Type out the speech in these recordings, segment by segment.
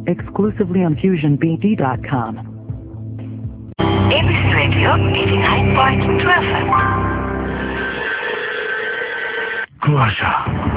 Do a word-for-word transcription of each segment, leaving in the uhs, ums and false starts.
exclusively on fusion b d dot com. A B C Radio eighty-nine point two F M. কুয়াশা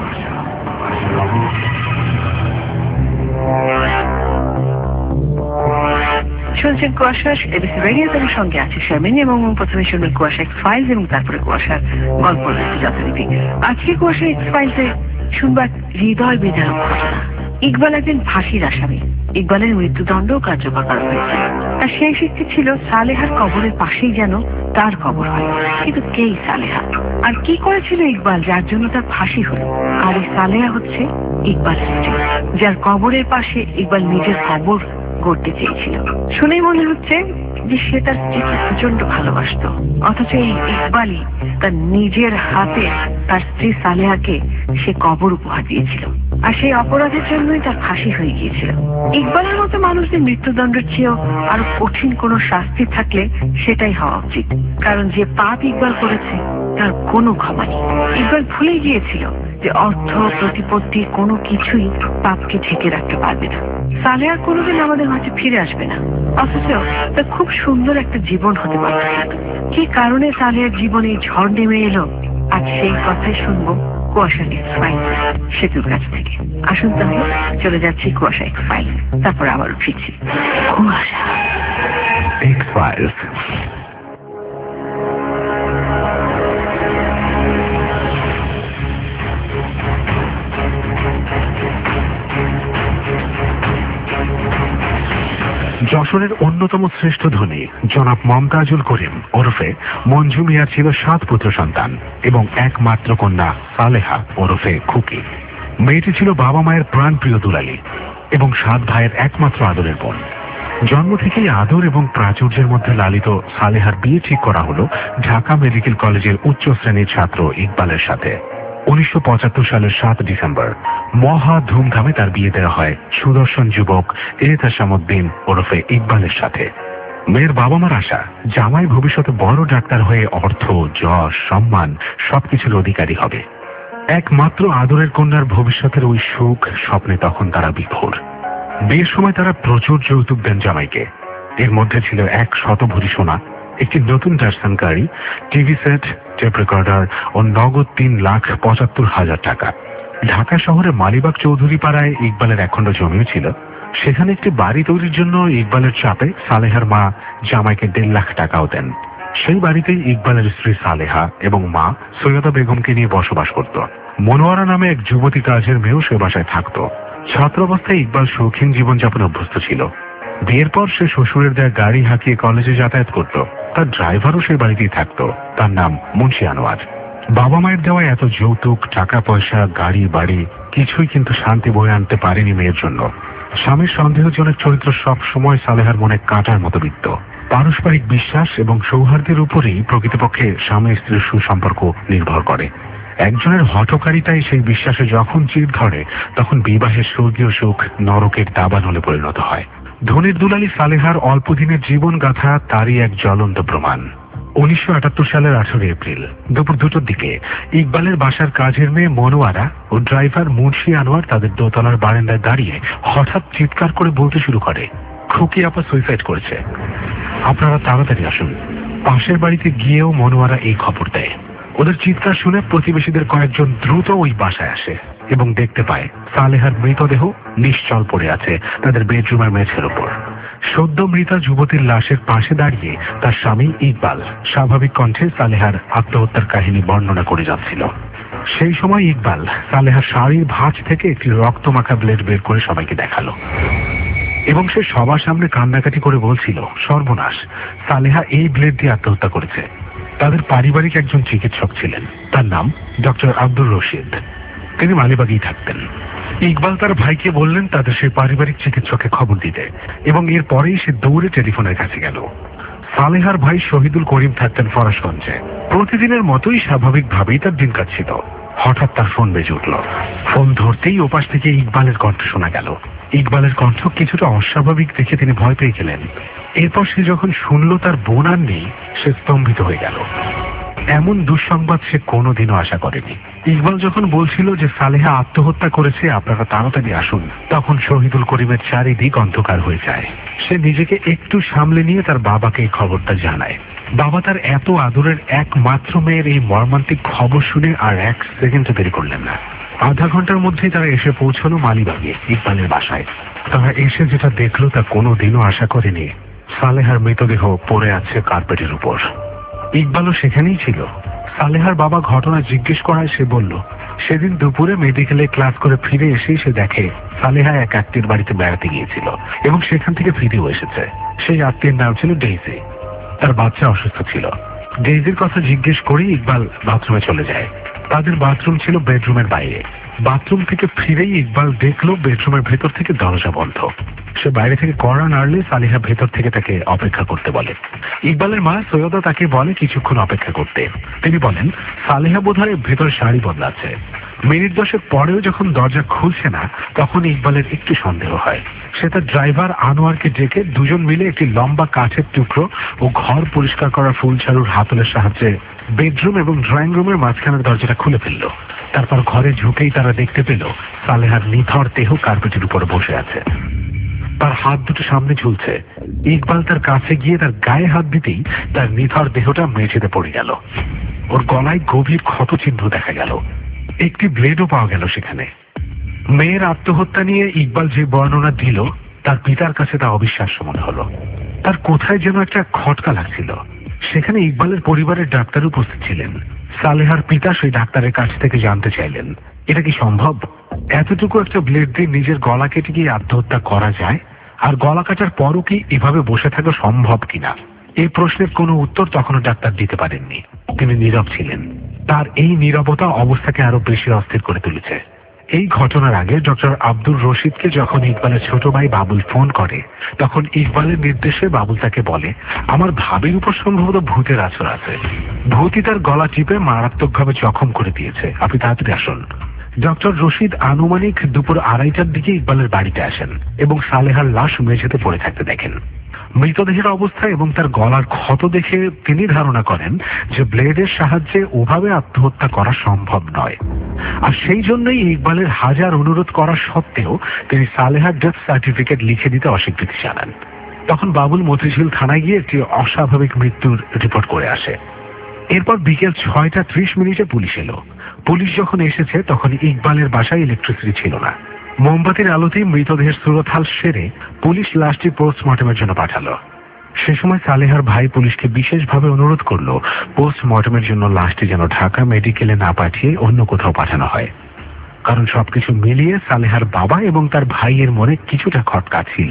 শুনছেন Kuasha ABC radio তার সঙ্গে আছে শারমিন এবং প্রথমে শুনবেন কুয়াশা এক্স ফাইলস এবং তারপরে কুয়াশার গল্প রয়েছে যথারীতি। আজকে কুয়াশা এক্স ফাইলসে শুনবার হৃদয় বিদারক ঘটনা। ইকবাল একদিন ফাঁসির আসামি। ইকবালের মৃত্যুদণ্ড কার্যকর করা হয়েছে। আর সেই শিক্ষা ছিল সালেহার কবরের পাশেই যেন তার কবর হয়। কিন্তু কেই সালেহা আর কি করেছিল ইকবাল যার জন্য তার ফাঁসি হলো? আর এই সালেহা হচ্ছে ইকবালের স্ত্রী, যার কবরের পাশে ইকবাল নিজের কবর করতে চেয়েছিল। শুনেই মনে হচ্ছে যে সে তার স্ত্রীকে প্রচন্ড ভালোবাসত, অথচ এই ইকবালই তার নিজের হাতে তার স্ত্রী সালেহাকে সে কবর উপহার দিয়েছিল। আর সেই অপরাধের জন্যই তার ফাঁসি হয়ে গিয়েছিল। ইকবালের মতো মানুষদের মৃত্যুদণ্ডের চেয়েও আরো কঠিন কোনো শাস্তি থাকলে সেটাই হওয়া উচিত, কারণ যে পাপ ইকবাল করেছে তার কোনো ক্ষমা নেই। ইকবাল ভুলে গিয়েছিল যে অর্থ প্রতিপত্তি কোনো কিছুই পাপকে ঢেকে রাখতে পারবে না। সালেহা কোনোদিন আমাদের মাঝে ফিরে আসবে না, অথচ তার খুব সুন্দর একটা জীবন হতে পারত। কি কারণে সালেহার জীবনে ঝড় নেমে এলো, আজ সেই কথাই শুনবো কুয়াশা এক্স ফাইল সেতুর কাছ থেকে। আসুন তাহলে চলে যাচ্ছি কুয়াশা এক্স ফাইল, তারপর আবারও ফিরছি কুয়াশা এক্স ফাইল। যশোরের অন্যতম শ্রেষ্ঠ ধনী জনাব মমতাজুল করিম ওরফে মঞ্জু মিয়ার ছিল সাত পুত্র সন্তান এবং একমাত্র কন্যা সালেহা ওরফে খুকি। মেয়েটি ছিল বাবা মায়ের প্রাণপ্রিয় দুলালী এবং সাত ভাইয়ের একমাত্র আদরের বোন। জন্ম থেকেই আদর এবং প্রাচুর্যের মধ্যে লালিত সালেহার বিয়ে ঠিক করা হলো ঢাকা মেডিকেল কলেজের উচ্চ শ্রেণীর ছাত্র ইকবালের সাথে। উনিশশো পঁচাত্তর সালের সাত ডিসেম্বর মহা ধুমধামে তার বিয়ে দেওয়া হয় সুদর্শন যুবক এহতেশামউদ্দিন ওরফে ইকবালের সাথে। মেয়ের বাবা মার আশা জামাই ভবিষ্যতে বড় ডাক্তার হয়ে অর্থ, যশ, সম্মান সবকিছুর অধিকারী হবে। একমাত্র আদরের কন্যার ভবিষ্যতের ওই সুখ স্বপ্নে তখন তারা বিভোর। বিয়ের সময় তারা প্রচুর যৌতুক দেন জামাইকে। এর মধ্যে ছিল এক শতভরি সোনা, একটি নতুন ডাটসন গাড়ি, টিভি সেট, টেপ রেকর্ডার ও নগদ তিন লাখ পঁচাত্তর হাজার টাকা। ঢাকা শহরে মালিবাগ চৌধুরী পাড়ায় ইকবালের একখণ্ড জমিও ছিল। সেখানে একটি বাড়ি তৈরির জন্য ইকবালের চাপে সালেহার মা জামাইকে দেড় লাখ টাকাও দেন। সেই বাড়িতেই ইকবালের স্ত্রী সালেহা এবং মা সৈয়দা বেগমকে নিয়ে বসবাস করত। মনোয়ারা নামে এক যুবতী কাজের মেয়েও সে বাসায় থাকত। ছাত্রাবস্থায় ইকবাল শৌখিন জীবনযাপন অভ্যস্ত ছিল। বিয়ের পর সে শ্বশুরের দেয়া গাড়ি হাঁকিয়ে কলেজে যাতায়াত করত। তার ড্রাইভারও সেই বাড়িতেই থাকত, তার নাম মুন্সি আনোয়ার। বাবা মায়ের দেওয়া এত যৌতুক, টাকা পয়সা, গাড়ি বাড়ি কিছুই কিন্তু শান্তি বয়ে আনতে পারেনি মেয়ের জন্য। স্বামীর সন্দেহজনক চরিত্র সব সময় সালেহার মনে কাঁটার মতো বিদ্ধ। পারস্পরিক বিশ্বাস এবং সৌহার্দ্যের উপরেই প্রকৃতপক্ষে স্বামী স্ত্রীর সুসম্পর্ক নির্ভর করে। একজনের হঠকারিতায় সেই বিশ্বাসে যখন চির ধরে তখন বিবাহের স্বর্গীয় সুখ নরকের দাবানলে পরিণত হয়। ধনির দুলালী সালেহার অল্প দিনের জীবন গাথা তারই এক জ্বলন্ত প্রমাণ। উনিশশো আটাত্তর সালের আঠারো এপ্রিল দুপুর দুটোর দিকে ইকবালের বাসার কাজের মেয়ে মনোয়ারা ও ড্রাইভার মুন্সি আনোয়ার তাদের দোতলার বারান্দায় দাঁড়িয়ে হঠাৎ চিৎকার করে বলতে শুরু করে, খুকি আপা সুইসাইড করেছে, আপনারা তাড়াতাড়ি আসুন। পাশের বাড়িতে গিয়েও মনোয়ারা এই খবর দেয়। ওদের চিৎকার শুনে প্রতিবেশীদের কয়েকজন দ্রুত ওই বাসায় আসে এবং দেখতে পায় সালেহার মৃতদেহ নিশ্চল পড়ে আছে তাদের বেডরুমের মেঝের উপর। সদ্য মৃতা যুবতীর লাশের পাশে দাঁড়িয়ে তার স্বামী ইকবাল স্বাভাবিক কণ্ঠে সালেহার আত্মহত্যার কাহিনী বর্ণনা করে যাচ্ছিল। সেই সময় ইকবাল সালেহার শাড়ির ভাঁজ থেকে একটি রক্তমাখা ব্লেড বের করে সবাইকে দেখালো এবং সে সবার সামনে কান্নাকাটি করে বলছিল, সর্বনাশ, সালেহা এই ব্লেড দিয়ে আত্মহত্যা করেছে। তাদের পারিবারিক একজন চিকিৎসক ছিলেন, তার নাম ডক্টর আব্দুর রশিদ। তিনি মালিবাগেই থাকতেন। ইকবাল তার ভাইকে বললেন তাদের সেই পারিবারিক চিকিৎসককে খবর দিতে এবং এর পরেই সে দৌড়ে টেলিফোনের কাছে গেল। সালেহার ভাই শহীদুল করিম থাকতেন ফরাশগঞ্জে। প্রতিদিনের মতোই স্বাভাবিকভাবেই তার দিন কাটছিল। হঠাৎ তার ফোন বেজে উঠল। ফোন ধরতেই ওপাশ থেকে ইকবালের কণ্ঠ শোনা গেল। ইকবালের কণ্ঠ কিছুটা অস্বাভাবিক দেখে তিনি ভয় পেয়ে গেলেন। এরপর সে যখন শুনল তার বোন আর নেই, সে স্তম্ভিত হয়ে গেল। এমন দুঃসংবাদ সে কোনোদিনও আশা করেনি। ইকবাল যখন বলছিল যে সালেহা আত্মহত্যা করেছে, আপনারা তাড়াতাড়ি আসুন, তখন শহীদুল করিমের চারিদিক অন্ধকার হয়ে যায়। সে নিজেকে একটু সামলে নিয়ে তার বাবাকে এই খবরটা জানায়। বাবা তার এত আদরের একমাত্র মেয়ের এই মর্মান্তিক খবর শুনে আর এক সেকেন্ড দেরি করলেন না। আধা ঘন্টার মধ্যেই তারা এসে পৌঁছলো মালিবাগে ইকবালের বাসায়। তারা এসে যেটা দেখলো তা কোনোদিনও আশা করেনি। সালেহার মৃতদেহ পড়ে আছে কার্পেটের উপর। ইকবালও সেখানেই ছিল। সালেহার বাবা ঘটনা জিজ্ঞেস করায় সে বলল, সেদিন দুপুরে মেডিকেলে ক্লাস করে ফিরে এসেই সে দেখে সালেহা এক আত্মীয়ের বাড়িতে বেড়াতে গিয়েছিল এবং সেখান থেকে ফিরেও এসেছে। সেই আত্মীয়ের নাম ছিল ডেইজি। তার বাচ্চা অসুস্থ ছিল। ডেইজির কথা জিজ্ঞেস করে ইকবাল বাথরুমে চলে যায়। তাদের বাথরুম ছিল বেডরুমের বাইরে। বাথরুম থেকে ফিরেই ইকবাল দেখলো বেডরুমের ভেতর থেকে দরজা বন্ধ। সে বাইরে থেকে কড়া নাড়লে সালেহা ভেতর থেকে তাকে অপেক্ষা করতে বলে। ইকবালের মা সৈয়দা তাকে বলে কিছুক্ষণ অপেক্ষা করতে। তিনি বলেন সালেহা বোধহয় ভেতর শাড়ি বদলাচ্ছে। মিনিট দশেক পরেও যখন দরজা খুলছে না, তখন ইকবালের একটু সন্দেহ হয়। সে তার ড্রাইভার আনোয়ারকে ডেকে দুজন মিলে একটি লম্বা কাঠের টুকরো ও ঘর পরিষ্কার করা ফুল ঝাড়ুর হাতলের সাহায্যে বেডরুম এবং ড্রয়িং রুমের মাঝখানের দরজাটা খুলে ফেলল। তারপর ঘরে ঢুকেই তারা দেখতে পেল সালেহার নিথর দেহ কার্পেটের উপর বসে আছে। তার হাত দুটো সামনে ঝুলছে। ইকবাল তার কাছে গিয়ে তার গায়ে হাত দিতেই তার নিথর দেহটা মেঝেতে পড়ে গেল। ওর গলায় গভীর ক্ষত চিহ্ন দেখা গেল। একটি ব্লেডও পাওয়া গেল সেখানে। মেয়ের আত্মহত্যা নিয়ে ইকবাল যে বর্ণনা দিল তার পিতার কাছে তা অবিশ্বাস্য মনে হলো। তার কোথায় যেন একটা খটকা লাগছিল। সেখানে ইকবালের পরিবারের ডাক্তার উপস্থিত ছিলেন। সালেহার পিতা সেই ডাক্তারের কাছ থেকে জানতে চাইলেন, এটা কি সম্ভব? এতটুকু একটা ব্লেড দিয়ে নিজের গলা কেটে গিয়ে আত্মহত্যা করা যায়? আর গলা কাটার পরও কি এভাবে বসে থাকা সম্ভব কিনা? এই প্রশ্নের কোনো উত্তর তখনও ডাক্তার দিতে পারেননি। তিনি নীরব ছিলেন। তার এই নীরবতা অবস্থাকে আরো বেশি অস্থির করে তুলেছে। এই ঘটনার আগে ডক্টর আব্দুর রশিদকে যখন ইকবালের ছোট ভাই বাবুল ফোন করে, তখন ইকবালের নির্দেশে বাবুল তাকে বলে, আমার ভাবির উপর সম্ভবত ভূতের আছর আছে। ভূতই তার গলা টিপে মারাত্মকভাবে জখম করে দিয়েছে, আপনি তাড়াতাড়ি আসুন। ডক্টর রশিদ আনুমানিক দুপুর আড়াইটার দিকে ইকবালের বাড়িতে আসেন এবং সালেহার লাশ মেঝেতে পড়ে থাকতে দেখেন। মৃতদেহের অবস্থা এবং তার গলার ক্ষত দেখে তিনি ধারণা করেন যে ব্লেডের সাহায্যে ওভাবে আত্মহত্যা করা সম্ভব নয়। আর সেই জন্যই ইকবালের হাজার অনুরোধ করা সত্ত্বেও তিনি সালেহার ডেথ সার্টিফিকেট লিখে দিতে অস্বীকৃতি জানান। তখন বাবুল মতিঝিল থানায় গিয়ে একটি অস্বাভাবিক মৃত্যুর রিপোর্ট করে আসে। এরপর বিকেল ছয়টা ত্রিশ মিনিটে পুলিশ এলো। পুলিশ যখন এসেছে তখন ইকবালের বাসায় ইলেকট্রিসিটি ছিল না। মোমবাতির আলোতেই মৃতদেহের সুরতহাল সেরে পুলিশ লাশটি পোস্টমর্টমের জন্য পাঠালো। সে সময় সালেহার ভাই পুলিশকে বিশেষভাবে অনুরোধ করলো পোস্টমর্টমের জন্য লাশটি যেন ঢাকা মেডিকেলে না পাঠিয়ে অন্য কোথাও পাঠানো হয়, কারণ সবকিছু মিলিয়ে সালেহার বাবা এবং তার ভাইয়ের মনে কিছুটা খটকা ছিল।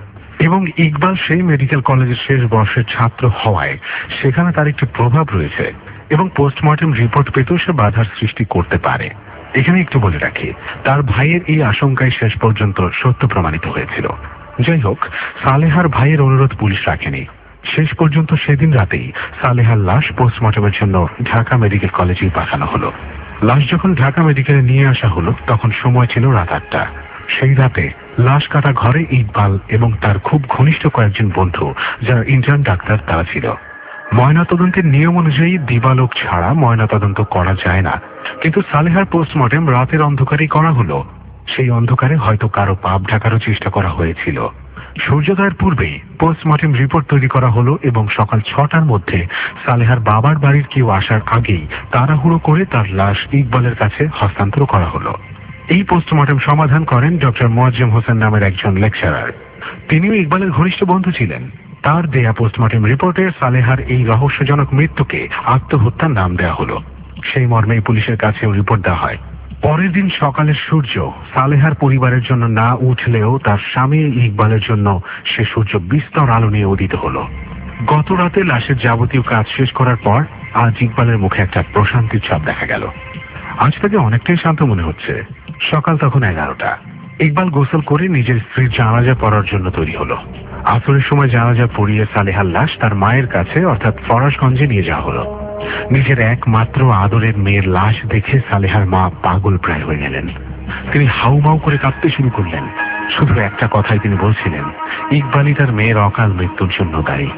এবং ইকবাল সেই মেডিকেল কলেজের শেষ বর্ষের ছাত্র হওয়ায় সেখানে তার একটি প্রভাব রয়েছে এবং পোস্টমর্টম রিপোর্ট পেতেও সে বাধার সৃষ্টি করতে পারে। এখানে একটু বলে রাখি, তার ভাইয়ের এই আশঙ্কায় শেষ পর্যন্ত সত্য প্রমাণিত হয়েছিল। যাই হোক, সালেহার ভাইয়ের অনুরোধ পুলিশ রাখেনি। শেষ পর্যন্ত সেদিন রাতেই সালেহার লাশ পোস্টমর্টমের জন্য ঢাকা মেডিকেল কলেজেই পাঠানো হলো। লাশ যখন ঢাকা মেডিকেলে নিয়ে আসা হলো তখন সময় ছিল রাত আটটা। সেই রাতে লাশ কাটা ঘরে ইকবাল এবং তার খুব ঘনিষ্ঠ কয়েকজন বন্ধু যারা ইন্টার্ন ডাক্তার তারা ছিল। ময়নাতদন্তের নিয়ম অনুযায়ী দিবালোক ছাড়া ময়নাতদন্ত করা যায় না, কিন্তু সালেহার পোস্টমর্টম রাতের অন্ধকারেই করা হলো। সেই অন্ধকারে হয়তো কারো পাপ ঢাকারও চেষ্টা করা হয়েছিল। সূর্যোদয়ের পূর্বেই পোস্টমর্টম রিপোর্ট তৈরি করা হলো এবং সকাল ছটার মধ্যে সালেহার বাবার বাড়ির কেউ আসার আগেই তাড়াহুড়ো করে তার লাশ ইকবালের কাছে হস্তান্তর করা হলো। এই পোস্টমর্টম সমাধান করেন ডক্টর মোয়াজ্জেম হোসেন নামের একজন লেকচারার। তিনিও ইকবালের ঘনিষ্ঠ বন্ধু ছিলেন। তার দেয়া পোস্টমর্টম রিপোর্টে সালেহার এই রহস্যজনক মৃত্যুকে আত্মহত্যার নাম দেওয়া হলো। সেই মর্মেই পুলিশের কাছেও রিপোর্ট দেওয়া হয়। পরের দিন সকালের সূর্য সালেহার পরিবারের জন্য না উঠলেও তার স্বামী ইকবালের জন্য সে সূর্য বিস্তর আলো নিয়ে উদিত হলো। গত রাতে লাশের যাবতীয় কাজ শেষ করার পর আজ ইকবালের মুখে একটা প্রশান্তির ছাপ দেখা গেল। আজ তাকে অনেকটাই শান্ত মনে হচ্ছে। সকাল তখন এগারোটা। ইকবাল গোসল করে নিজের স্ত্রীর জানাজা পড়ার জন্য তৈরি হলো। আসরের সময় জানাজা পড়িয়ে সালেহার লাশ তার মায়ের কাছে অর্থাৎ ফরাশগঞ্জে নিয়ে যাওয়া হলো। নিজের একমাত্র আদরের মেয়ের লাশ দেখে সালেহার মা পাগল প্রায় হয়ে গেলেন। তিনি হাউমাউ করে কাঁদতে শুরু করলেন। শুধু একটা কথাই তিনি বলছিলেন, ইকবালই তার মেয়ের অকাল মৃত্যুর জন্য দায়ী।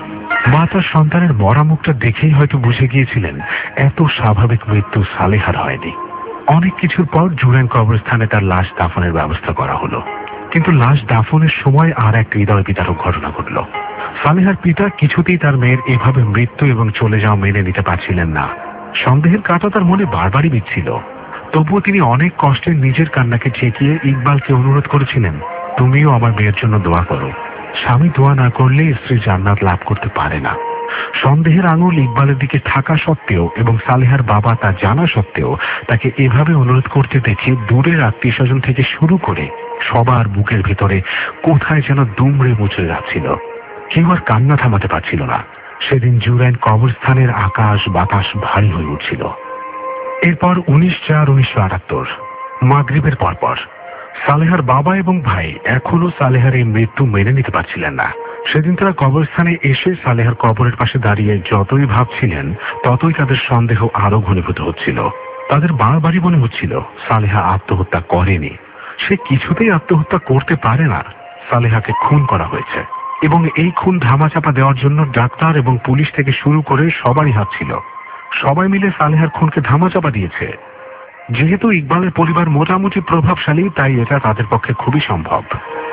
মা তার সন্তানের মরা মুখটা দেখেই হয়তো বুঝে গিয়েছিলেন এত স্বাভাবিক মৃত্যু সালেহার হয়নি। অনেক কিছুর পর জুরাইন কবরস্থানে তার লাশ দাফনের ব্যবস্থা করা হলো, কিন্তু লাশ দাফনের সময় আর এক হৃদয় বিতারক ঘটনা ঘটল। সালেহার পিতা কিছুতেই তার মেয়ের এভাবে মৃত্যু এবং চলে যাওয়া মেনে নিতে পারছিলেন না। সন্দেহের কাঁটা তার মনে বারবারই বিচ্ছিল। তবুও তিনি অনেক কষ্টে নিজের কান্নাকে ঠেকিয়ে ইকবালকে অনুরোধ করেছিলেন, তুমিও আমার মেয়ের জন্য দোয়া করো। স্বামী দোয়া না করলে স্ত্রী জান্নাত লাভ করতে পারে না। সন্দেহের আঙুল ইকবালের দিকে থাকা সত্ত্বেও এবং সালেহার বাবা তা জানা সত্ত্বেও তাকে এভাবে অনুরোধ করতে দেখে দূরের আত্মীয় স্বজন থেকে শুরু করে সবার বুকের ভিতরে কোথায় যেন দুমড়ে মুচড়ে যাচ্ছিল। কেউ আর কান্না থামাতে পারছিল না। সেদিন জুরাইন কবরস্থানের আকাশ বাতাস ভারী হয়ে উঠছিল। এরপর উনিশ চার উনিশশো আটাত্তর মাগরিবের পরপর সালেহার বাবা এবং ভাই এখনো সালেহার এই মৃত্যু মেনে নিতে পারছিলেন না। সেদিন তারা কবরস্থানে এসে সালেহার কবরের পাশে দাঁড়িয়ে যতই ভাবছিলেন ততই তাদের সন্দেহ আরো ঘনীভূত হচ্ছিল। তাদের বারবারই মনে হচ্ছিল সালেহা আত্মহত্যা করেনি, সে কিছুতেই আত্মহত্যা করতে পারে না। সালেহাকে খুন করা হয়েছে এবং এই খুন ধামাচাপা দেওয়ার জন্য ডাক্তার এবং পুলিশ থেকে শুরু করে সবারই হাত ছিল। সবাই মিলে সালেহার খুনকে ধামাচাপা দিয়েছে। যেহেতু ইকবালের পরিবার মোটামুটি প্রভাবশালী, তাই এটা তাদের পক্ষে খুবই সম্ভব।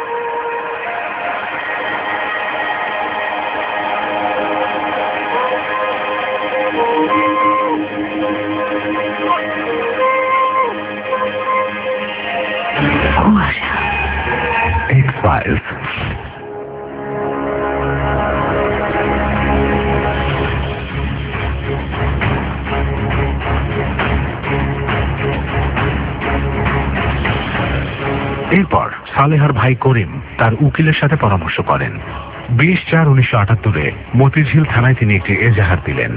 X-Files এরপর সালেহার ভাই করিম তার উকিলের সাথে পরামর্শ করেন। বিশ চার উনিশশো আটাত্তরে মতিঝিল থানায় তিনি একটি এজাহার দিলেন।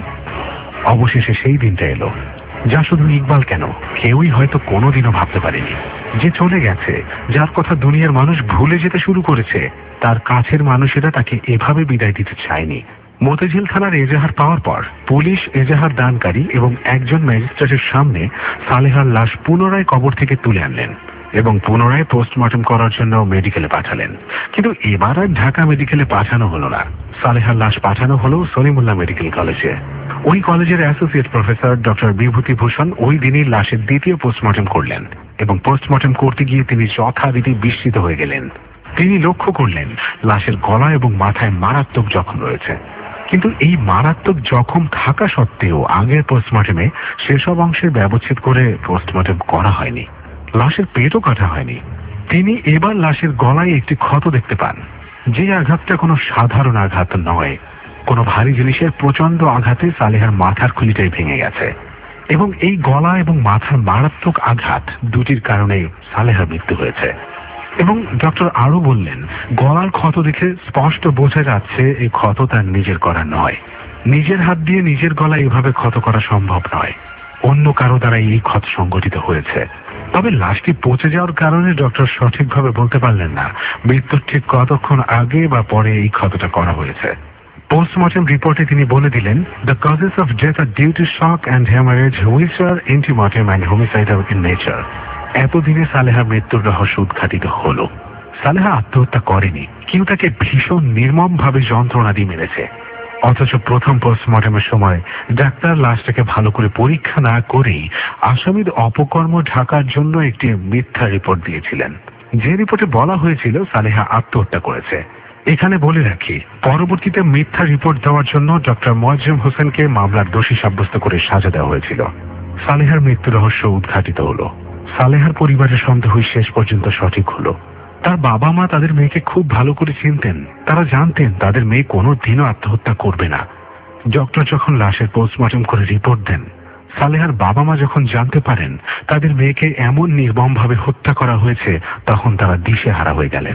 অবশেষে সেই দিনটা এলো, যা শুধু ইকবাল কেন কেউই হয়তো কোনোদিনও ভাবতে পারেনি। যে চলে গেছে, যার কথা দুনিয়ার মানুষ ভুলে যেতে শুরু করেছে, তার কাছের মানুষেরা তাকে এভাবে বিদায় দিতে চায়নি। মতিঝিল থানার এজাহার পাওয়ার পর পুলিশ এজাহার দানকারী এবং একজন ম্যাজিস্ট্রেটের সামনে সালেহার লাশ পুনরায় কবর থেকে তুলে আনলেন এবং পুনরায় পোস্টমর্টম করার জন্য মেডিকেলে পাঠালেন। কিন্তু এবার আর ঢাকা মেডিকেলে পাঠানো হলো না। সালেহার লাশ পাঠানো হলো সলিমুল্লাহ মেডিকেল কলেজে। ওই কলেজের associate professor doctor Bibhuti Bhushan ওই দিনই লাশের দ্বিতীয় পোস্টমর্টম করলেন এবং পোস্টমর্টম করতে গিয়ে তিনি যথারীতি বিস্মিত হয়ে গেলেন। তিনি লক্ষ্য করলেন লাশের গলা এবং মাথায় মারাত্মক জখম রয়েছে, কিন্তু এই মারাত্মক জখম থাকা সত্ত্বেও আগের পোস্টমর্টমে সেসব অংশের ব্যবচ্ছেদ করে পোস্টমর্টম করা হয়নি। লাশের পেটও কাটা হয়নি। তিনি এবার লাশের গলায় একটি ক্ষত দেখতে পান, যে আঘাতটা কোনো সাধারণ আঘাত নয়। কোনো ভারী জিনিসের প্রচন্ড আঘাতে সালেহার মাথার খুলিটাই ভেঙে গেছে এবং এই গলা এবং মাথার মারাত্মক আঘাত দুটির কারণে সালেহার মৃত্যু হয়েছে। এবং ডক্টর আরো বললেন, গলার ক্ষত দেখে স্পষ্ট বোঝা যাচ্ছে এই ক্ষত তার নিজের করা নয়। নিজের হাত দিয়ে নিজের গলায় এভাবে ক্ষত করা সম্ভব নয়, অন্য কারো দ্বারা এই ক্ষত সংঘটিত হয়েছে। তবে লাশটি পচে যাওয়ার কারণে ডক্টর সঠিকভাবে বলতে পারলেন না মৃত্যুর ঠিক কতক্ষণ আগে বা পরে এই ক্ষতটা করা হয়েছে। পোস্টমর্টম রিপোর্টে তিনি বলে দিলেন, the causes of death are due to shock and hemorrhage which are antemortem and homicidal in nature. এতদিনে সালেহার মৃত্যুর রহস্য উদ্ঘাটিত হলো। সালেহা আত্মহত্যা করেনি, কিন্তু তাকে ভীষণ নির্মম ভাবে যন্ত্রণা দিয়ে মেরেছে। অথচ প্রথম পোস্টমর্টমের সময় ডাক্তার লাশটাকে ভালো করে পরীক্ষা না করেই আসামির অপকর্ম ঢাকার জন্য একটি মিথ্যা রিপোর্ট দিয়েছিলেন, যে রিপোর্টে বলা হয়েছিল সালেহা আত্মহত্যা করেছে। এখানে বলে রাখি, পরবর্তীতে মিথ্যা রিপোর্ট দেওয়ার জন্য ডক্টর মোয়াজ্জেম হোসেনকে মামলার দোষী সাব্যস্ত করে সাজা দেওয়া হয়েছিল। সালেহার মৃত্যু রহস্য উদ্ঘাটিত হলো। সালেহার পরিবারের সন্দেহই শেষ পর্যন্ত সঠিক হলো। তার বাবা মা তাদের মেয়েকে খুব ভালো করে চিনতেন। তারা জানতেন তাদের মেয়ে কোনো দিনও আত্মহত্যা করবে না। ডক্টর যখন লাশের পোস্টমর্টম করে রিপোর্ট দেন, সালেহার বাবা মা যখন জানতে পারেন তাদের মেয়েকে এমন নির্মমভাবে হত্যা করা হয়েছে, তখন তারা দিশেহারা হয়ে গেলেন।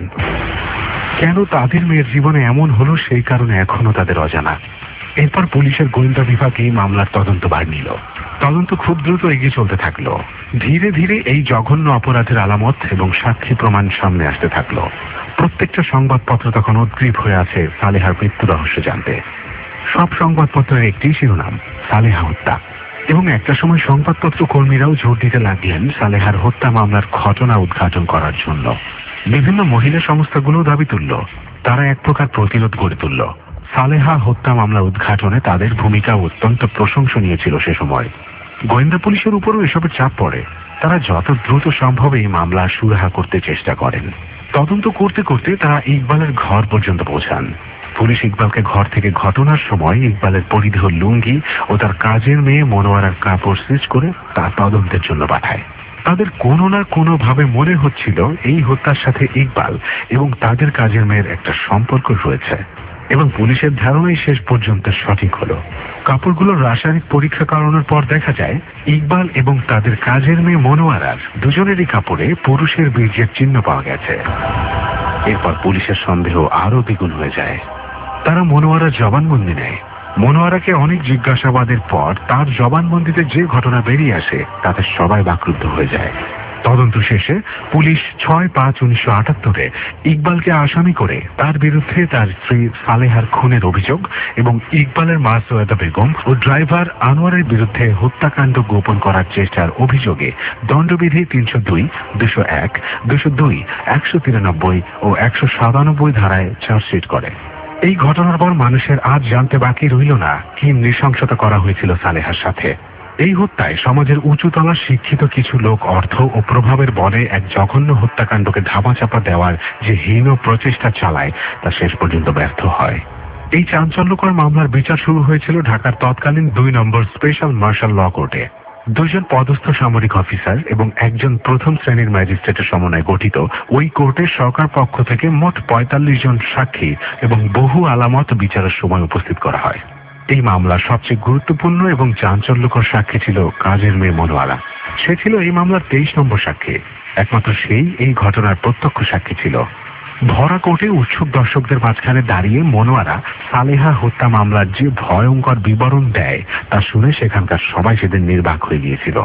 কেন তাদের মেয়ের জীবনে এমন হলো সেই কারণে এখনো তাদের অজানা। এরপর পুলিশের গোয়েন্দা বিভাগ এই মামলার তদন্ত ভার নিল। তদন্ত খুব দ্রুত এগিয়ে চলতে থাকলো। ধীরে ধীরে এই জঘন্য অপরাধের আলামত এবং সাক্ষী প্রমাণ সামনে আসতে থাকলো। প্রত্যেকটা সংবাদপত্র তখন উদ্গ্রীব হয়ে আছে সালেহার মৃত্যু রহস্য জানতে। সব সংবাদপত্রের একটি শিরোনাম, সালেহা হত্যা। এবং একটা সময় সংবাদপত্র কর্মীরাও জোর দিতে লাগলেন সালেহার হত্যা মামলার ঘটনা উদ্ঘাটন করার জন্য। বিভিন্ন মহিলা সংস্থাগুলো দাবি তুলল, তারা এক প্রকার প্রতিরোধ গড়ে তুলল। সালেহা হত্যা মামলা উদ্ঘাটনে তাদের ভূমিকা অত্যন্ত প্রশংসনীয় ছিল সে সময়। গোয়েন্দা পুলিশের উপরও এসবের চাপ পড়ে। তারা যত দ্রুত সম্ভব এই মামলা সুরাহা করতে চেষ্টা করেন। তদন্ত করতে করতে তারা ইকবালের ঘর পর্যন্ত পৌঁছান। পুলিশ ইকবালকে ঘর থেকে ঘটনার সময় ইকবালের পরিধেয় লুঙ্গি ও তার কাজের মেয়ে মনোয়ারার কাপড় সিজ করে তার তদন্তের জন্য পাঠায়। তাদের কোনো না কোনো ভাবে মনে হচ্ছিল এই হত্যার সাথে ইকবাল এবং তাদের কাজের মেয়ের একটা সম্পর্ক রয়েছে, এবং পুলিশের ধারণাই শেষ পর্যন্ত সঠিক হলো। কাপড়গুলোর রাসায়নিক পরীক্ষা করানোর পর দেখা যায় ইকবাল এবং তাদের কাজের মেয়ে মনোয়ারার দুজনেরই কাপড়ে পুরুষের বীর্যের চিহ্ন পাওয়া গেছে। এরপর পুলিশের সন্দেহ আরো দ্বিগুণ হয়ে যায়। তারা মনোয়ারার জবানবন্দি নেয়। মনোয়ারাকে অনেক জিজ্ঞাসাবাদের পর তার জবানবন্দিতে যে ঘটনা বেরিয়ে আসে তাতে সবাই বাকরুদ্ধ হয়ে যায়। তদন্ত শেষে পুলিশ ছয় পাঁচ উনিশশো আটাত্তরে ইকবালকে আসামি করে তার বিরুদ্ধে তার স্ত্রী সালেহার খুনের অভিযোগ এবং ইকবালের মা সৈয়দা বেগম ও ড্রাইভার আনোয়ারের বিরুদ্ধে হত্যাকাণ্ড গোপন করার চেষ্টার অভিযোগে দণ্ডবিধি তিনশো দুই দুশো এক দুশো দুই একশো তিরানব্বই ও একশো সাতানব্বই ধারায় চার্জশিট করে। এই ঘটনার পর মানুষের আজ জানতে বাকি রইল না কি নৃশংসতা করা হয়েছিল সালেহার সাথে। এই হত্যায় সমাজের উঁচুতলা শিক্ষিত কিছু লোক অর্থ ও প্রভাবের বলে এক জঘন্য হত্যাকাণ্ডকে ধামাচাপা দেওয়ার যে হীন প্রচেষ্টা চালায় তা শেষ পর্যন্ত ব্যর্থ হয়। এই চাঞ্চল্যকর মামলার বিচার শুরু হয়েছিল ঢাকার তৎকালীন দুই নম্বর স্পেশাল মার্শাল ল কোর্টে। দুজন পদস্থ সামরিক অফিসার এবং একজন প্রথম শ্রেণীর ম্যাজিস্ট্রেটের সমন্বয়ে গঠিত ওই কোর্টে সরকার পক্ষ থেকে মোট পঁয়তাল্লিশ জন সাক্ষী এবং বহু আলামত বিচারের সময় উপস্থিত করা হয়। এই মামলার সবচেয়ে গুরুত্বপূর্ণ এবং চাঞ্চল্যকর সাক্ষী ছিল কাজের মেয়ে মনোয়ারা। সে ছিল এই মামলার তেইশ নম্বর সাক্ষী। একমাত্র সেই এই ঘটনার প্রত্যক্ষ সাক্ষী ছিল। ভরা কোর্টে উৎসুক দর্শকদের মাঝখানে দাঁড়িয়ে মনোয়ারা সালেহা হত্যা মামলার যে ভয়ঙ্কর বিবরণ দেয় তা শুনে সেখানকার সবাই সেদিন নির্বাক হয়ে গিয়েছিল।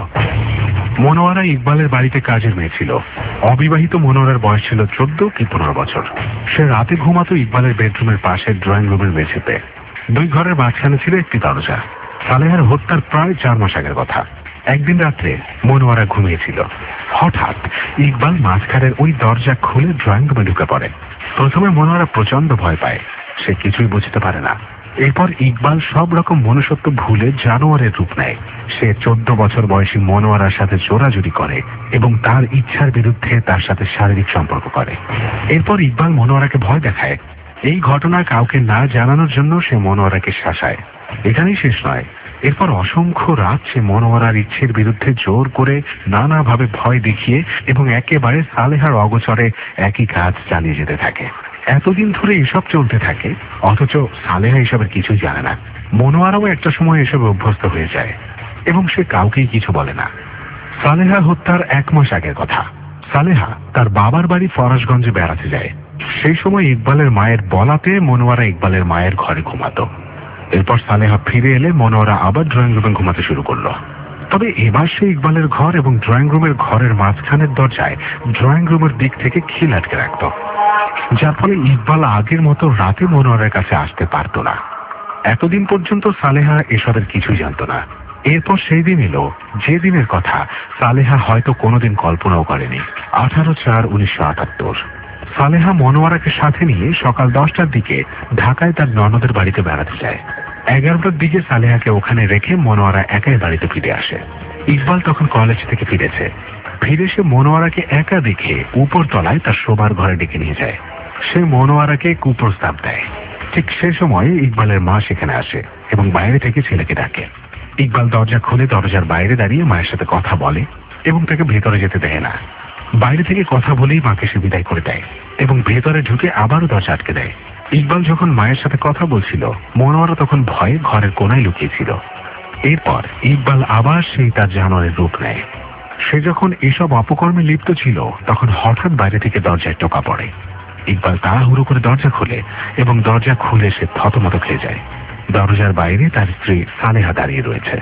মনোয়ারা ইকবালের বাড়িতে কাজের মেয়ে ছিল। অবিবাহিত মনোয়ারার বয়স ছিল চোদ্দ কি পনেরো বছর। সে রাতে ঘুমাতো ইকবালের বেডরুমের পাশে ড্রয়িং রুমের মেঝেতে। দুই ঘরের মাঝখানে ছিল একটি দরজা। সালেহার হত্যার প্রায় চার মাস আগের কথা। একদিন রাত্রে মনোয়ারা ঘুমিয়েছিল। হঠাৎ ইকবাল মাঝখানের ওই দরজা খুলে ড্রয়িং রুমে ঢুকে পড়ে। প্রথমে মনোয়ারা প্রচন্ড ভয় পায়। সে কিছুই বুঝতে পারে না। এরপর ইকবাল সব রকম মনুষ্যত্ব ভুলে জানোয়ারের রূপ নেয়। সে চোদ্দ বছর বয়সী মনোয়ারার সাথে জোরাজুরি করে এবং তার ইচ্ছার বিরুদ্ধে তার সাথে শারীরিক সম্পর্ক করে। এরপর ইকবাল মনোয়ারাকে ভয় দেখায়। এই ঘটনা কাউকে না জানানোর জন্য সে মনোয়ারাকে শাসায়। এখানেই শেষ নয়। এরপর অসংখ্য রাত সে মনোয়ারার ইচ্ছের বিরুদ্ধে জোর করে নানাভাবে ভয় দেখিয়ে এবং একেবারে সালেহার অগোচরে একই কাজ চালিয়ে যেতে থাকে। এতদিন ধরে এসব চলতে থাকে, অথচ সালেহা এসবের কিছুই জানে না। মনোয়ারাও একটা সময় এসবে অভ্যস্ত হয়ে যায় এবং সে কাউকেই কিছু বলে না। সালেহা হত্যার এক মাস আগের কথা। সালেহা তার বাবার বাড়ি ফরাসগঞ্জে বেড়াতে যায়। সেই সময় ইকবালের মায়ের বলাতে মনোয়ারা ইকবালের মায়ের ঘরে ঘুমাতো। এরপর সালেহা ফিরে এলে মনোয়ারা আবার ড্রয়িং রুমে ঘুমাতে শুরু করলো। তবে এবার সে ইকবালের ঘর এবং ড্রয়িং রুমের ঘরের মাঝখানের দরজায় ড্রয়িং রুমের দিক থেকে খিল আটকে রাখত, যার ফলে ইকবাল আগের মতো রাতে মনোয়ারার কাছে আসতে পারত না। এতদিন পর্যন্ত সালেহা এসবের কিছুই জানত না। এরপর সেই দিন এলো যে দিনের কথা সালেহা হয়তো কোনোদিন কল্পনাও করেনি। আঠারো চার উনিশশো আটাত্তর সালেহা মনোয়ারাকে সাথে নিয়ে সকাল দশটার দিকে ঢাকায় তার ননদের বাড়িতে বেড়াতে যায়। এগারোটার দিকে সালেহাকে ওখানে রেখে মনোয়ারা একাই বাড়িতে ফিরে আসে। ইকবাল তখন কলেজ থেকে ফিরেছে। ফিরে সে মনোয়ারাকে একা দেখে উপর তলায় তার শোবার ঘরে ডেকে নিয়ে যায়। সে মনোয়ারাকে কুপ্রস্তাব দেয়। ঠিক সে সময় ইকবালের মা সেখানে আসে এবং বাইরে থেকে ছেলেকে ডাকে। ইকবাল দরজা খুলে দরজার বাইরে দাঁড়িয়ে মায়ের সাথে কথা বলে এবং তাকে ভেতরে যেতে দেয় না। বাইরে থেকে কথা বলেই মাকে সে বিদায় করে দেয় এবং ভেতরে ঢুকে আবারও দরজা আটকে দেয়। ইকবাল যখন মায়ের সাথে কথা বলছিল, মনোয়ারা তখন ভয়ে ঘরের কোনায় লুকিয়েছিল। এরপর ইকবাল আবার সেই তার জানোয়ারের রূপ নেয়। সে যখন এসব অপকর্মে লিপ্ত ছিল তখন হঠাৎ বাইরে থেকে দরজায় টোকা পড়ে। ইকবাল তাড়াহুড়ো করে দরজা খোলে এবং দরজা খুলে সে থতমত খেয়ে যায়। দরজার বাইরে তার স্ত্রী সালেহা দাঁড়িয়ে রয়েছে।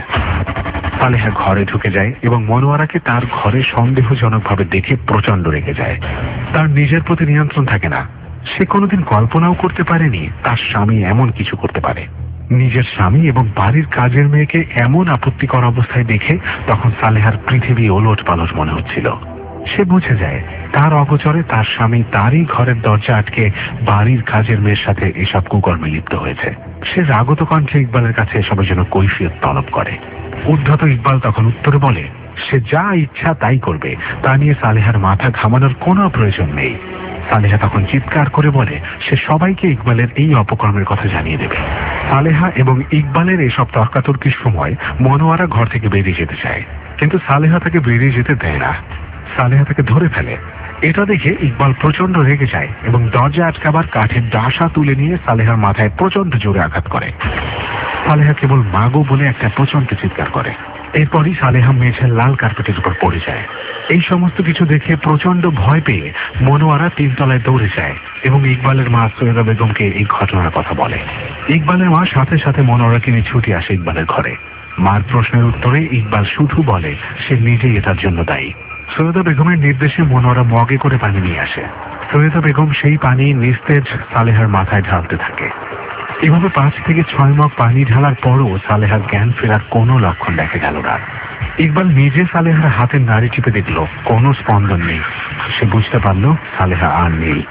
সালেহা ঘরে ঢুকে যায় এবং মনোয়ারাকে তার ঘরে সন্দেহজনকভাবে দেখে প্রচন্ড রেগে যায়। তার নিজের প্রতি নিয়ন্ত্রণ থাকে না। সে কোনোদিন কল্পনাও করতে পারেনি তার স্বামী এমন কিছু করতে পারে। নিজের স্বামী এবং বাড়ির কাজের মেয়েকে এমন আপত্তিকর অবস্থায় দেখে তখন সালেহার পৃথিবী ওলট পালট মনে হচ্ছিল। সে বুঝে যায় তার অগোচরে তার স্বামী তারই ঘরের দরজা আটকে বাড়ির কাজের মেয়ের সাথে এসব কুকর্মে লিপ্ত হয়েছে। সে রাগত কণ্ঠে ইকবালের কাছে এসবের জন্য কৈফিয়ত তলব করে। উদ্ধত ইকবাল তখন উত্তরে বলে সে যা ইচ্ছা তাই করবে, তা নিয়ে সালেহার মাথা ঘামানোর কোনো প্রয়োজন নেই। সালেহা তখন চিৎকার করে বলে সে সবাইকে ইকবালের এই অপকর্মের কথা জানিয়ে দেবে। সালেহা এবং ইকবালের এসব তর্কাতর্কির সময় মনোয়ারা ঘর থেকে বেরিয়ে যেতে চায়, কিন্তু সালেহা তাকে বেরিয়ে যেতে দেয় না। সালেহা তাকে ধরে ফেলে। এটা দেখে ইকবাল প্রচন্ড রেগে যায় এবং দরজা আটকাবার কাঠের ডাসা তুলে নিয়ে সালেহার মাথায় প্রচন্ড জোরে আঘাত করে। সালেহা কেবল মাগো বলে একটা প্রচন্ড চিৎকার করে। এরপরই সালেহা মেঝের লাল কার্পেটের উপর পড়ে যায়। এই সমস্ত কিছু দেখে প্রচন্ড ভয় পেয়ে মনোয়ারা তিনতলায় দৌড়ে যায় এবং ইকবালের মা সৈয়দা বেগমকে এই ঘটনার কথা বলে। ইকবালের মা সাথে সাথে মনোয়ারাকে নিয়ে ছুটে আসে ইকবালের ঘরে। মার প্রশ্নের উত্তরে ইকবাল শুধু বলে সে নিজেই এটার জন্য দায়ী। সৈয়দা বেগমের নির্দেশে মনোয়ারা মগে করে পানি নিয়ে আসে। সৈয়দা বেগম সেই পানি নিস্তেজ সালেহার মাথায় ঢালতে থাকে। এভাবে পাঁচ থেকে ছয় মগ পানি ঢালার পরও সালেহার জ্ঞান ফেরার কোনো লক্ষণ দেখা গেল না। ইকবাল নিজে সালেহার হাতের নাড়ি টিপে দেখল কোনো স্পন্দন নেই। সে বুঝতে পারল সালেহা আর নেই।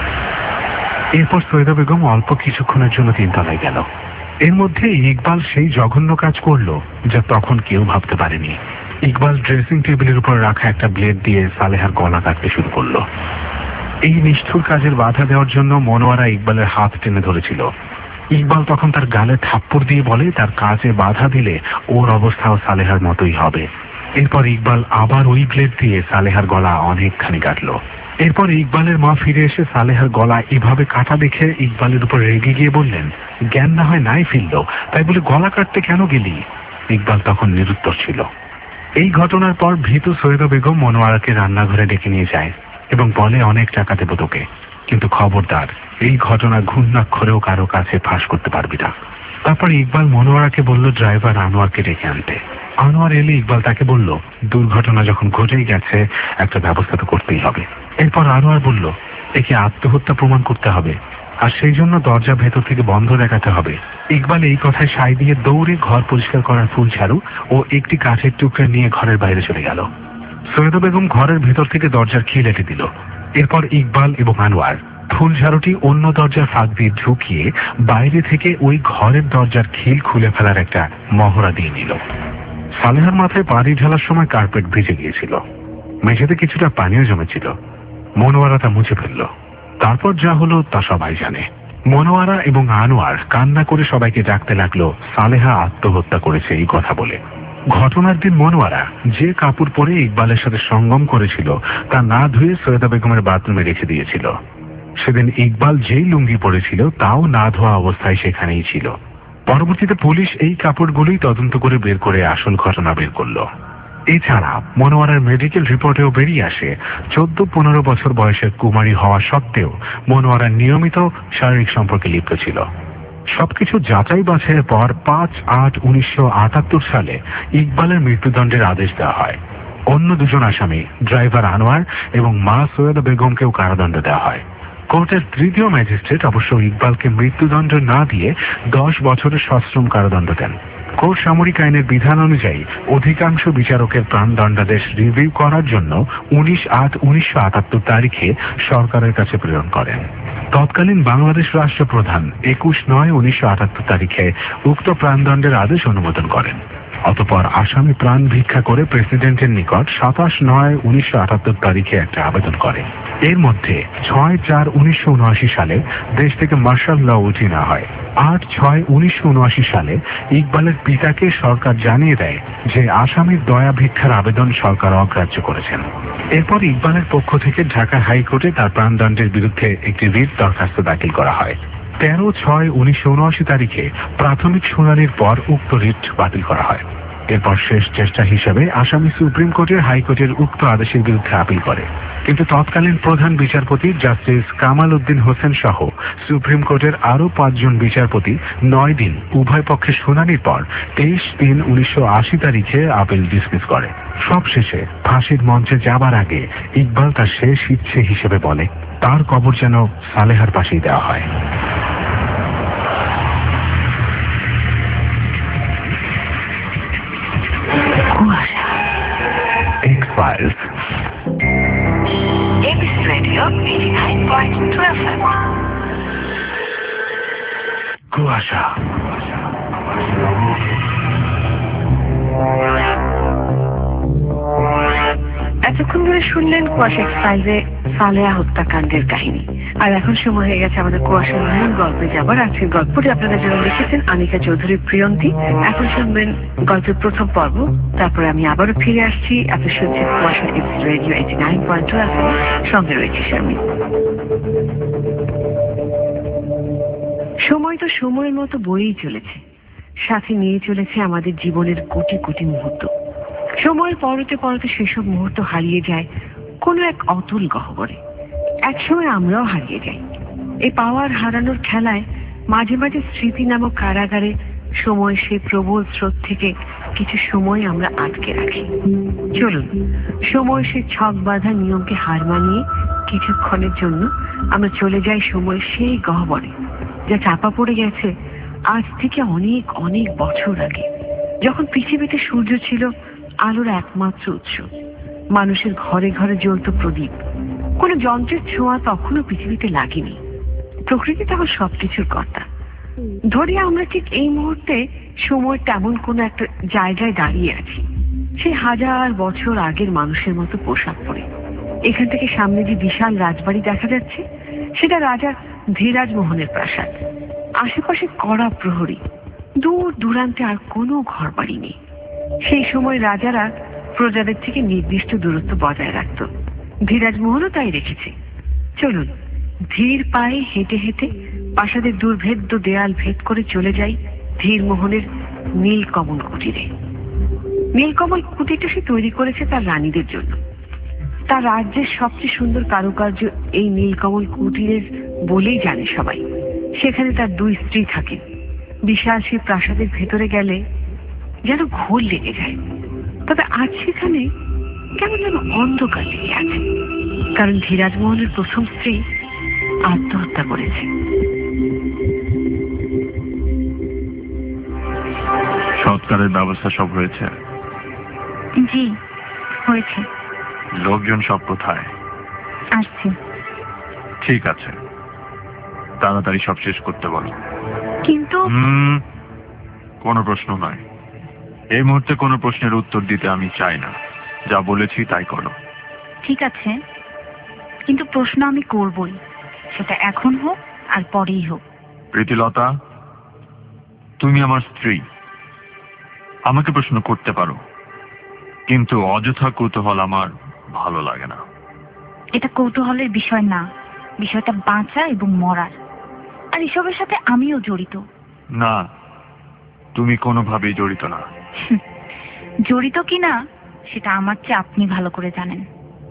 এরপর সৈয়দা বেগম অল্প কিছুক্ষণের জন্য তিনতলায় গেল। এর মধ্যে ইকবাল সেই জঘন্য কাজ করলো যা তখন কেউ ভাবতে পারেনি। ইকবাল ড্রেসিং টেবিলের উপর রাখা একটা ব্লেড দিয়ে সালেহার গলা কাটতে শুরু করলো। এই নিষ্ঠুর কাজের বাধা দেওয়ার জন্য মনোয়ারা ইকবালের হাত টেনে ধরেছিল। ইকবাল তখন তার গালে থাপ্পড় দিয়ে বলে তার কাজে বাধা দিলে ওর অবস্থাও সালেহার মতোই হবে। এরপর ইকবাল আবার ওই ব্লেড দিয়ে সালেহার গলা অনেকখানি কাটলো। এরপর ইকবালের মা ফিরে এসে সালেহার গলা এভাবে কাটা দেখে ইকবালের উপর রেগে গিয়ে বললেন জ্ঞান না হয় নাই ফিরল, তাই বলে গলা কাটতে কেন গেলি? ইকবাল তখন নিরুত্তর ছিল। এই ঘটনার পর ভীতু সৈয়দা বেগম মনোয়ারাকে রান্নাঘরে ডেকে নিয়ে যায় এবং বলে অনেক টাকা দেব তোকে, কিন্তু খবরদার এই ঘটনা ঘূর্ণাক্ষরেও কারো কাছে ফাঁস করতে পারবি না। তারপর ইকবাল মনোয়ারাকে বলল ড্রাইভার আনোয়ারকে ডেকে আনতে। আনোয়ার এলে ইকবাল তাকে বলল দুর্ঘটনা যখন ঘটেই গেছে একটা ব্যবস্থা তো করতেই হবে। এরপর আনোয়ার বলল একে আত্মহত্যা প্রমাণ করতে হবে, আর সেই জন্য দরজা ভেতর থেকে বন্ধ দেখাতে হবে। ইকবাল এই কথায় সায় দিয়ে দৌড়ে ঘর পরিষ্কার করার ফুল ঝাড়ু ও একটি কাঠের টুকরা নিয়ে ঘরের বাইরে চলে গেল। সৈয়দা বেগম ঘরের ভেতর থেকে দরজার খিল এঁটে দিল। এরপর ইকবাল এবং আনোয়ার ফুল ঝাড়ুটি অন্য দরজার ফাঁক দিয়ে ঢুকিয়ে বাইরে থেকে ওই ঘরের দরজার খিল খুলে ফেলার একটা মহড়া দিয়ে নিল। সালেহার মাথায় পানি ঢালার সময় কার্পেট ভিজে গিয়েছিল। মেঝেতে কিছুটা পানিও জমেছিল। মনোয়ারা তা মুছে ফেলল। তারপর যা হলো তা সবাই জানে। মনোয়ারা এবং আনোয়ার কান্না করে সবাইকে ডাকতে লাগলো সালেহা আত্মহত্যা করেছে এই কথা বলে। ঘটনার দিন মনোয়ারা যে কাপড় পরে ইকবালের সাথে সঙ্গম করেছিল তা না ধুয়ে সৈয়দা বেগমের বাথরুমে রেখে দিয়েছিল। সেদিন ইকবাল যেই লুঙ্গি পরেছিল তাও না ধোয়া অবস্থায় সেখানেই ছিল। পরবর্তীতে পুলিশ এই কাপড়গুলোই তদন্ত করে বের করে আসল ঘটনা বের করলো। এছাড়া মনোয়ারার মেডিকেল রিপোর্টেও বেরিয়ে আসে চোদ্দ পনেরো বছর বয়সের কুমারী হওয়া সত্ত্বেও মনোয়ারা নিয়মিত শারীরিক সম্পর্কে লিপ্ত ছিল। সবকিছু যাচাই বাছাইয়ের পর পাঁচ আট উনিশশো আটাত্তর সালে ইকবালের মৃত্যুদণ্ডের আদেশ দেওয়া হয়। অন্য দুজন আসামি ড্রাইভার আনোয়ার এবং মা সৈয়দা বেগমকেও কারাদণ্ড দেওয়া হয়। কোর্টের তৃতীয় ম্যাজিস্ট্রেট অবশ্য ইকবালকে মৃত্যুদণ্ড না দিয়ে দশ বছরের সশ্রম কারাদণ্ড দেন। কোর্ট সামরিক আইনের বিধান অনুযায়ী অধিকাংশ বিচারকের প্রাণদণ্ডাদেশ রিভিউ করার জন্য উনিশ আট উনিশশো আটাত্তর তারিখে সরকারের কাছে প্রেরণ করেন। তৎকালীন বাংলাদেশ রাষ্ট্রপ্রধান একুশ নয় উনিশশো আটাত্তর তারিখে উক্ত প্রাণদণ্ডের আদেশ অনুমোদন করেন। অতঃপর আসামি প্রাণ ভিক্ষা করে প্রেসিডেন্টের নিকট সাতাশ নয় উনিশশো আটাত্তর তারিখে একটা আবেদন করে। এর মধ্যে ছয় চার উনিশশো উনআশি সালে দেশ থেকে মার্শাল ল উঠিয়ে নেওয়া হয়। আট ছয় উনিশশো উনআশি সালে ইকবালের পিতাকে সরকার জানিয়ে দেয় যে আসামির দয়া ভিক্ষার আবেদন সরকার অগ্রাহ্য করেছেন। এরপর ইকবালের পক্ষ থেকে ঢাকা হাইকোর্টে তার প্রাণদণ্ডের বিরুদ্ধে একটি রিট দরখাস্ত দাখিল করা হয়। তেরো ছয় উনিশশো উনআশি তারিখে প্রাথমিক শুনানির পর উক্ত রিট বাতিল করা হয়। এরপর শেষ চেষ্টা হিসেবে আসামি সুপ্রিম কোর্টের হাইকোর্টের উক্ত আদেশের বিরুদ্ধে আপিল করে, কিন্তু তৎকালীন প্রধান বিচারপতি জাস্টিস কামাল উদ্দিন হোসেন সহ সুপ্রিম কোর্টের আরো পাঁচজন বিচারপতি নয় দিন উভয় পক্ষে শুনানির পর তেইশ তিন উনিশশো আশি তারিখে আপিল ডিসমিস করে। সবশেষে ফাঁসির মঞ্চে যাবার আগে ইকবাল তার শেষ ইচ্ছে হিসেবে বলে তার কবর যেন সালেহার পাশেই দেওয়া হয়। Kuasha X X-Files. A B C Radio eighty-nine point two F M. কুয়াশা। এতক্ষণ ধরে শুনলেন কুয়াশা এক্সপ্রাইজে সালেহা হত্যাকাণ্ডের কাহিনী। আর এখন সময় হয়ে গেছে আমাদের কুয়াশার মূল গল্পে যাবার। আজকের গল্পটি আপনাদের জন্য লিখেছেন আনিকা চৌধুরী প্রিয়ন্তী। এখন শুনবেন গল্পের প্রথম পর্ব, তারপরে আমি আবারও ফিরে আসছি। আপনি শুনছেন Kuasha ABC radio eighty nine point two F M, সঙ্গে রয়েছে শারমিন। সময় তো সময়ের মতো বয়েই চলেছে, সাথে নিয়ে চলেছে আমাদের জীবনের কোটি কোটি মুহূর্ত। সময়ের পরতে পরতে সেসব মুহূর্ত হারিয়ে যায় কোনো এক অতুল গহ্বরে। একসময় আমরাও হারিয়ে যাই। এই পাওয়ার হারানোর খেলায় মাঝে মাঝে স্মৃতি নামক কারাগারে সময় সেই প্রবল স্রোত থেকে কিছু সময় আমরা আটকে রাখি। চলুন সময় সে ছক বাঁধা নিয়মকে হার মানিয়ে কিছুক্ষণের জন্য আমরা চলে যাই সময় সেই গহ্বরে, যা চাপা পড়ে গেছে আজ থেকে অনেক অনেক বছর আগে, যখন পৃথিবীতে সূর্য ছিল আলোর একমাত্র উৎস। মানুষের ঘরে ঘরে জ্বলত প্রদীপ। কোনো যন্ত্রের ছোঁয়া তখনও পৃথিবীতে লাগেনি। প্রকৃতি তখন সবকিছুর কর্তা। ধরি আমরা ঠিক এই মুহূর্তে সময় তেমন কোনো একটা জায়গায় দাঁড়িয়ে আছি, সেই হাজার বছর আগের মানুষের মতো পোশাক পরে। এখান থেকে সামনে যে বিশাল রাজবাড়ি দেখা যাচ্ছে, সেটা রাজা ধীরাজ মোহনের প্রাসাদ। আশেপাশে কড়া প্রহরী, দূর দূরান্তে আর কোনো ঘর বাড়ি নেই। সেই সময় রাজারা প্রজাদের থেকে নির্দিষ্ট দূরত্ব বজায় রাখত। ধীরাজ মোহনও তাই রেখেছে। চলুন ধীর পায়ে হেঁটে হেঁটে প্রাসাদের দুর্ভেদ্য দেয়াল ভেদ করে চলে যাই ধীর মোহনের নীলকমল কুটিরে। নীলকমল কুটিরটা সে তৈরি করেছে তার রানীদের জন্য। তার রাজ্যের সবচেয়ে সুন্দর কারুকার্য এই নীলকমল কুটিরের বলেই জানে সবাই। সেখানে তার দুই স্ত্রী থাকেন। বিশাল সেই প্রাসাদের ভেতরে গেলে যেন ঘোর লেগে যায়। তবে আজ সেখানে কেমন যেন অন্ধকার লেগে আছে, কারণ ধীরাজ মোহনের প্রথম স্ত্রী আত্মহত্যা করেছে। সৎকারের ব্যবস্থা সব হয়েছে? জি হয়েছে। লোকজন সব কোথায়? আসছি। ঠিক আছে, তাড়াতাড়ি সব শেষ করতে বলো। কিন্তু হুম কোনো প্রশ্ন নয়। এই মুহূর্তে কোনো প্রশ্নের উত্তর দিতে আমি চাই না। যা বলেছি তাই করো। ঠিক আছে, কিন্তু প্রশ্ন আমি করবই, সেটা এখন হোক আর পরেই হোক। প্রীতিলতা, তুমি আমার স্ত্রী, আমাকে প্রশ্ন করতে পারো, কিন্তু অযথা কৌতূহল আমার ভালো লাগে না। এটা কৌতূহলের বিষয় না, বিষয়টা বাঁচা এবং মরার। আর এসবের সাথে আমিও জড়িত। না, তুমি কোনোভাবেই জড়িত না। জড়িত কিনা সেটা আমার চেয়ে আপনি ভালো করে জানেন।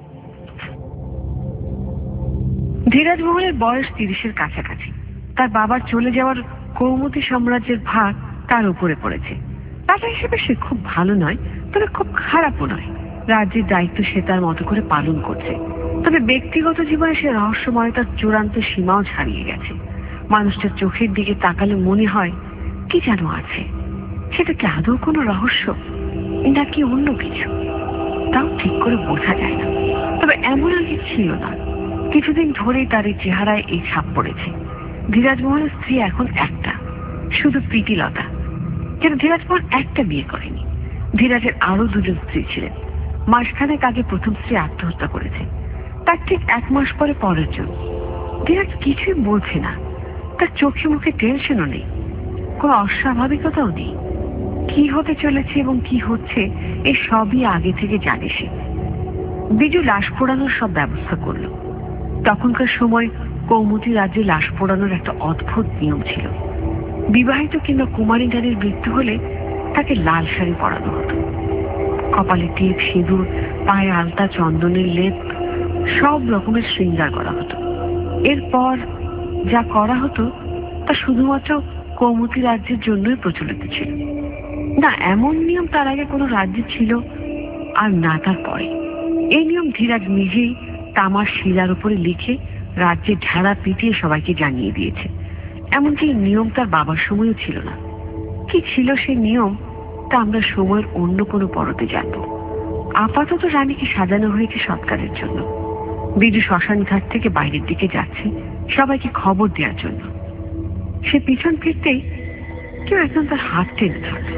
ধীরাজ মোহনের বয়স তিরিশের কাছাকাছি। তার বাবার চলে যাওয়ার কৌমুদী সাম্রাজ্যের ভাগ তার উপরে পড়েছে। রাজা হিসেবে সে খুব ভালো নয়, তবে খুব খারাপও নয়। রাজ্যের দায়িত্ব সে তার মতো করে পালন করছে। তবে ব্যক্তিগত জীবনে সে রহস্যময়তার চূড়ান্ত সীমাও ছাড়িয়ে গেছে। মানুষটার চোখের দিকে তাকালে মনে হয় কি যেন আছে। সেটা কি আদৌ কোনো রহস্য নাকি অন্য কিছু, তাও ঠিক করে বোঝা যায় না। তবে এমন আগে ছিল না। কিছুদিন ধরেই তার এই চেহারায় এই ছাপ পড়েছে। ধীরাজ মোহনের স্ত্রী এখন একটা, শুধু প্রীতিলতা। যেন ধীরাজ মোহন একটা বিয়ে করেনি। ধীরাজের আরো দুজন স্ত্রী ছিলেন। মাসখানেক আগে প্রথম স্ত্রী আত্মহত্যা করেছে, তার ঠিক এক মাস পরে পরের জন। ধীরাজ কিছুই বলছে না, তার চোখে মুখে টেনশনও নেই, কোনো অস্বাভাবিকতাও নেই। কি হতে চলেছে এবং কি হচ্ছে এই সবই আগে থেকে জানে সে। বিজু লাশ পোড়ানোর সব ব্যবস্থা করলো। তখনকার সময় কৌমুদী রাজ্যে লাশ পোড়ানোর একটা অদ্ভুত নিয়ম ছিল। বিবাহিত কিংবা কুমারী নারীর মৃত্যু হলে তাকে লাল শাড়ি পরানো হতো। কপালে টিপ, সিঁদুর, পায়ে আলতা, চন্দনের লেপ, সব রকমের শৃঙ্গার করা হতো। এরপর যা করা হতো তা শুধুমাত্র কৌমুদী রাজ্যের জন্যই প্রচলিত ছিল। না এমন নিয়ম তার আগে কোনো রাজ্যে ছিল, আর না তার পরে। এই নিয়ম ধীরাজ নিজেই তামার শিলার উপরে লিখে রাজ্যে ঝাড়া পিটিয়ে সবাইকে জানিয়ে দিয়েছে। এমনকি নিয়ম তার বাবার সময়ও ছিল না। কি ছিল সেই নিয়ম তা আমরা সময়ের অন্য কোনো পরতে জানব। আপাতত রানীকে সাজানো হয়েছে সৎকারের জন্য। বিজু শ্মশান ঘাট থেকে বাইরের দিকে যাচ্ছে সবাইকে খবর দেওয়ার জন্য। সে পিছন ফিরতেই কেউ একজন তার হাত টেনে ধরল।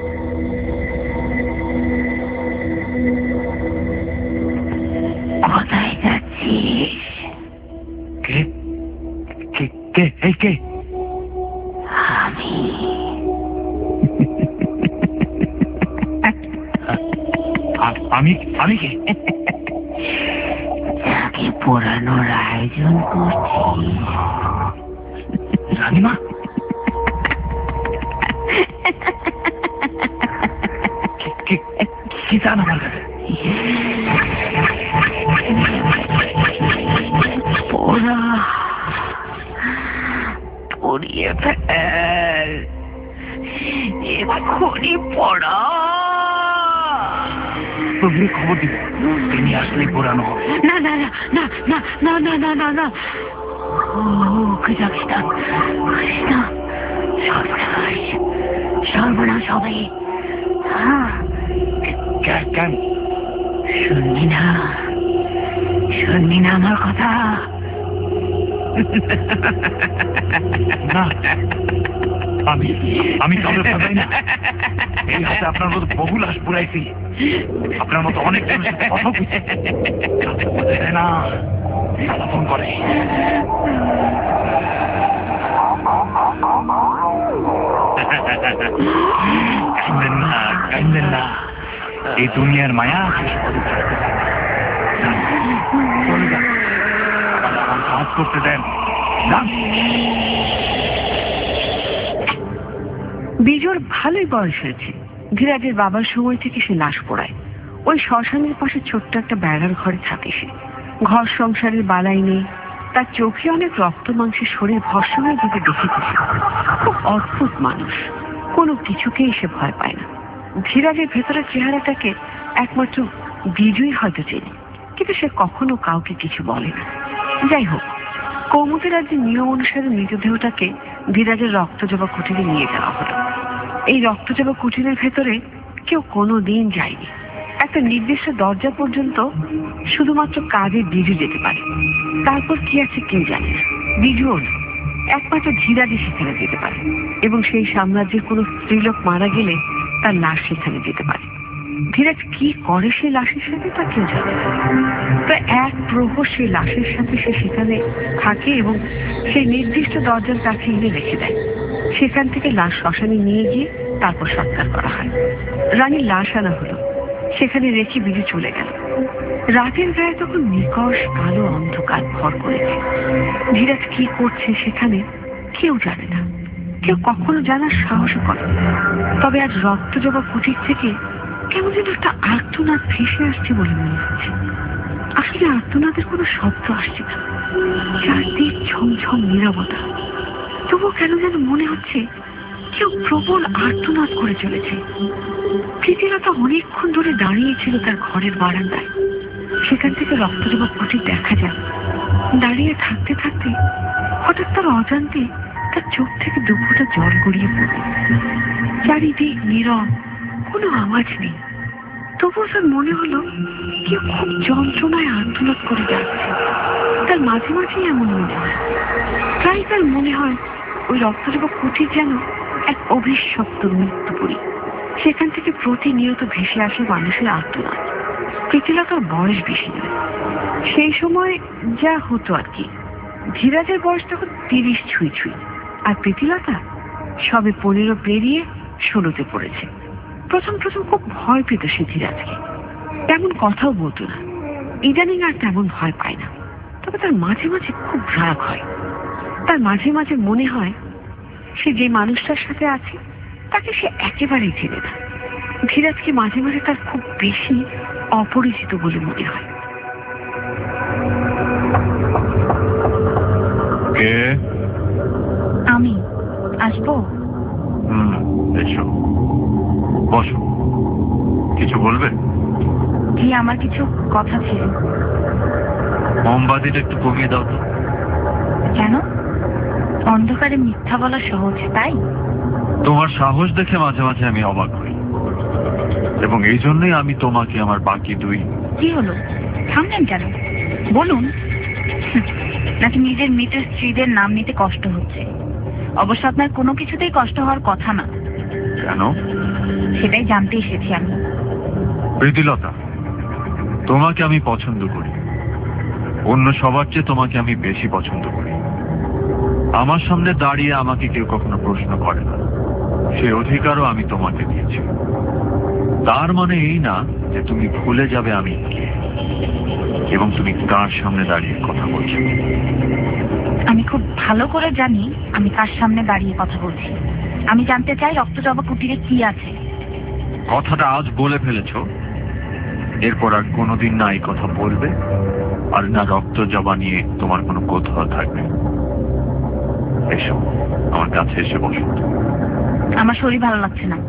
কোথায় যাচ্ছিস? কে কে কে এই কে? আমি আমি আমি কে? যাকে পোড়ানোর আয়োজন করছি। রানীমা, কি চান আমার কাছে? পোড়া পড়িয়ে ফেল, এক্ষুনি পোড়া। প্রভুর খবর দিব, তিনি আসলেই পোড়ানো হবে। না না না না না না না না না না ওকে যাবি না, না সর্বনাশ, সর্বনাশ হবে। কেন শুনবি না? শুনবি না আমার কথা? না, আমি আমি কাউকে ভাবাই না। এই হাতে আপনার মতো বহু লাশ পুরাইছি, আপনার মতো অনেক জনের সাথে কথা বলছি, না ফোন করে। কাইন্দেন না, কাইন্দেন না, এই দুনিয়ার মায়া চলে যান, কাজ করতে দেন। বিজুর ভালোই বয়স হয়েছে। ধীরাজের বাবার সময় থেকে সে লাশ পোড়ায়। ওই শ্মশানের পাশে ছোট্ট একটা বেড়ার ঘরে থাকে সে। ঘর সংসারের বালাই নেই, তার চোখে অনেক রক্ত মাংসের শরীর ভস্ম হয়ে যেতে দেখেছে সে। খুব অদ্ভুত মানুষ, কোনো কিছুকেই সে ভয় পায় না। ধীরাজের ভেতরের চেহারাটাকে একমাত্র বিজুই হয়তো চেনে, কিন্তু সে কখনো কাউকে কিছু বলে না। যাই হোক, কৌমুদী রাজ্যের নিয়ম অনুসারে মৃতদেহটাকে ধীরাজের রক্তজবা কুটিরে নিয়ে যাওয়া হলো। এই রক্তজবা কুটিরের ভেতরে কেউ কোনো দিন যায়নি। একটা নির্দিষ্ট দরজা পর্যন্ত শুধুমাত্র কাজে বিজু যেতে পারে, তারপর কি আছে কেউ জানে না। বিজুও না, একমাত্র ধীরাজই সেখানে যেতে পারে, এবং সেই সাম্রাজ্যের কোনো স্ত্রীলোক মারা গেলে তার লাশ সেখানে যেতে পারে। ধীরাজ কি করে সেই লাশের সাথে তা কেউ জানে না। প্রায় এক প্রহর সেই লাশের সাথে সে সেখানে থাকে এবং সেই নির্দিষ্ট দরজার কাছে এনে রেখে দেয়। সেখান থেকে লাশ শ্মশানে নিয়ে গিয়ে তারপর সৎকার করা হয়। রানীর লাশ আনা হলো, সেখানে রেখে বিজু চলে গেল। রাতের গায়ে তখন নিকষ কালো অন্ধকার ভর করেছে। ধীরাজ কি করছে সেখানে কেউ জানে না, কেউ কখনো জানার সাহসও করে না। তবে আজ রক্তজবা কুটির থেকে কেমন যেন একটা আর্তনাদ ভেসে আসছে বলে মনে হচ্ছে। আসলে আর্তনাদের কোনো শব্দ আসছে না, চারদিক ঝমঝম নীরবতা। তবুও কেন যেন মনে হচ্ছে কেউ প্রবল আর্তনাদ করে চলেছে। প্রীতিলতা অনেকক্ষণ ধরে দাঁড়িয়েছিল তার ঘরের বারান্দায়। সেখান থেকে রক্তজবা কুটির দেখা যায়। দাঁড়িয়ে থাকতে থাকতে হঠাৎ তার অজান্তে তার চোখ থেকে দুপুরটা জল গড়িয়ে পড়ল। চারিদিক নীরব, কোনো আওয়াজ নেই। তবুও তার মনে হলো কেউ খুব যন্ত্রণায় আর্তনাদ করে যাচ্ছে। তার মাঝে মাঝেই এমন মনে হয়, প্রায় তার মনে হয় ওই রক্তজবা কুটির যেন এক অভিশপ্ত মৃত্যুপুরী। সেখান থেকে প্রতিনিয়ত ভেসে আসে মানুষের আর্তনাদ। প্রীতিলতার বয়স বেশি নয়, সেই সময় যা হতো আর কি। ধীরাজের বয়স তখন তিরিশ ছুঁই ছুঁই, আর প্রীতিলতা সবে পনেরো পেরিয়ে ষোলোতে পড়েছে। প্রথম প্রথম খুব ভয় পেত সে ধীরাজকে, তেমন কথাও বলতো না। ইদানিং আর তেমন ভয় পায় না, তবে তার মাঝে মাঝে খুব রাগ হয়। তার মাঝে মাঝে মনে হয় সে যে মানুষটার সাথে আছে তাকে সে একেবারেই চেনে না। ধীরাজকে মাঝে মাঝে তার খুব বেশি অপরিচিত বলে মনে হয়। কে? আমি আসবো? হুম, এসো, বসো। কিছু বলবে? জি, আমার কিছু কথা ছিল। মোমবাতিটা একটু কমিয়ে দাও তো। কেন? অন্ধকারে মিথ্যা বলা সহজ তাই? তোমার সাহস দেখে মাঝে মাঝে আমি অবাক হই। এবং এই জন্যই আমি তোমাকে আমার বাকি দুই। কি হলো, থামলেন কেন? বলুন। নাকি নিজের মৃত স্ত্রীদের নাম নিতে কষ্ট হচ্ছে? অবশ্য আপনার কোনো কিছুতেই কষ্ট হওয়ার কথা না। কেন? সেটাই জানতে এসেছি আমি। প্রীতিলতা, তোমাকে আমি পছন্দ করি। অন্য সবার চেয়ে তোমাকে আমি বেশি পছন্দ করি। আমার সামনে দাঁড়িয়ে আমাকে কেউ কখনো প্রশ্ন করে না, সে অধিকারও আমি তোমাকে দিয়েছি। তার মানে এই না যে তুমি ভুলে যাবে আমি কে এবং তুমি কার সামনে দাঁড়িয়ে কথা বলছো। আমি খুব ভালো করে জানি আমি কার সামনে দাঁড়িয়ে কথা বলছি। আমি জানতে চাই রক্তজবা কুটিরে কি আছে। কথাটা আজ বলে ফেলেছো, এরপর আর কোনোদিন না এই কথা বলবে, আর না রক্ত জবা নিয়ে তোমার কোনো কৌতূহল থাকবে। এসো, আমার কাছে এসে বসো। আমার শরীর ভালো লাগছে না।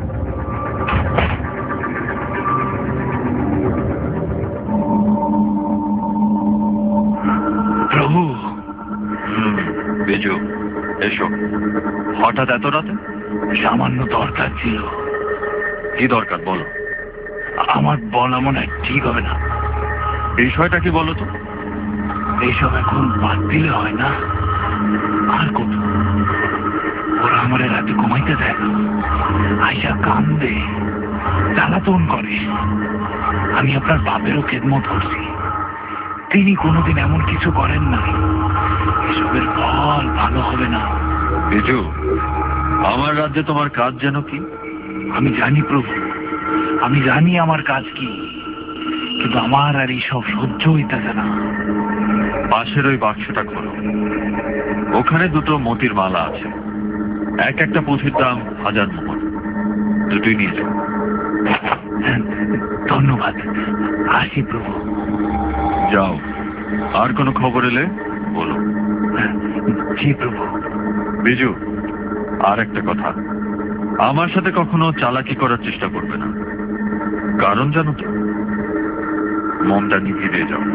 প্রভু। হুম, বিজু, এসো। হঠাৎ এত রাতে? সামান্য দরকার ছিল। কি দরকার বলো? আমার বলা মনে হয় ঠিক হবে না। বিষয়টা কি বলো তো? এইসব এখন বাদ দিলে হয় না। আর কত? ওরা আমার রাতে ঘুমাইতে দেয় না, আইসা কান্দে, জ্বালাতন করে। আমি আপনার বাপেরও খেদমত করছি, তিনি কোনোদিন এমন কিছু করেন না। এসবের ফল ভালো হবে না। বিজু, আমার রাজ্যে তোমার কাজ যেন কি? আমি জানি প্রভু, আমি জানি আমার কাজ কি, কিন্তু আমার আর এইসব সহ্য হইতেছে না। পাশের ওই বাক্সটা খোলো। ওখানে দুটো মতির মালা আছে, এক একটা পুঁথির দাম হাজার মোহর। দুটোই নিয়ে যাও। ধন্যবাদ, আসি প্রভু। যাও, আর কোনো খবর এলে বলো। জি প্রভু। বিজু, আর একটা কথা, আমার সাথে কখনো চালাকি করার চেষ্টা করবে না। কারণ জানো তো, মনটা নিভিয়ে দিয়ে যাও।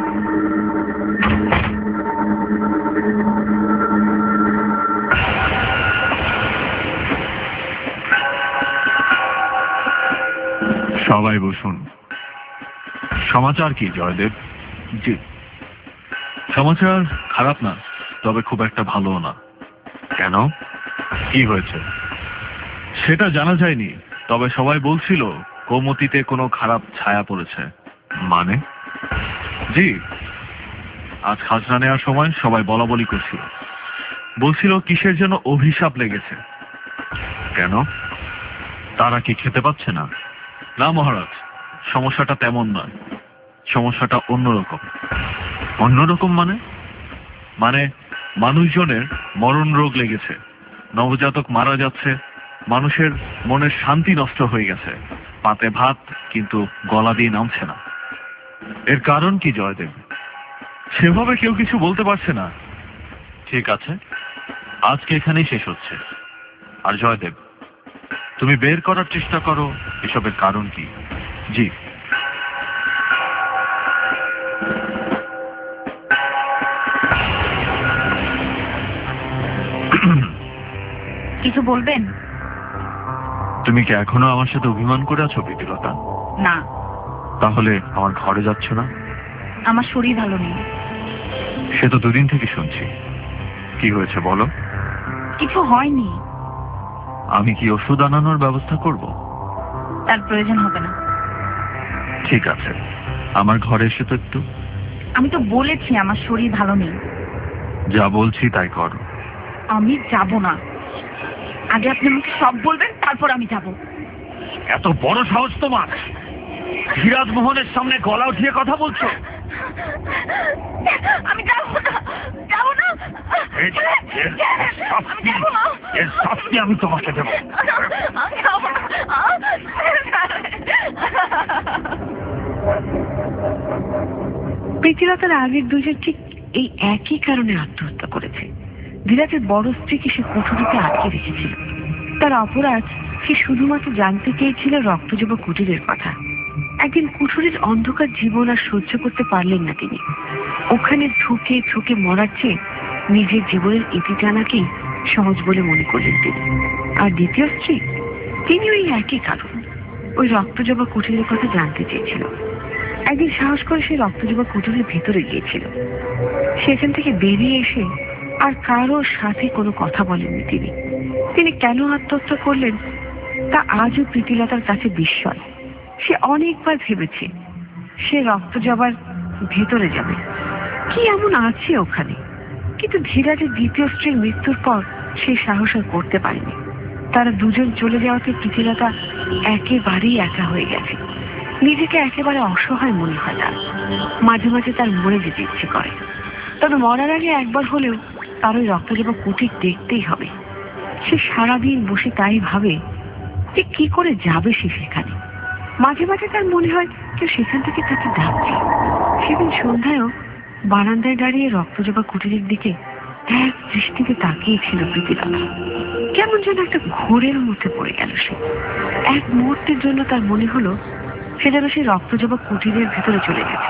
সবাই বসুন। সমাচার কি জয়দেব? জি। সমাচার খারাপ না, তবে খুব একটা ভালো না। কেন? কি হয়েছে? সেটা জানা যায়নি, তবে সবাই বলছিল কৌমতিতে কোনো খারাপ ছায়া পড়েছে। মানে? জি, আজ খাজনা নেওয়ার সময় সবাই বলা বলি করছিল, বলছিল কিসের জন্য অভিশাপ লেগেছে। কেন? তারা কি খেতে পাচ্ছে না? না মহারাজ, সমস্যাটা তেমন নয়, সমস্যাটা অন্যরকম। অন্যরকম মানে? মানে মানুষজনের মরণ রোগ লেগেছে, নবজাতক মারা যাচ্ছে, মানুষের মনের শান্তি নষ্ট হয়ে গেছে, পাতে ভাত কিন্তু গলা দিয়ে নামছে না। এর কারণ কি জয়দেব? সেভাবে কেউ কিছু বলতে পারছে না। ঠিক আছে, আজকে এখানেই শেষ হচ্ছে। আর জয়দেব, তুমি বের করার চেষ্টা করো এসবের কারণ কি। জি। কিছু বলবেন? তুমি কি এখনো আমার সাথে অভিমান করে আছো প্রীতিলতা? না। তাহলে আমার ঘরে যাচ্ছ না? আমার শরীর ভালো নেই। সে তো দুদিন থেকে শুনছি। কি হয়েছে বলো? কিছু হয়নি। আমি কি ওষুধ আনানোর ব্যবস্থা করব? তার প্রয়োজন হবে না। ঠিক আছে, আমার ঘরে এসে তো একটু। আমি তো বলেছি আমার শরীর ভালো নেই। যা বলছি তাই করো। আমি যাব না। আগে আপনি আমাকে সব বলবেন, তারপর আমি যাব। এত বড় সাহস তোমার? ধীরাজ মোহনের সামনে গলা উঠিয়ে কথা বলছো? আমি যাব না, যাব না। এর শাস্তি, এর শাস্তি আমি তোমাকে দেব। আমি যাব না। প্রীতিলতার আগের দুজন ঠিক এই একই কারণে আত্মহত্যা করেছে। ধীরাজের বড় স্ত্রীকে সে কুঠুরিতে আটকে রেখেছিল। তার অপরাধ, সে শুধুমাত্র জানতে চেয়েছিল রক্তজবা কুটিরের কথা। একদিন কুঠুরির অন্ধকার জীবন আর সহ্য করতে পারলেন না তিনি। ওখানে ঝুঁকে ঝুঁকে মরার চেয়ে নিজের জীবনের ইতি টানাকেই সহজ বলে মনে করলেন তিনি। আর দ্বিতীয় স্ত্রী, তিনি ওই একই কারণ। ওই রক্তজবা কুটিরের কথা জানতে চেয়েছিল। একদিন সাহস করে সে রক্তজবা কুটিরের ভেতরে গিয়েছিল। সেখান থেকে বেরিয়ে এসে আর কারোর সাথে কোনো কথা বলেননি তিনি। তিনি কেন আত্মহত্যা করলেন তা আজও প্রীতিলতার কাছে বিস্ময়। সে অনেকবার ভেবেছে সে রক্তজবার ভেতরে যাবে, কি এমন আছে ওখানে, কিন্তু ধীরাজের দ্বিতীয় স্ত্রীর মৃত্যুর পর সে সাহস আর করতে পারেনি। তারা দুজন চলে যাওয়াতে প্রীতিলতা একেবারেই একা হয়ে গেছে। নিজেকে একেবারে অসহায় মনে হয় তার। মাঝে মাঝে তার মরে যেতে ইচ্ছে করে, তবে মরার আগে একবার হলেও তার ওই রক্তজবা কুটির দেখতেই হবে। সে সারাদিন বসে তাই ভাবে যে কি করে যাবে সে সেখানে। মাঝে মাঝে তার মনে হয় কেউ সেখান থেকে তাকে ডাকছে। সেদিন সন্ধ্যায়ও বারান্দায় দাঁড়িয়ে রক্তজবা কুটিরের দিকে এক দৃষ্টিতে তাকিয়েছিল প্রীতিলতা। কেমন যেন একটা ঘোরের মধ্যে পড়ে গেল সে। এক মুহূর্তের জন্য তার মনে হলো সে যেন সেই রক্তজবা কুটিরের ভেতরে চলে গেছে।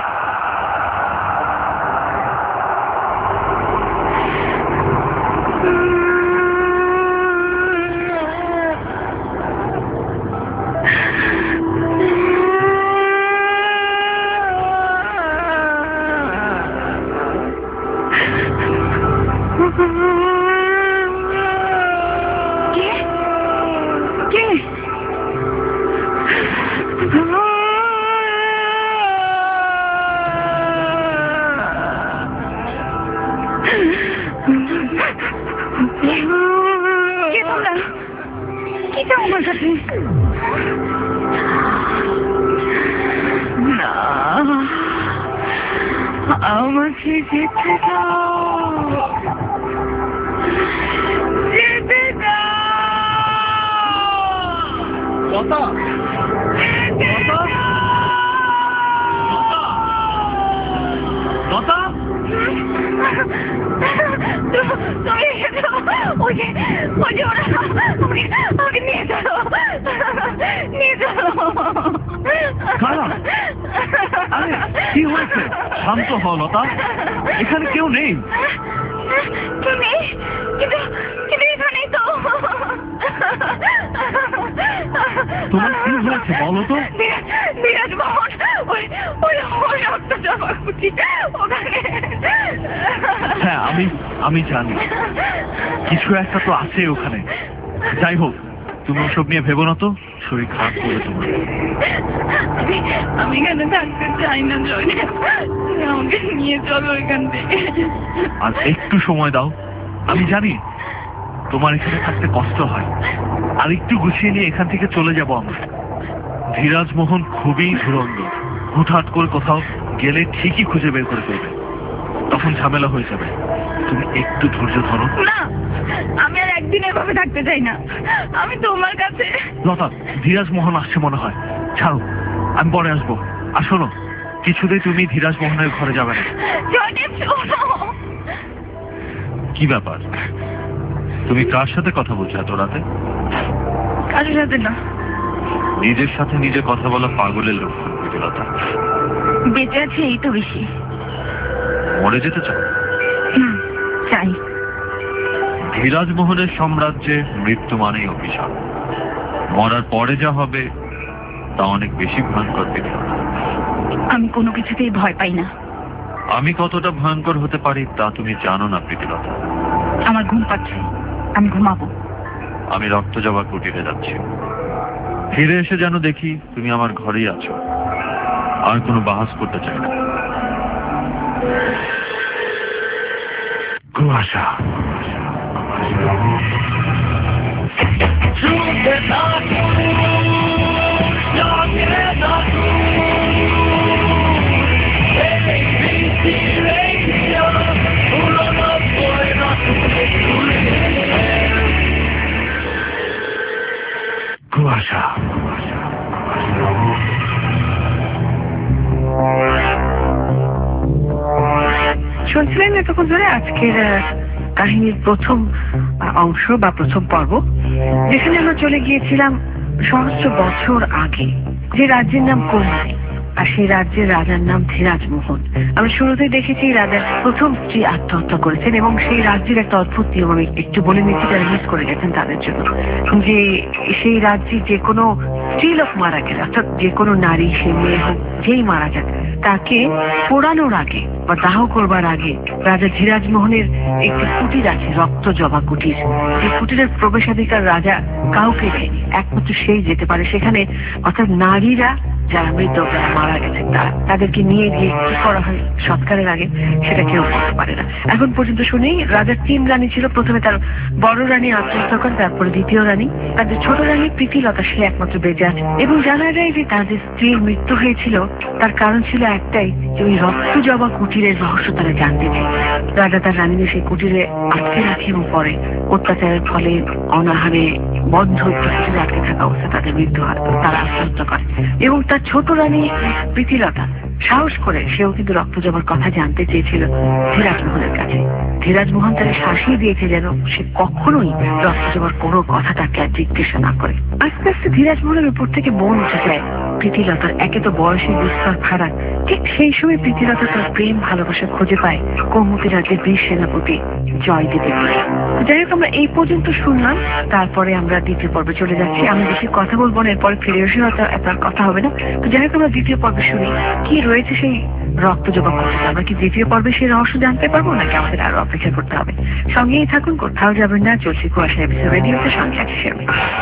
আমাকে যেতে দাও, যেতে দাও। লতা, লতা, লতা, তুমি ওই যে ওই যে ওরা আমাকে আমাকে নিয়ে চলো, নিয়ে চলো। আরে কি হয়েছে? শান্ত হও লতা, এখানে কেউ নেই। কেউ নেই, কিন্তু কিন্তু এখানেই তো। তোমার কি হয়েছে বলো তো? বিরাজ মোহন, ওই ওই ওই রক্তজবা কুটির ওখানে। হ্যাঁ, আমি আমি জানি কিছু একটা তো আছে ওখানে। যাই হোক, তুমি ওসব নিয়ে ভেবো না তো, শরীর খারাপ করে তোমার। আমি আমি এখানে থাকতে চাই না জয়দেব, আমাকে নিয়ে চলো এখান থেকে। আর একটু সময় দাও, আমি জানি তোমার এখানে থাকতে কষ্ট হয়। আর একটু গুছিয়ে নিয়ে এখান থেকে চলে যাবো আমরা। ধীরাজ মোহন খুবই ধুরন্ধর, হুটহাট করে কোথাও গেলে ঠিকই খুঁজে বের করে ফেলবে, তখন ঝামেলা হয়ে যাবে। তুমি একটু ধৈর্য ধরো। না, আমি আর একদিন এভাবে থাকতে চাই না, আমি তোমার কাছে। লতা, ধীরাজ মোহন আসছে মনে হয়, ছাড়ো, আমি পরে আসবো। আর শোনো, কিছুতেই তুমি ধীরাজ মোহনের ঘরে যাবে না। জয়দেব, শোনো। কি ব্যাপার, তুমি কার সাথে কথা বলছো এত রাতে? কারোর সাথে না। নিজের সাথে নিজে কথা বলা পাগলের লক্ষণ। লতা, বেঁচে আছে এই তো বেশি। মরে যেতে চাও? হুম, চাই। ধীরাজ মোহনের সাম্রাজ্যে মৃত্যু মানেই অভিশাপ। মরার পরে যা হবে তা অনেক বেশি ভয়ঙ্কর। আমি কোনো কিছুতেই ভয় পাই না। আমি কতটা ভয়ঙ্কর হতে পারি তা তুমি জানো না প্রীতিলতা। আমার ঘুম পাচ্ছে, আমি ঘুমাবো। আমি রক্তজবা কুটিরে যাচ্ছি। ফিরে এসে যেন দেখি তুমি আমার ঘরেই আছো। আর কোনো বাহাস করতে চাই না। কুয়াশা। কুয়াশা। শুনছিলেন এতক্ষণ ধরে আজকের কাহিনীর প্রথম অংশ বা প্রথম পর্ব, যেখানে আমরা চলে গিয়েছিলাম সহস্র বছর আগে, যে রাজ্যের নাম কৌমারী, আর সেই রাজ্যের রাজার নাম ধীরাজ মোহন। আমরা শুরুতেই দেখেছি রাজার প্রথম স্ত্রী আত্মহত্যা করেছেন, এবং সেই রাজ্যের একটা অদ্ভুত নিয়ম আমি একটু বলে নিচ্ছি যারা মিস করে গেছেন তাদের জন্য, যে সেই রাজ্যে যে কোনো স্ত্রীলোক মারা গেলে, অর্থাৎ যে কোনো নারী, সে মেয়ে হোক, যেই মারা যাক, তাকে পোড়ানোর আগে বা দাহ করবার আগে রাজা ধীরাজ মোহনের একটি কুটির আছে, রক্ত জবা কুটির। যে কুটিরের প্রবেশাধিকার রাজা কাউকে দেয়নি, একমাত্র সেই যেতে পারে সেখানে। অর্থাৎ নারীরা যারা মৃত, যারা মারা গেছে, তারা তাদেরকে নিয়ে গিয়ে কি করা হয় সৎকারের আগে, সেটা কেউ করতে পারে না। এখন পর্যন্ত শুনেই রাজার তিন রানী ছিল। প্রথমে তার বড় রানী আত্মহত্যা করেন, তারপরে দ্বিতীয় রানী, তার যে ছোট রানী প্রীতিলতা, সে একমাত্র বেঁচে আছে। এবং জানা যায় যে তার যে স্ত্রীর মৃত্যু হয়েছিল তার কারণ ছিল একটাই, যে ওই রক্ত জবা কুটিরের রহস্য তারা জানতে চায়। রাজা তার রানীকে সেই কুটিরে আটকে রাখে এবং পরে অত্যাচারের ফলে অনাহারে বন্ধ কুটিরে আটকে থাকা অবস্থা তাদের মৃত্যু হয়, তারা আত্মহত্যা করে। এবং তার ছোট রানী প্রীতিলতা সাহস করে সেও কিন্তু রক্ত জবার কথা জানতে চেয়েছিল ধীরাজ মোহনের কাছে। ধীরাজ মোহন তাকে শাসিয়ে দিয়েছে যেন সে কখনোই রক্ত জবার কোনো কথা তাকে আর জিজ্ঞাসা না করে। আস্তে আস্তে ধীরাজ মোহনের উপর থেকে মন উঠে যায় প্রীতিলতার। একে তো বয়সের বিস্তার ফারাক, ঠিক সেই সময় প্রীতিলতা তার প্রেম ভালোবাসা খুঁজে পায় কৌমুদী রাজ্যের বীর সেনাপতি জয়দেবের। যাই হোক, আমরা এই পর্যন্ত শুনলাম, তারপরে আমরা দ্বিতীয় পর্বে চলে যাচ্ছি। আমি বেশি কথা বলবো না, এরপরে ফিরে এসে হয়তো এত কথা হবে না। তো যাই হোক, আমরা দ্বিতীয় পর্বে শুনি কি রয়েছে সেই রক্ত জবা কুটিরে। আমরা কি দ্বিতীয় পর্বে সেই রহস্য জানতে পারবো, নাকি আমাদের আরো অপেক্ষা করতে হবে? সঙ্গেই থাকুন, কোথাও যাবেন না। চলছে কুয়াশা এপিসোড রেডিওতে, সঙ্গে আছে শেয়ার।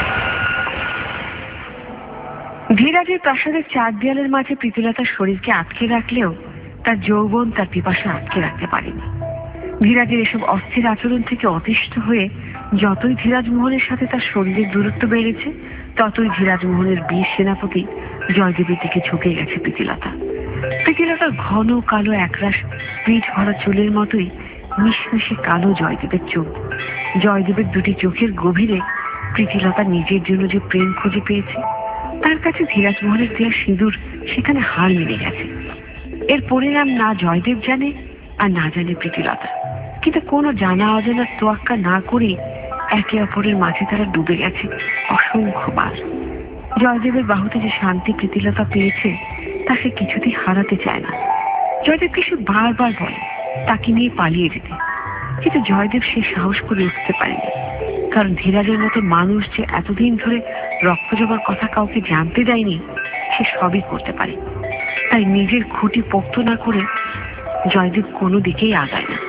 ধীরাজের প্রাসাদের চার দেয়ালের মাঝে প্রীতিলতার শরীরকে আটকে রাখলেও তার যৌবন, তার পিপাসা আটকে রাখতে পারেনি। ধীরাজের এসব অস্থির আচরণ থেকে অতিষ্ঠ হয়ে যতই ধীরাজ মোহনের সাথে তার শরীরের দূরত্ব বেড়েছে, ততই ধীরাজ মোহনের বীর সেনাপতি জয়দেবের দিকে ঝুঁকে গেছে প্রীতিলতা। প্রীতিলতার ঘন কালো একরাশ পিঠ ভরা চুলের মতোই মিশমিশে কালো জয়দেবের চোখ। জয়দেবের দুটি চোখের গভীরে প্রীতিলতা নিজের জন্য যে প্রেম খুঁজে পেয়েছে, তার কাছে ধীরাজ মোহনের দেওয়া সিঁদুর সেখানে হার মেনে গেছে। এর পরিণাম না জয়দেব জানে আর না জানে প্রীতিলতা। কিন্তু কোনো জানা অজানার তোয়াক্কা না করে একে অপরের মাঝে তারা ডুবে গেছে অসংখ্যবার। জয়দেবের বাহুতে যে শান্তি প্রীতিলতা পেয়েছে তা সে কিছুতেই হারাতে চায় না। জয়দেবকে সে বারবার বলে তাকে নিয়ে পালিয়ে যেতে, কিন্তু জয়দেব সে সাহস করে উঠতে পারেনি। কারণ ধীরাজের মতো মানুষ যে এতদিন ধরে রক্ত জবার কথা কাউকে জানতে দেয়নি, সে সবই করতে পারে। তাই নিজের খুঁটি পোক্ত না করে জয়দেব কোনো দিকেই আগায় না।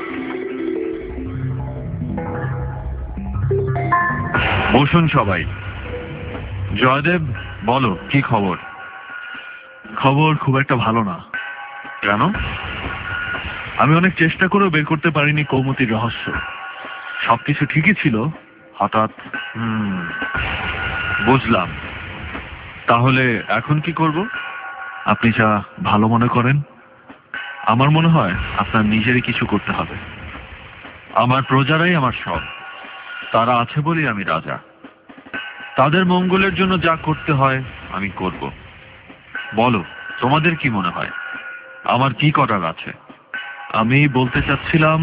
বসুন সবাই। জয়দেব, বলো কি খবর? খবর খুব একটা ভালো না। কেন? আমি অনেক চেষ্টা করেও বের করতে পারিনি কৌমুদীর রহস্য। সবকিছু ঠিকই ছিল, হঠাৎ হুম বুঝলাম। তাহলে এখন কি করব? আপনি যা ভালো মনে করেন। আমার মনে হয় আপনার নিজেরই কিছু করতে হবে। আমার প্রজারাই আমার সব, তারা আছে বলেই আমি রাজা। তাদের মঙ্গলের জন্য যা করতে হয় আমি করব। বলো, তোমাদের কি মনে হয় আমার কি করার আছে? আমি বলতে চাচ্ছিলাম।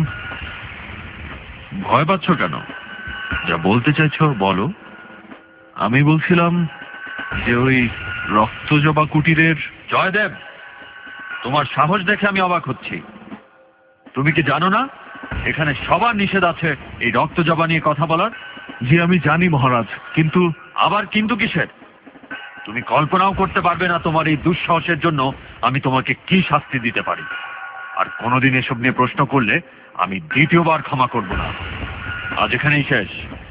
ভয় পাচ্ছ কেন? যা বলতে চাইছো বলো। আমি বলছিলাম যে ওই রক্ত জবা কুটিরের। জয়দেব, তোমার সাহস দেখে আমি অবাক হচ্ছি। তুমি কি জানো না এখানে সবার নিষেধ আছে এই রক্ত জবা নিয়ে কথা বলার? জি আমি জানি মহারাজ, কিন্তু। আবার কিন্তু কিসের? তুমি কল্পনাও করতে পারবে না তোমার এই দুঃসাহসের জন্য আমি তোমাকে কি শাস্তি দিতে পারি। আর কোনোদিন এসব নিয়ে প্রশ্ন করলে আমি দ্বিতীয়বার ক্ষমা করব না। আজ এখানেই শেষ।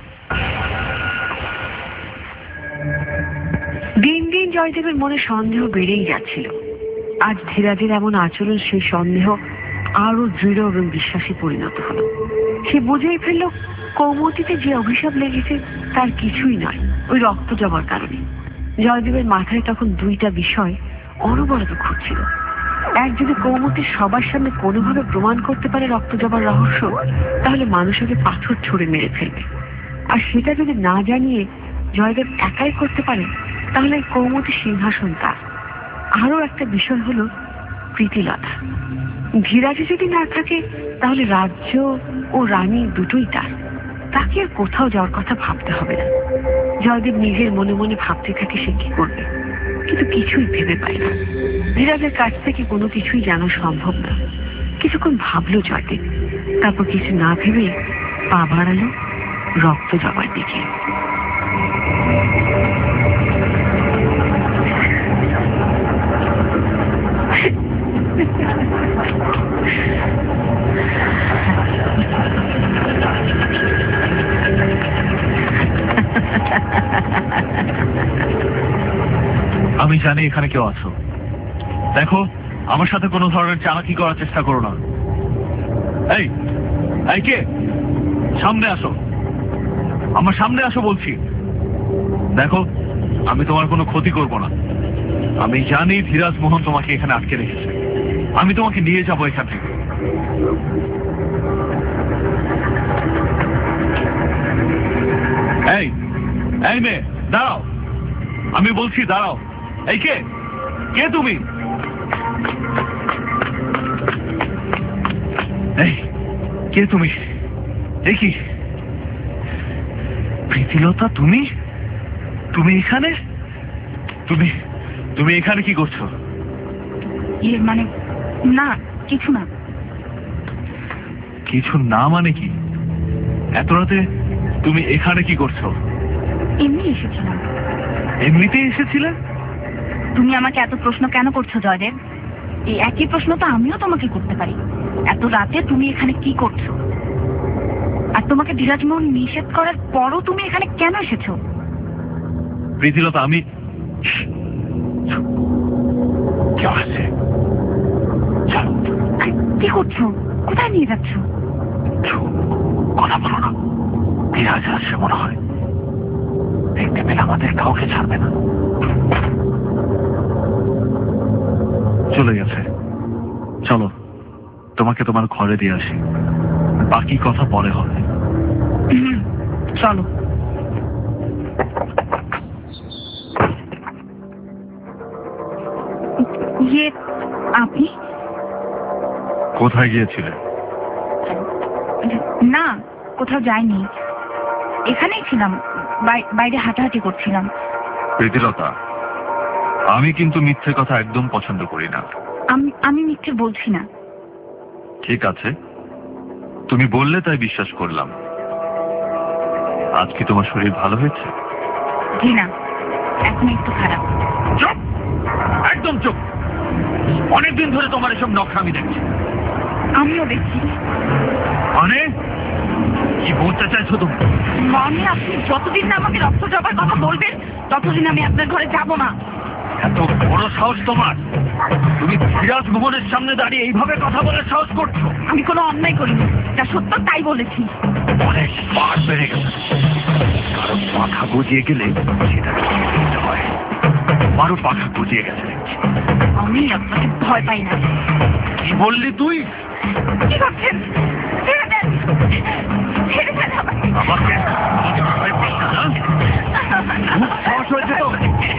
দিন দিন জয়দেবের মনে সন্দেহ বেড়েই যাচ্ছিল। আজ ধীরাজের এমন আচরণ সেই সন্দেহ আরো দৃঢ় এবং বিশ্বাসী পরিণত হলো। সে বুঝেই ফেলল কৌমুদীতে যে অভিশাপ লেগেছে তার কিছুই নয়, ওই রক্ত জমার কারণে। জয়দেবের মাথায় তখন দুইটা বিষয় অনবরত ঘুরছিল। এক, যদি কৌমুদী সবার সামনে কোনোভাবে প্রমাণ করতে পারে রক্ত জমার রহস্য, তাহলে মানুষকে পাথর ছুঁড়ে মেরে ফেলবে। আর সেটা যদি না জানিয়ে জয়দেব একাই করতে পারে, তাহলে কৌমুদী সিংহাসন তার। আরো একটা বিষয় হলো প্রীতিলতা। ধীরাজে যদি না থাকে তাহলে রাজ্য ও রানী দুটোই তার। তাকে আর কোথাও যাওয়ার কথা ভাবতে হবে না। জয়দেব নিজের মনে মনে ভাবতে থাকে সে কি করবে, কিন্তু কিছুই ভেবে পায় না। ধীরাজের কাছ থেকে কোনো কিছুই জানা সম্ভব না। কিছুক্ষণ ভাবলো জয়দেব, তারপর কিছু না ভেবে পা বাড়ালো রক্ত জবার দিকে। আমি জানি এখানে কেউ আছো। দেখো, আমার সাথে কোনো ধরনের চালাকি করার চেষ্টা করো না। এই এই কে? সামনে আসো, আমার সামনে আসো বলছি। দেখো, আমি তোমার কোনো ক্ষতি করব না। আমি জানি ধীরাজ মোহন তোমাকে এখানে আটকে রেখেছে। আমি তোমাকে নিয়ে যাবো এখান থেকে। এই এই মেয়ে, দাঁড়াও, আমি বলছি দাঁড়াও। এই কে? কে তুমি? এই কে তুমি? এই কি প্রীতিলতা? তুমি তুমি এখানে? তুমি তুমি এখানে কি করছো? ইয়ে মানে না, কিছু না। কিছু না মানে কি? এত রাতে তুমি এখানে কি করছো? এমনি এসেছিলাম। এমনিতেই এসেছিলে? তুমি আমাকে এত প্রশ্ন কেন করছো জয়দেব? এই একই প্রশ্ন তো আমিও তোমাকে করতে পারি। এত রাতে তুমি এখানে কি করছো? আর তোমাকে ধীরাজমোহন নিষেধ করার পরও তুমি এখানে কেন এসেছো? প্রীতিলতা, আমি কি আসছে? কি করছো? কোথায় নিয়ে যাচ্ছ? কথা বলো না। ধীরাজ আসছে মনে হয়। দেখতে পেলে আমাদের কাউকে ছাড়বে না। চলে গেছে। চলো, তোমাকে তোমার ঘরে দিয়ে আসি। বাকি কথা পরে হবে। চলো। ইয়ে, আপনি কোথায় গিয়েছিলেন? না, কোথাও যাইনি, এখানেই ছিলাম। বাইরে হাঁটাহাঁটি করছিলাম। প্রীতিলতা, আমি কিন্তু মিথ্যে কথা একদম পছন্দ করি না। আমি আমি মিথ্যে বলছি না। ঠিক আছে, তুমি বললে তাই বিশ্বাস করলাম। আজ কি তোমার শরীর ভালো হয়েছে? জি না, এখন একটু খারাপ। চুপ, একদম চুপ। অনেকদিন ধরে তোমার এসব নকশামি দেখছি। আমিও দেখছি। মানে কি বলতে চাইছো তুমি? মানে আপনি যতদিন না আমাকে রক্ত জবার কথা বলবেন, ততদিন আমি আপনার ঘরে যাব না। এত বড় সাহস তোমার? তুমি ধীরাজ মোহনের সামনে দাঁড়িয়ে এইভাবে কথা বলার সাহস করছো? আমি কোনো অন্যায় করিনি, যা সত্য তাই বলেছি। অনেক পার বেড়ে গেছে। কারণ পাখা গজিয়ে গেলে সেটা ঠিক হয়। আমারও পাখা গজিয়ে গেছে। আমি আপনাকে ভয় পাই না। কি বললি তুই? কি করছেন? ছেড়ে দেন, ছেড়ে দেন আমাকে। আমাকে আমাকে ভয় পাস না? খুব সাহস হয়েছে তো।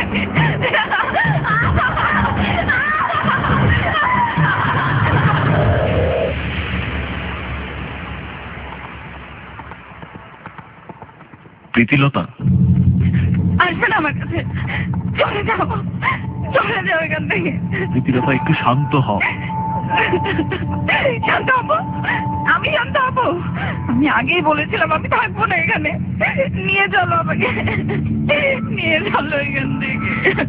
প্রীতিলতা, আসবেন আমার কাছে। চলে যাও, চলে যাও এখান থেকে। প্রীতিলতা, একটু শান্ত হও। শান্ত হবো? আমি শান্ত হবো? আমি আগেই বলেছিলাম আমি থাকবো না এখানে। নিয়ে চলো আমাকে, নিয়ে চলো এখান থেকে।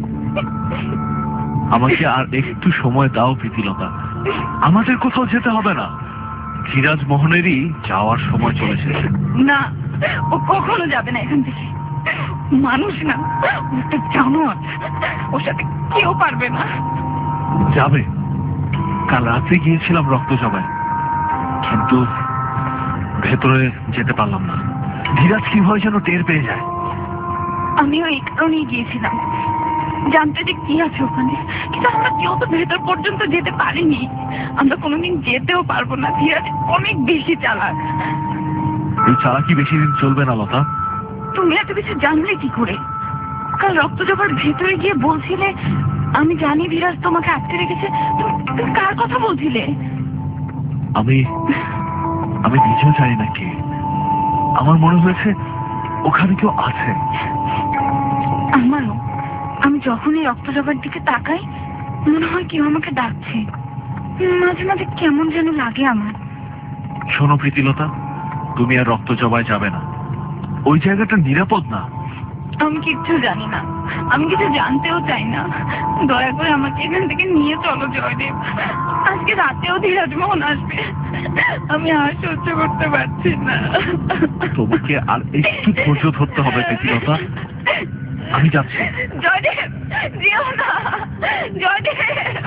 আমাকে আর একটু সময় দাও প্রীতিলতা। আমাদের কোথাও যেতে হবে না। ধীরাজ মোহনেরই যাওয়ার সময় চলেছে। না, ও কখনো যাবে না এখান থেকে। মানুষ না, ও একটা জানোয়ার। ওর সাথে কেউ পারবে না। যাবে। কাল রাতে গিয়েছিলাম রক্ত জবায়, কিন্তু ভেতরে যেতে পারলাম না। ধীরাজ কিভাবে যেন টের পেয়ে যায়। আমিও এই কারণেই গিয়েছিলাম, জানতে যে কি আছে ওখানে। কিন্তু আমরা কেউ তো ভেতর পর্যন্ত যেতে পারিনি। আমরা কোনোদিন যেতেও পারবো না। ধীরাজ অনেক বেশি চালাক। এই চালাকি বেশি দিন চলবে না লতা। তুমি এত কিছু জানলে কি করে? কাল রক্ত জবার ভেতরে গিয়ে বলছিলে আমি জানি ধীরাজ তোমাকে আটকে রেখেছে। তুমি কার কথা বলছিলে? আমি আমি নিজেও জানি না কে। আমার মনে হয়েছে ওখানে কেউ আছে। আমারও। আমি যখনই রক্ত জবার দিকে তাকাই মনে হয় কেউ আমাকে ডাকছে। মাঝে মাঝে কেমন যেন লাগে আমার। শোনো প্রীতিলতা, তুমি আর রক্ত জবায় যাবে না। ওই জায়গাটা নিরাপদ না। আমি কিচ্ছু জানি না, আমি কিছু জানতেও চাই না। দয়া করে আমাকে এখান থেকে নিয়ে চলো জয়দেব। আর আজকে রাতেও ধীরাজমোহন আসবে। আমি আর সহ্য করতে পারছি না। তোমাকে আর একটু ধৈর্য ধরতে হবে প্রীতিলতা। আমি যাচ্ছি। জয়দেব, যেও না জয়দেব।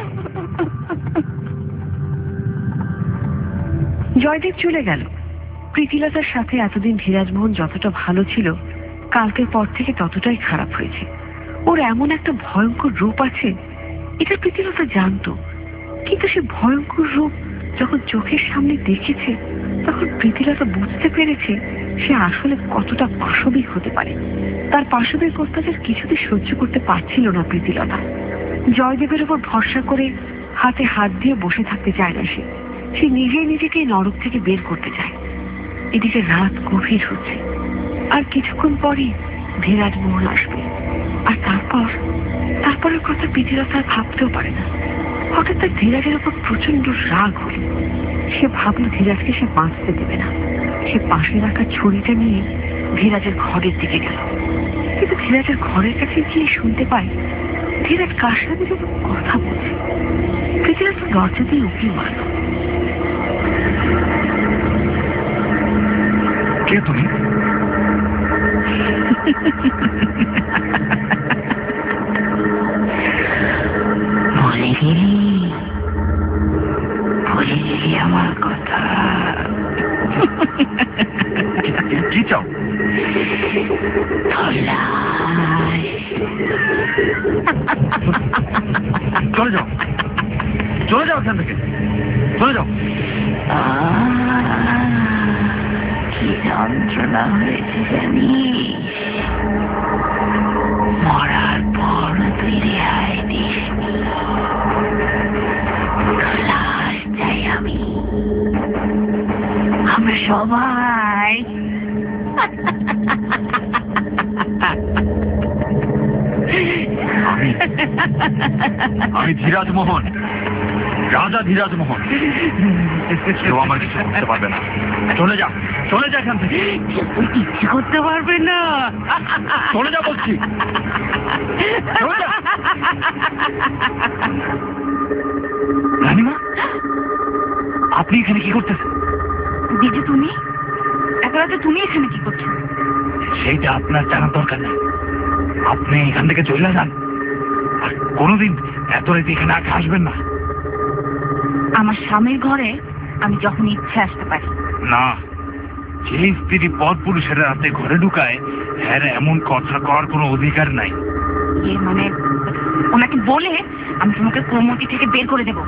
জয়দেব চলে গেল। প্রীতিলতার সাথে এতদিন ধীরাজমোহন যতটা ভালো ছিল, কালকের পর থেকে ততটাই খারাপ হয়েছে। ওর এমন একটা ভয়ঙ্কর রূপ আছে, এটা প্রীতিলতা জানতো, কিন্তু সে ভয়ঙ্কর রূপ যখন চোখের সামনে দেখেছে, তখন প্রীতিলতা বুঝতে পেরেছে সে আসলে কতটা পাশবিক হতে পারে। তার পাশবিক অত্যাচার কিছুতে সহ্য করতে পারছিল না প্রীতিলতা। জয়দেবের উপর ভরসা করে হাতে হাত দিয়ে বসে থাকতে চায় না সে। সে নিজেই নিজেকে নরক থেকে বের করতে চায়। এদিকে রাত গভীর হচ্ছে, আর কিছুক্ষণ পরই ধীরাজমোহন আসবে। আর তারপর তারপরের কথা প্রীতিলতা ভাবতেও পারে না। হঠাৎ তার ধীরাজের উপর প্রচন্ড রাগ হল। সে ভাবল ধীরাজকে সে বাঁচতে দেবে না। সে পাশে রাখা ছুরিটা নিয়ে ধীরাজের ঘরের দিকে গেল, কিন্তু ধীরাজের ঘরের কাছে গিয়ে শুনতে পায় ধীরাজ কার সাথে যেন কথা বলছে। প্রীতিলতা দরজা দিয়ে উঁকি মারল। কে তুমি? ভুলে গেলি? ভুলে গেলি আমার কথা? কি চাও? চলে যাও, চলে যাও এখান থেকে, চলে যাও। কি যন্ত্রণা হয়েছে জানিস? মরার পর তুই রেহাই দিসনি। লাশ চাই আমি। আমরা সবাই আমি আমি ধীরাজমোহন, রাজা ধীরাজমোহন। কেউ আমার কিছু করতে পারবে না। চলে যা, চলে যা এখান থেকে। ইচ্ছে করতে পারবে না। চলে যা বলছি, চলে যা। রানীমা, আপনি এখানে কি করতেছেন? বিজু, তুমি এত রাতে তুমি এখানে কি করছো? সেইটা আপনার জানার দরকার নেই। আপনি এখান থেকে চলে যান, আর কোনোদিন এত রাতে এখানে আগে আসবেন না। আমার স্বামীর ঘরে আমি যখন ইচ্ছে আসতে পারি। না, যে স্ত্রী পর পুরুষের রাতে ঘরে ঢুকায়, হ্যাঁ এমন কথা করার কোনো অধিকার নাই। এ মানে ওনাকে বলে আমি তোমাকে কৌমতি থেকে বের করে দেব।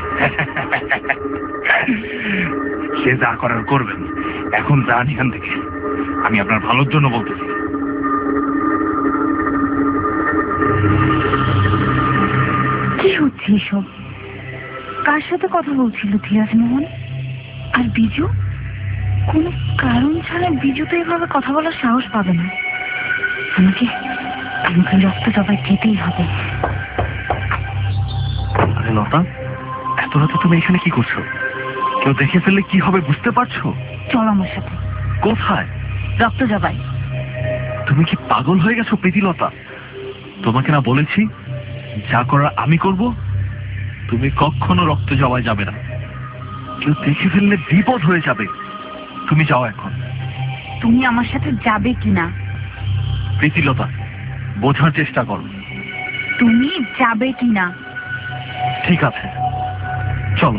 সে যা করার করবেন, এখন যান এখান থেকে। আমি আপনার ভালোর জন্য বলতেছি। কি হচ্ছে এসব? কার সাথে কথা বলছিল ধীরাজমোহন? আর বিজু? কোনো কারণ ছাড়া বিজু তো এভাবে কথা বলার সাহস পাবে না। আমাকে আমাকে রক্ত জবাই খেতেই হবে। আরে লতা, এত রাতে তুমি এখানে কি করছো? কেউ দেখে ফেললে কি হবে বুঝতে পারছো? চলো আমার সাথে। কোথায়? রক্ত জবাই। তুমি কি পাগল হয়ে গেছো প্রীতিলতা? তোমাকে না বলেছি যা করার আমি করব? তুমি কখনো রক্ত জবাই যাবে না। কেউ দেখে ফেললে বিপদ হয়ে যাবে। তুমি যাও এখন। তুমি আমার সাথে যাবে কিনা? প্রীতিলতা, বোঝার চেষ্টা করো। তুমি যাবে কিনা? ঠিক আছে, চলো।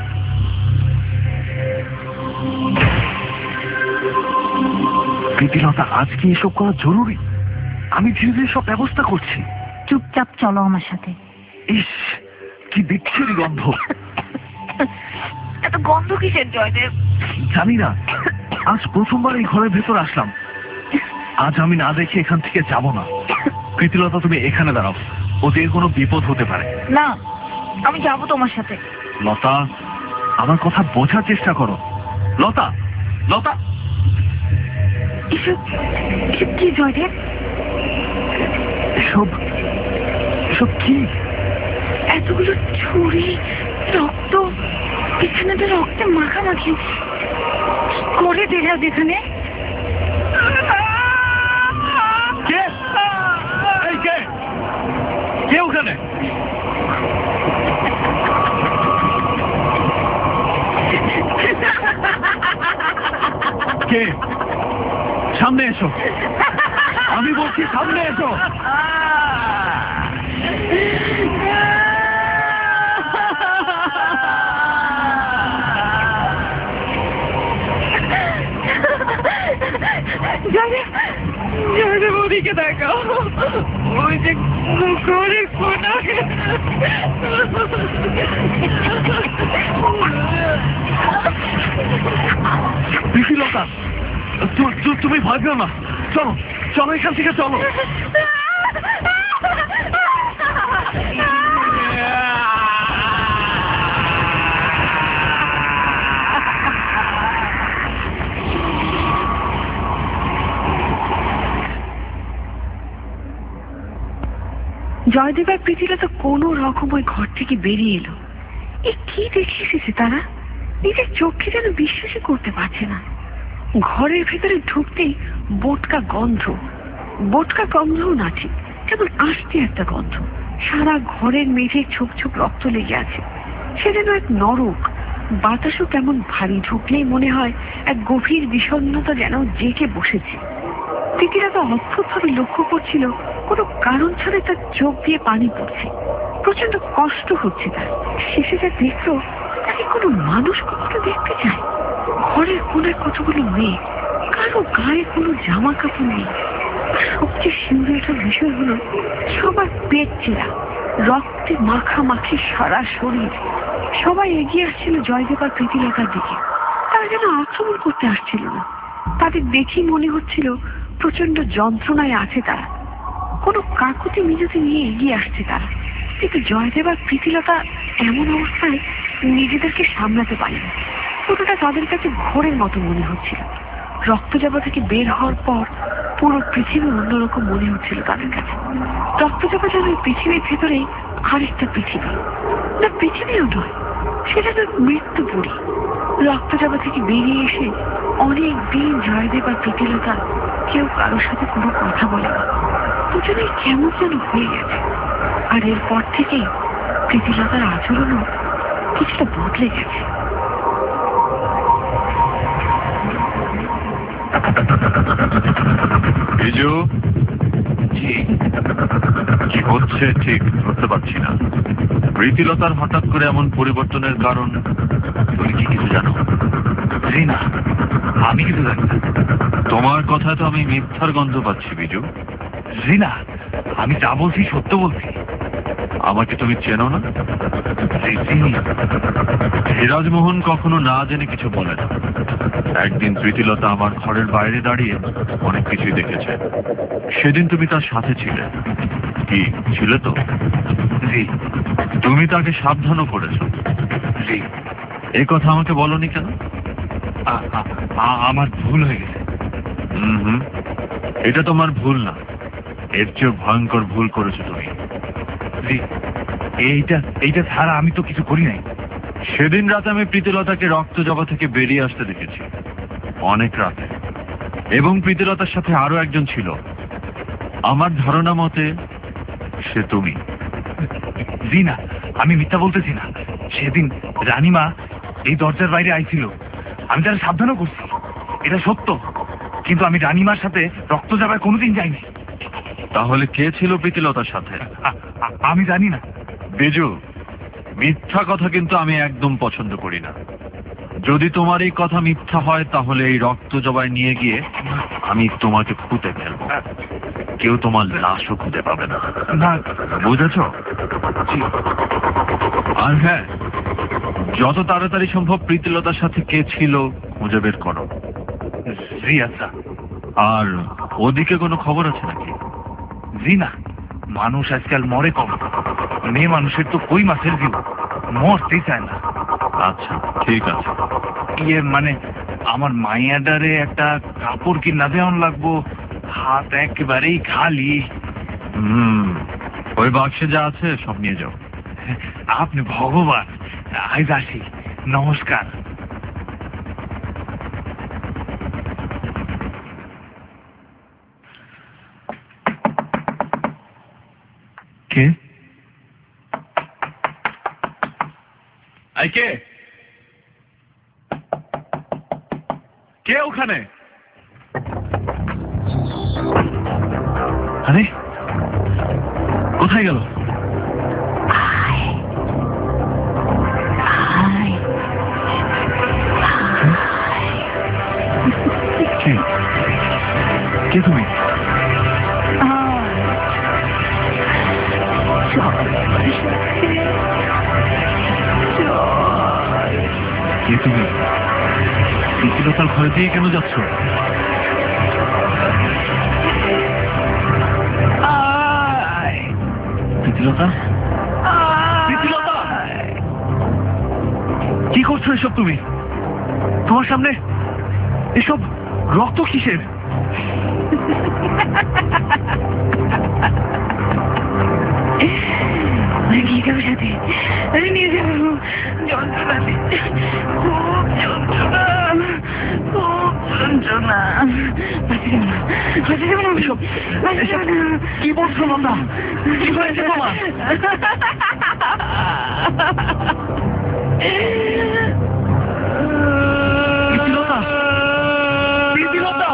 প্রীতিলতা, আজকে এসব করা জরুরি। আমি ধীরে ধীরে সব ব্যবস্থা করছি। চুপচাপ চলো আমার সাথে। ইস, কি বিচ্ছিরি গন্ধ। এত গন্ধ কিসের জয়দেব? জানি না, আজ প্রথমবার এই ঘরের ভেতর আসলাম। আজ আমি না দেখে এখান থেকে যাব না। প্রীতিলতা, তুমি এখানে দাঁড়াও, ওদের কোনো বিপদ হতে পারে। না, আমি যাবো তোমার সাথে। লতা, আমার কথা বোঝার চেষ্টা করো। লতা, লতা। এসব এসব কি জয়দেব? এসব এসব কি? এতগুলো ছুরি, রক্ত, এখানে তো রক্তে মাখামাখি। কি করে দেখা যেখানে? কে? এই কে? কে ওখানে? এসো, আমি বলছি সামনে এসো। জয়দেব, জয়দেব ওদিকে দেখাও, ওই যে ঘরের কোনায়। প্রীতিলতা, তু- তু- তুমি ভয় পেও না, চলো চলো এখান থেকে চলো। জয়দেব আর প্রীতিলতা কোনো রকম ওই ঘর থেকে বেরিয়ে এলো। এ কি দেখে এসেছে তারা? নিজের চোখকে যেন বিশ্বাসই করতে পারছে না। ঘরের ভেতরে ঢুকতেই বোটকা গন্ধ, বোটকা গন্ধও না ঠিক, কেমন আসতে একটা গন্ধ। সারা ঘরের মেঝে ছোপ ছোপ রক্ত লেগে আছে। সে যেন এক নরক। বাতাসও কেমন ভারী, ঢুকলেই মনে হয় এক গভীর বিষণ্ণতা যেন জেগে বসেছে। প্রীতিলতা অদ্ভুতভাবে লক্ষ্য করছিল কোনো কারণ ছাড়াই তার চোখ দিয়ে পানি পড়ছে। প্রচন্ড কষ্ট হচ্ছে তার। শেষে যা দেখলো, তাকে কোনো মানুষ কখনো দেখতে চায়। ঘরের কোনায় কতগুলো মেয়ে, কারো গায়ে কোনো জামা কাপড় নেই। সবচেয়ে শিউরে ওঠার বিষয় হলো সবার পেট চেরা, রক্তে মাখামাখি সারা শরীর। সবাই এগিয়ে আসছিল জয়দেব আর প্রীতিলতার দিকে। তারা যেন আক্রমণ করতে আসছিল না। তাদের দেখি মনে হচ্ছিল প্রচন্ড যন্ত্রণায় আছে তারা। কোনো কাকুতি মিনতি নিয়ে এগিয়ে আসছে তারা। কিন্তু জয়দেব আর প্রীতিলতা এমন অবস্থায় নিজেদেরকে সামলাতে পারেনি। পুরোটা তাদের কাছে ঘোরের মতো মনে হচ্ছিল। রক্তজবা থেকে বের হওয়ার পর পুরো পৃথিবী অন্যরকম মনে হচ্ছিল তাদের কাছে। রক্তজবা যেন পৃথিবীর ভেতরেই আরেকটা পৃথিবী, না পৃথিবীও নয়, সেটা তো মৃত্যুপুরী। রক্তজবা থেকে বেরিয়ে এসে অনেক দিন জয়দেব আর প্রীতিলতা কেউ কারোর সাথে কোনো কথা বলে না। দুজনেই কেমন যেন হয়ে গেছে। আর এরপর থেকেই প্রীতিলতার আচরণও কিছুটা বদলে গেছে। বিজু, কি হচ্ছে ঠিক ধরতে পারছি না। প্রীতিলতার হঠাৎ করে এমন পরিবর্তনের কারণ তুমি কি কিছু জানো? জি না, আমি কিছু জানি না। তোমার কথায় তো আমি মিথ্যার গন্ধ পাচ্ছি বিজু। জি না, আমি যা বলছি সত্য বলছি। আমাকে তুমি চেনো না? জি, চিনি। ধীরাজমোহন কখনো না জেনে কিছু বলে না। একদিন প্রীতিলতা আমার ঘরের বাইরে দাঁড়িয়ে অনেক কিছুই দেখেছে। সেদিন তুমি তার সাথে ছিলে, কি ছিলে তো? জি। তুমি তাকে সাবধানও করেছো। জি। এই কথা আমাকে বলনি কেন? আ- আ- আ- আমার ভুল হয়ে গেছে। হুম হুম এটা তোমার ভুল না, এর চেয়ে ভয়ঙ্কর ভুল করেছো তুমি। জি, এইটা এইটা ছাড়া আমি তো কিছু করি নাই। সেদিন রাতে আমি প্রীতিলতাকে রক্তজবা থেকে বেরিয়ে আসতে দেখেছি, অনেক রাতে। এবং প্রীতিলতার সাথে আরো একজন ছিল। আমার ধারণা মতে সে তুমি। জি না, আমি মিথ্যা বলতেছি না। সেদিন রানীমা এই দরজার বাইরে আইছিল, আমি তারা সাবধানও করছি, এটা সত্য। কিন্তু আমি রানীমার সাথে রক্তজবায় কোনোদিন যাইনি। তাহলে কে ছিল প্রীতিলতার সাথে? আ- আ- আমি জানি না। বিজু, মিথ্যা কথা কিন্তু আমি একদম পছন্দ করি না। যদি তোমার এই কথা মিথ্যা হয়, তাহলে এই রক্তজবায় নিয়ে গিয়ে আমি তোমাকে খুঁতে ফেলবো। কেউ তোমার লাশও খুঁজে পাবে না। না, বুঝেছ? আর হ্যাঁ, যত তাড়াতাড়ি সম্ভব প্রীতিলতার সাথে কে ছিল খুঁজে বের করো। জি আচ্ছা। আর ওদিকে কোনো খবর আছে নাকি? জি না, মানুষ আজকাল মরে কম। মেয়ে মানুষের তো কই মাছের জীব, মরতেই চায় না। আচ্ছা, ঠিক আছে। ইয়ে মানে আমার মাইয়াডারে একটা কাপড় কিনা দেওয়ান লাগবো, হাত একেবারেই খালি। হুম ওই বাক্সে যা আছে সব নিয়ে যাও। আপনি ভগবান, আজ আসি, নমস্কার। কে? এই কে? কে ওখানে? আরে কোথায় গেল? কে তুমি? কে তুমি? প্রীতিলতার ঘরে দিয়ে কেন যাচ্ছ? প্রীতিলতা, প্রীতিলতা, কি করছো এসব তুমি? তোমার সামনে এসব রক্ত কিসের? নিয়ে যাবো সাথে, আরে নিয়ে যাবো। যন্ত্রণাতে খুব যন্ত্রণা, খুব যন্ত্রণা। বাঁচে যাবো না, বাঁচে যাবো না, এসব বাঁচে যাবো না। কি বলছো নন্দা? কি হয়েছে তোমার? প্রীতিলতা, প্রীতিলতা,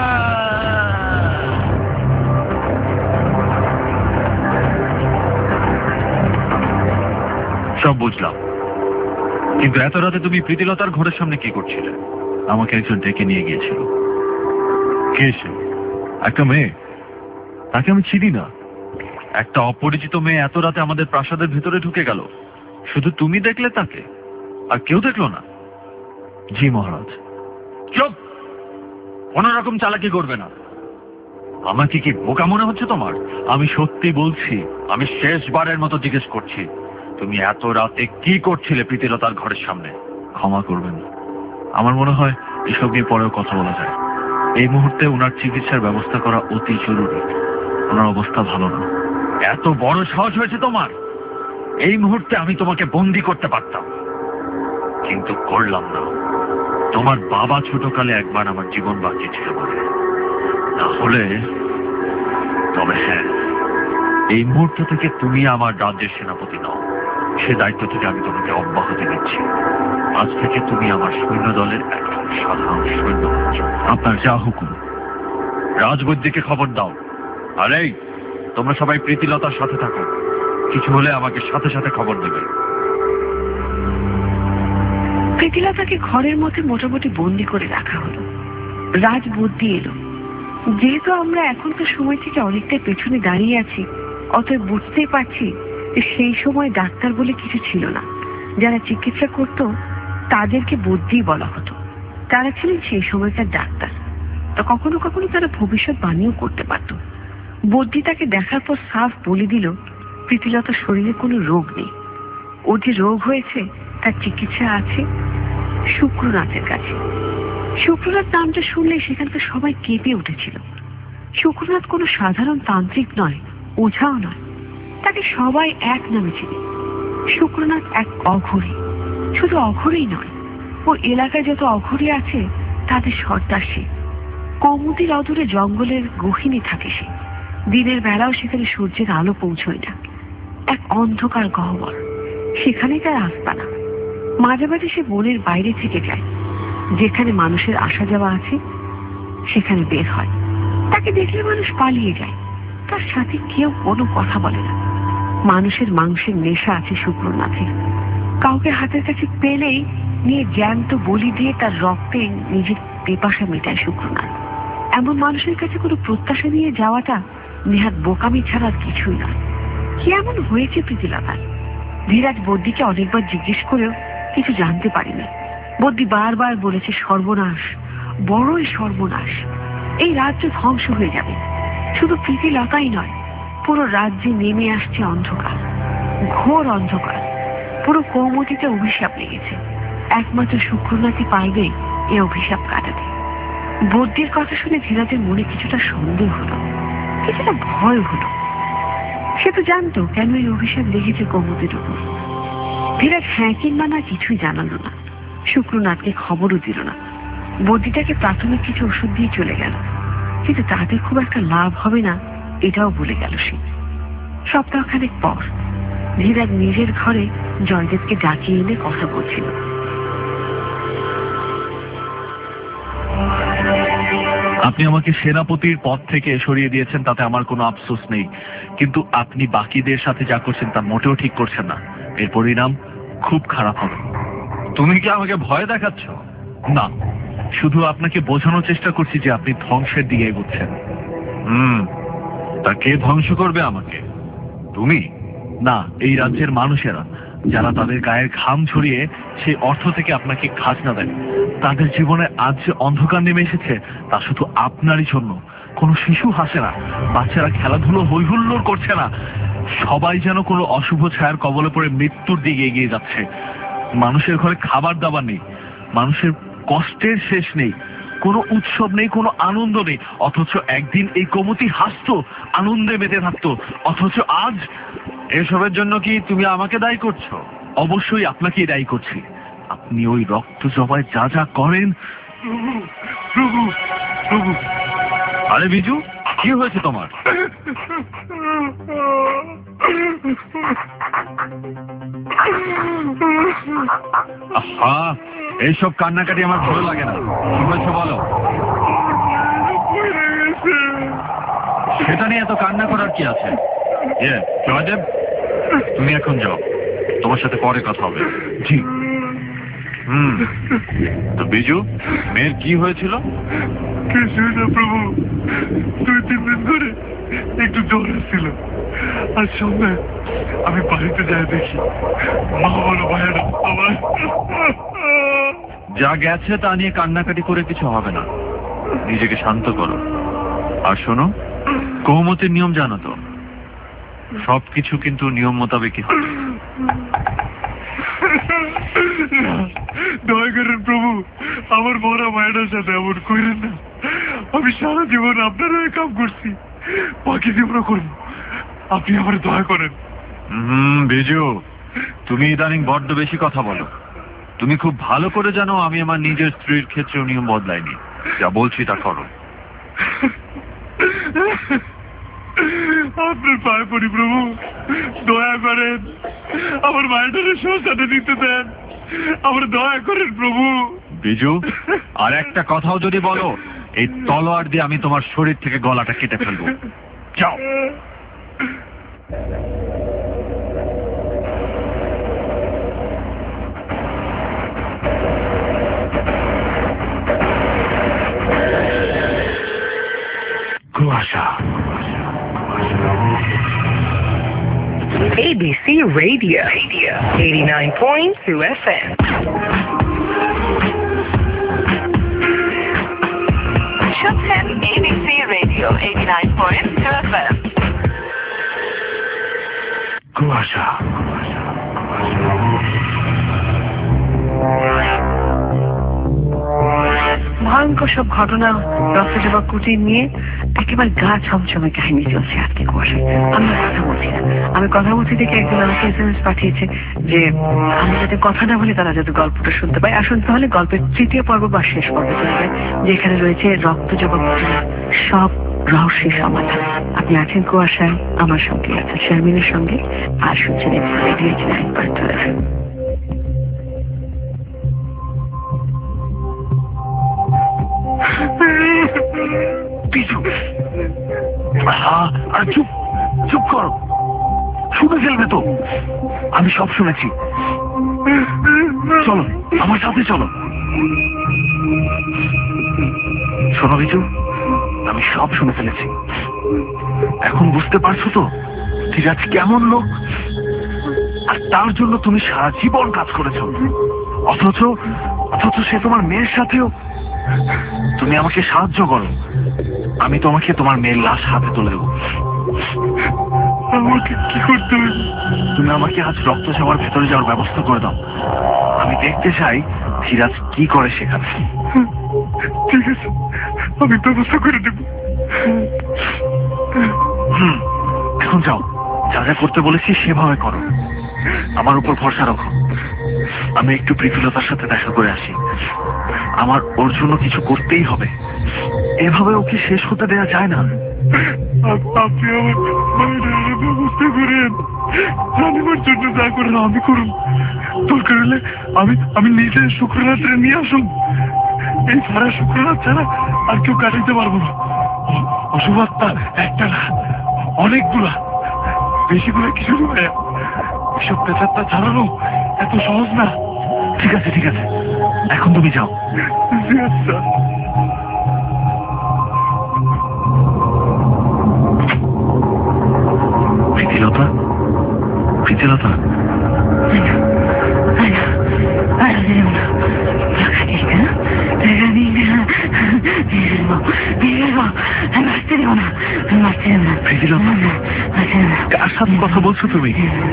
সব বুঝলাম, কিন্তু এত রাতে তুমি প্রীতিলতার ঘরের সামনে কি করছিলে? আমাকে একজন ডেকে নিয়ে গিয়েছিল। কে সে? একটা মেয়ে, তাকে আমি চিনি না। একটা অপরিচিত মেয়ে এত রাতে আমাদের প্রাসাদের ভিতরে ঢুকে গেল, শুধু তুমি দেখলে তাকে, আর কেউ দেখলো না? জি মহারাজ। চুপ, কোন রকম চালাকি করবে না। আমাকে কি বোকা মনে হচ্ছে তোমার? আমি সত্যি বলছি, আমি শেষবারের মতো জিজ্ঞেস করছি, তুমি এত রাতে কি করছিলে প্রীতিলতার ঘরের সামনে? ক্ষমা করবেন, আমার মনে হয় এসব নিয়ে পরেও কথা বলা যায়। এই মুহূর্তে ওনার চিকিৎসার ব্যবস্থা করা অতি জরুরি। ওনার অবস্থা ভালো না। এত বড় সাহস হয়েছে তোমার? এই মুহূর্তে আমি তোমাকে বন্দি করতে পারতাম, কিন্তু করলাম না। তোমার বাবা ছোটকালে একবার আমার জীবন বাঁচিয়েছিল বলে। তাহলে তবে হ্যাঁ, এই মুহূর্ত থেকে তুমি আমার রাজ্যের সেনাপতি নও। সে দায়িত্ব থেকে আমি তোমাকে অব্যাহতি দিচ্ছি। আজ থেকে তুমি আমার সৈন্য দলের একজন সাধারণ সৈন্য হচ্ছ। আপনার যা হুকুম। রাজবৈদ্যকে খবর দাও। আর এই, তোমরা সবাই প্রীতিলতার সাথে থাকো, কিছু হলে আমাকে সাথে সাথে খবর দেবে। প্রীতিলতাকে ঘরের মধ্যে মোটামুটি বন্দি করে রাখা হলো। রাজবুদ্ধি এলো। যেহেতু আমরা এখনকার সময় থেকে অনেকটাই পেছনে দাঁড়িয়ে আছি, অতএব বুঝতেই পারছি যে সেই সময় ডাক্তার বলে কিছু ছিল না। যারা চিকিৎসা করত তাদেরকে বুদ্ধি বলা হতো। তারা ছিলেন সেই সময়কার ডাক্তার। তো কখনো কখনো তারা ভবিষ্যৎবাণীও করতে পারত। বুদ্ধি তাকে দেখার পর সাফ বলে দিল প্রীতিলতার শরীরে কোনো রোগ নেই। ওর যে রোগ হয়েছে তার চিকিৎসা আছে শুক্রনাথের কাছে। শুক্রনাথ নামটা শুনলে সেখানকার সবাই কেঁপে উঠেছিল। শুক্রনাথ কোনো সাধারণ তান্ত্রিক নয়, ওঝাও নয়। তাকে সবাই এক নামে চেনে। শুক্রনাথ এক অঘরী। শুধু অঘরী নয়, ও এলাকায় যত অঘরী আছে তাদের সর্দার সে। কৌমুদীর অদূরে জঙ্গলের গহীনে থাকে সে। দিনের বেলাও সেখানে সূর্যের আলো পৌঁছয় না। এক অন্ধকার গহ্বর, সেখানেই তার আস্তানা। মাঝে মাঝে সে বনের বাইরে থেকে যায়। যেখানে মানুষের আসা যাওয়া আছে সেখানে বের হয়। তাকে দেখলে মানুষ পালিয়ে যায়। তার সাথে কেউ কোনো কথা বলে না। মানুষের মাংসের নেশা আছে শুক্রনাথের। কাউকে হাতের কাছে পেলেই নিয়ে জ্যান্ত বলি দিয়ে তার রক্তে নিজের পিপাসা মেটায় শুক্রনাথ। এমন মানুষের কাছে কোনো প্রত্যাশা নিয়ে যাওয়াটা নেহাত বোকামি ছাড়া কিছুই নয়। কি এমন হয়েছে প্রীতিলতার? ধীরাজ বদ্যিকে অনেকবার জিজ্ঞেস করেও কিছু জানতে পারেনি। বদ্যি বারবার বলেছে সর্বনাশ, বড়ই সর্বনাশ। এই রাজ্য ধ্বংস হয়ে যাবে। শুধু প্রীতিলতাই নয়, পুরো রাজ্যে নেমে আসছে অন্ধকার, ঘোর অন্ধকার। পুরো কৌমুদীতে অভিশাপ লেগেছে। একমাত্র শুক্রনাথই পারবে এ অভিশাপ কাটাতে। বদ্যির কথা শুনে ধীরাজের মনে কিছুটা সন্দেহ হলো, কিছুটা ভয় হলো। সে তো জানতো কেন এই অভিশাপ লেগেছে কৌমুদীর উপর। ধীরাজ হ্যাঁ কিংবা না কিছুই জানালো না। শুক্রনাথকে খবরও দিল না। বদ্যিটাকে প্রাথমিক কিছু ওষুধ দিয়ে চলে গেল, কিন্তু তাতে খুব একটা লাভ হবে না এটাও বলে গেল সে। সপ্তাহখানেক পর ধীরাজ নিজের ঘরে জয়দেবকে ডাকিয়ে এনে কথা বলছিল। আপনি আমাকে সেনাপতির পদ থেকে সরিয়ে দিয়েছেন, তাতে আমার কোনো আফসোস নেই, কিন্তু আপনি বাকিদের সাথে যা করছেন তা মোটেও ঠিক করছেন না। এর পরিণাম খুব খারাপ হবে। তুমি কি আমাকে ভয় দেখাচ্ছ? না, শুধু আপনাকে বোঝানোর চেষ্টা করছি যে আপনি ধ্বংসের দিকে এগোচ্ছেন। হুম, তা কে ধ্বংস করবে আমাকে? তুমি? না, এই রাজ্যের মানুষেরা, যারা তাদের গায়ের ঘাম ঝরিয়ে সেই অর্থ থেকে আপনাকে খাজনা দেয়। তাদের জীবনে আজ যে অন্ধকার নেমে এসেছে তা শুধু আপনারই জন্য। কোনো শিশু হাসে না, বাচ্চারা খেলাধুলো হৈহুল্লোড় করছে না, সবাই যেন কোনো অশুভ ছায়ার কবলে পড়ে মৃত্যুর দিকে এগিয়ে যাচ্ছে। মানুষের ঘরে খাবার দাবার নেই, মানুষের কষ্টের শেষ নেই, কোনো উৎসব নেই, কোনো আনন্দ নেই, অথচ একদিন এই কোমতি হাসতো, আনন্দে মেতে থাকতো, অথচ আজ এসবের জন্য কি তুমি আমাকে দায়ী করছো? অবশ্যই আপনাকেই দায়ী করছি। আপনি ওই রক্ত জবায় যা যা করেন। প্রভু, প্রভু। আরে বিজু, কি হয়েছে তোমার? আহা, এইসব কান্নাকাটি আমার ভালো লাগে না। কি হয়েছে বলো? সেটা নিয়ে এত কান্না করার কি আছে? এ জয়দেব, তুমি এখন যাও, তোমার সাথে পরে কথা হবে। জি। হুম, তো বিজু, মেয়ের কি হয়েছিল? কিছু না প্রভু, দুই তিন দিন ধরে একটু জ্বর ছিল। আর সন্ধ্যায় আমি বাড়িতে যাই দেখি মা বলো ভাইয়েরা আমার। যা গেছে তা নিয়ে কান্নাকাটি করে কিছু হবে না, নিজেকে শান্ত করো। আর শোনো, কৌমতির নিয়ম জানো তো? সবকিছু কিন্তু নিয়ম মোতাবেকই হবে। দয়া করেন প্রভু, আমার মরা মায়ের সাথে এমন করেন না। আমি সারা জীবন আপনার হয়ে কাম করছি, বাকি জীবনও করবো। আপনি আমার দয়া করেন। হুম বিজু, তুমি ইদানিং বড্ড বেশি কথা বলো। তুমি খুব ভালো করে জানো আমি আমার নিজের স্ত্রীর ক্ষেত্রেও নিয়ম বদলাইনি। যা বলছি তা করো। আপনার পায়ে পড়ি প্রভু, দয়া করেন, আমার মায়ের সংসারে দিতে দেন। আমার দয়া করেন প্রভু। বিজু, আর একটা কথাও যদি বলো, এই তলোয়ার দিয়ে আমি তোমার শরীর থেকে গলাটা কেটে ফেলবো। যাও। কুয়াশা। A B C Radio, eighty-nine point two F M. শুনছেন A B C Radio eighty-nine point two F M. কুয়াশা। ভয়ঙ্কর সব ঘটনা, রক্তজবা কুটির নিয়ে একেবারে গা ছমছমে কাহিনী চলছে আজকে কুয়াশায়। আমি কথা বলছি না, আমি কথা বলছি দেখে একজন আমাকে এস এম এস পাঠিয়েছে যে আমি যাতে কথা না বলে তারা যাতে গল্পটা শুনতে পায়। আসুন তাহলে গল্পের তৃতীয় পর্ব বা শেষ পর্বে চলে যায়, যেখানে রয়েছে রক্তজবা কুটির সব রহস্যের সমাধান। আপনি আছেন কুয়াশায়, আমার সঙ্গে আছেন শারমিনের সঙ্গে, আর শুনছেন radio nine point two F M. Biju, আর চুপ চুপ করো, শুনে ফেলবে তো। আমি সব শুনেছি, চলো আমার সাথে চলো। শোনো বিজু, আমি সব শুনে ফেলেছি। এখন বুঝতে পারছো তো ধীরাজ কেমন লোক, আর তার জন্য তুমি সারা জীবন কাজ করেছো, অথচ অথচ সে তোমার মেয়ের সাথেও। তুমি আমাকে সাহায্য করো, আমি তোমাকে তোমার মেয়ের লাশ হাতে তুলে দেবো। আমাকে কি করতে হবে? তুমি আমাকে আজ রক্তসভার ভেতরে যাওয়ার ব্যবস্থা করে দাও। আমি দেখতে চাই ধীরাজ কি করে সেখানে। ঠিক আছে, আমি ব্যবস্থা করে দেব। হুম, এখন যাও, যা যা করতে বলেছি সেভাবে করো। আমার উপর ভরসা রাখো। আমি একটু প্রীতিলতার সাথে দেখা করে আসি। আমার ওর জন্য কিছু করতেই হবে, এভাবে ওকে শেষ হতে দেওয়া যায় না। আপনি আমার মায়ের ব্যবস্থা করেন, জানিবার জন্য যা করেন আমি করুন। দরকার হলে আমি আমি নিজে শুক্ররাত্রে নিয়ে আসুন, এই সারা শুক্রনাথ ছাড়া আর কেউ কাটাইতে পারবো না। অশুভ আত্মা একটা না, অনেকগুলা, বেশিগুলো কিছু ভাইয়া। এসব পেঁচাত্তা ছাড়ানো এত সহজ না। ঠিক আছে ঠিক আছে, এখন তুমি যাও। প্রীতিলতা, প্রীতিলতা, কার সাথে কথা বলছো তুমি?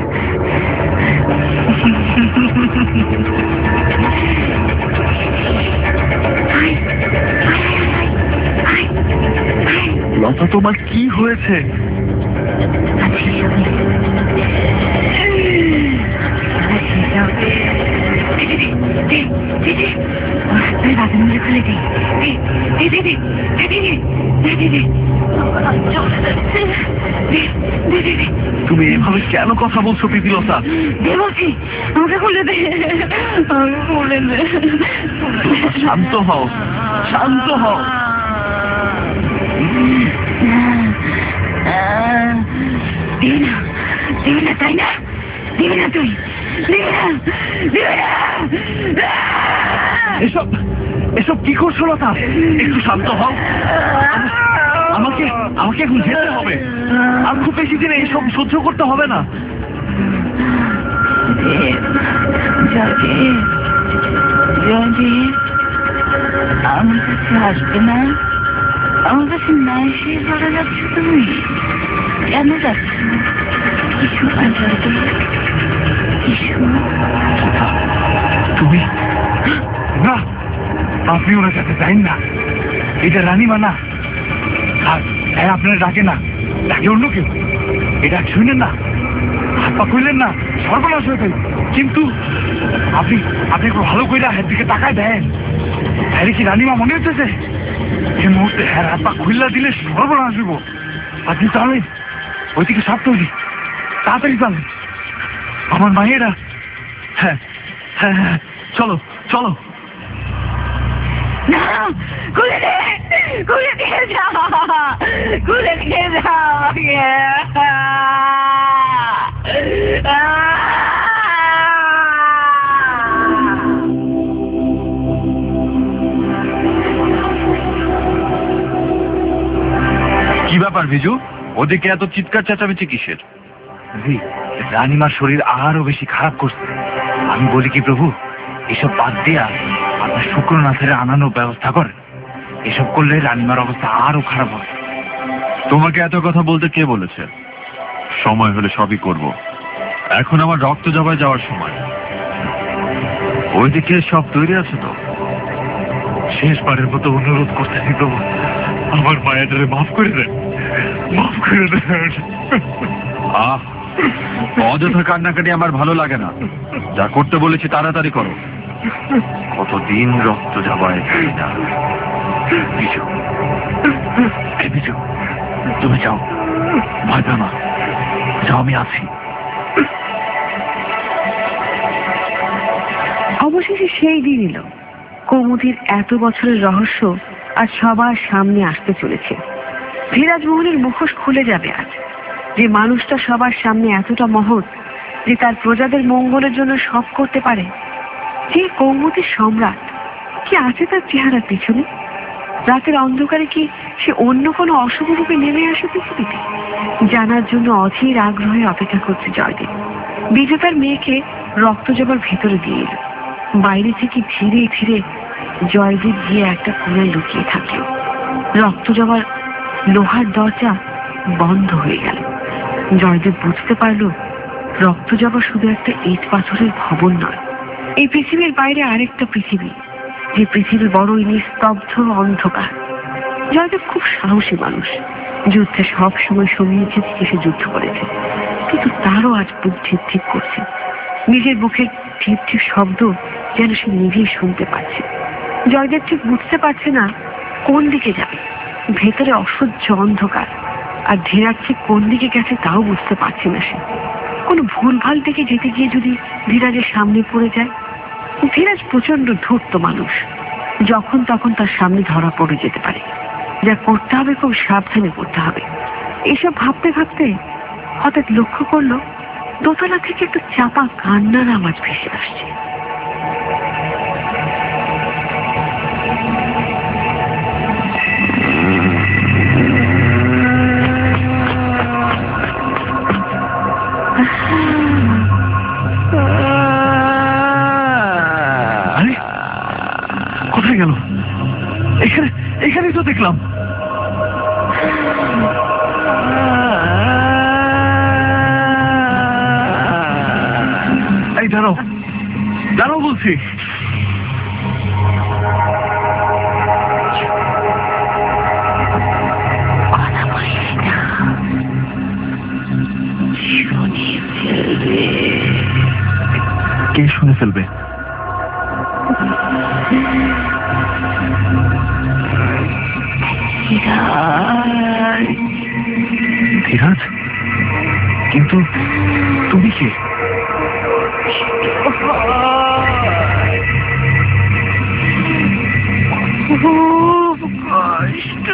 লতা, তোমার কি হয়েছে? তুমি এভাবে কেন কথা বলছো প্রীতিলতা? আমাকে খুলে দে, আমাকে খুলে দে। শান্ত হও, শান্ত হও। দিবি না, দিবি না, তাই না? দিবি না তুই, দিবি না, দিবি না। এসব এসব কি করছো লতা? একটু শান্ত হও। আমাকে আমাকে এখন যেতে হবে। আর খুব বেশি দিনে এসব সহ্য করতে হবে না। আমার কাছে আসবে না? আমার কাছে না এসে চলে যাচ্ছ তুমি? কেন যাচ্ছ? কিছু কিছু তুমি না, আপনি ওনার সাথে যাইন না। এটা রানীমা না, আর হ্যাঁ আপনারা ডাকে না, ডাকে অন্য কেউ। এটা শুনেন না, হাত পা কইলেন না, সর্বনাশ হয়ে গেল। কিন্তু আপনি আপনি একটু ভালো করে হাত দিকে তাকায় দেন। হ্যাঁ কি রানীমা মনে হচ্ছে? এই মুহূর্তে হ্যাঁ হাত পা খুললা দিলে সর্বনাশ হইব। আপনি চলেন, ওইদিকে সব তৈরি, তাড়াতাড়ি চলেন। আমার মায়েরা। হ্যাঁ হ্যাঁ হ্যাঁ, চলো চলো। না, খুলে দে, খুলে দিয়ে যা, খুলে দিয়ে যা আমাকে। কি ব্যাপার বিজু, ওদিকে এত চিৎকার চেঁচামেচি কিসের? জি, রানীমার শরীর আরো বেশি খারাপ করছে। আমি বলি কি প্রভু, এসব বাদ দিয়া আপনার শুক্রনাথের আনানোর ব্যবস্থা করেন। এসব করলে রানীমার অবস্থা আরো খারাপ হবে। তোমাকে এত কথা বলতে কে বলেছে? সময় হলে সবই করব। এখন আমার রক্ত জবায় যাওয়ার সময়। ওইদিকে সব তৈরি আছে তো? শেষবারের মতো অনুরোধ করতেছি প্রভু, আমার মায়েটারে মাফ করে দেন, মাফ করে দেন। আহ, অযথা কান্নাকাটি আমার ভালো লাগে না। যা করতে বলেছি তাড়াতাড়ি করো। কতদিন রক্ত জবায় যাই না। বিজু, এই বিজু, তুমি যাও, ভয় পেও না, যাও, আমি আছি। অবশেষে সেই দিন এলো। কৌমুদীর এত বছরের রহস্য আজ সবার সামনে আসতে চলেছে। ধীরাজ মোহনের মুখোশ খুলে যাবে আজ। যে মানুষটা সবার সামনে এতটা মহৎ যে তার প্রজাদের মঙ্গলের জন্য সব করতে পারে, যে কৌমুদীর সম্রাট, কি আছে তার চেহারার পিছনে? রাতের অন্ধকারে কি সে অন্য কোনো অশুভ রূপে নেমে আসে পৃথিবীতে? জানার জন্য অধীর আগ্রহে অপেক্ষা করছে জয়দেব। বিজু তার মেয়েকে রক্ত জবার ভেতরে দিয়ে এলো। বাইরে থেকে ধীরে ধীরে জয়দেব গিয়ে একটা কোণায় লুকিয়ে থাকলো। রক্ত জবার লোহার দরজা বন্ধ হয়ে গেল। জয়দেব বুঝতে পারলো রক্ত জবা শুধু একটা ইট পাথরের ভবন নয়, এই পৃথিবীর বাইরে আরেকটা পৃথিবী, যে পৃথিবী বড়ই নিস্তব্ধ অন্ধকার। জয়দেব খুব সাহসী মানুষ, যুদ্ধে সব সময় সমীচে থেকে সে যুদ্ধ করেছে, কিন্তু তারও আজ বুক ঠিক ঠিক করছে। নিজের বুকের ঠিক ঠিক শব্দ যেন সে নিজেই শুনতে পাচ্ছে। জয়দেব ঠিক বুঝতে পারছে না কোন দিকে যাবে। ভেতরে অসহ্য অন্ধকার, আর ধীরাজ ঠিক কোন দিকে গেছে তাও বুঝতে পারছে না সে। কোনো ভুলভাল দিকে যেতে গিয়ে যদি ধীরাজের সামনে পড়ে যায়। ধীরাজ প্রচন্ড ধূর্ত মানুষ, যখন তখন তার সামনে ধরা পড়ে যেতে পারে। যা করতে হবে খুব সাবধানে করতে হবে। এসব ভাবতে ভাবতে হঠাৎ লক্ষ্য করলো দোতলা থেকে একটা চাপা কান্নার আওয়াজ ভেসে আসছে। আরে কোথায় গেল? এখানে এখানেই তো দেখলাম। এই দাঁড়াও দাঁড়াও বলছি। কে শুনে ফেলবে? ধীরাজ, কিন্তু তুমি কে? খুব কষ্ট।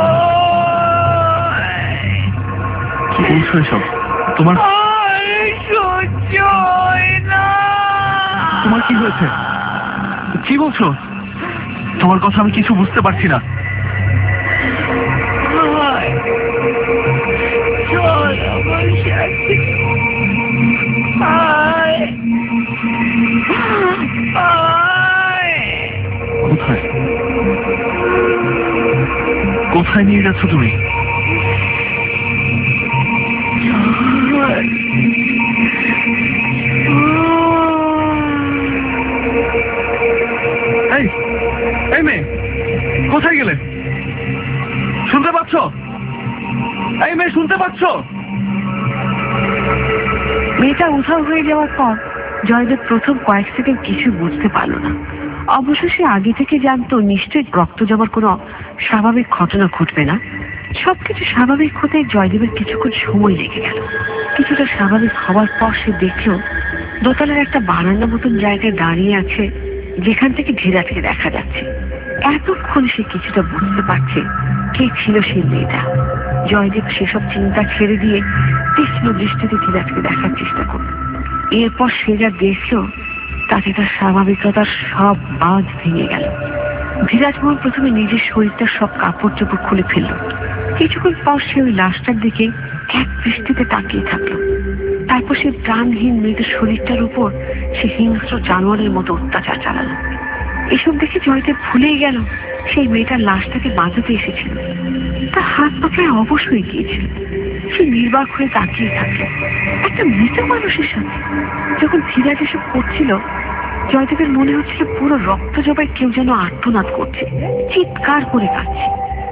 কি বলছো এসব? তোমার সহ্য হয় না। তোমার কি হয়েছে? কি বলছো? তোমার কথা আমি কিছু বুঝতে পারছি না। চল আমার সাথে। আয় আয়। কোথায় কোথায় নিয়ে যাচ্ছ তুমি? এই এই মেয়ে, কোথায় গেলে? শুনতে পাচ্ছ? এই মেয়ে, শুনতে পাচ্ছ? মেয়েটা উধাও হয়ে যাওয়ার পর জয়দেব প্রথম কয়েক সেকেন্ড কিছু বুঝতে পারল না। অবশ্য সে আগে থেকে জানতো নিশ্চয়ই রক্ত জমার কোনো স্বাভাবিক ঘটনা ঘটবে না। সবকিছু স্বাভাবিক হতে জয়দেবের কিছুক্ষণ সময় লেগে গেল। কিছুটা স্বাভাবিক হওয়ার পর সে দেখল দোতলার একটা বারান্দা মতন জায়গায় দাঁড়িয়ে আছে, যেখান থেকে ধীরাজকে দেখা যাচ্ছে। এতক্ষণ সে কিছুটা বুঝতে পারছে কে ছিল সেই মেয়েটা। জয়দেব সেসব চিন্তা ছেড়ে দিয়ে তীক্ষ্ণ দৃষ্টিতে ধীরাজকে দেখার চেষ্টা করল। এরপর সে যা দেখল তাতে তার স্বাভাবিকতার সব বাঁধ ভেঙে গেল। ধীরাজমোহন প্রথমে নিজের শরীরটার সব কাপড় চোপড় খুলে ফেলল। কিছুক্ষণ পর সে ওই লাশটার দিকে এক দৃষ্টিতে তাকিয়ে থাকলো। তারপর সে প্রাণহীন মেয়েদের শরীরটার উপর সে হিংস্র জানোয়ারের মতো অত্যাচার চালালো। এসব দেখে জয়দেব ভুলেই গেল সেই মেয়েটার লাশটাকে বাঁচাতে এসেছিল। তার হাত পা প্রায় অবশ হয়ে গিয়েছিল। সে নির্বাক হয়ে তাকিয়ে থাকলো একটা মৃত মানুষের সাথে। যখন ধীরাজ এসব করছিল জয়দেবের মনে হচ্ছিল পুরো রক্ত জবাই কেউ যেন আর্তনাদ করছে, চিৎকার করে কাঁদছে।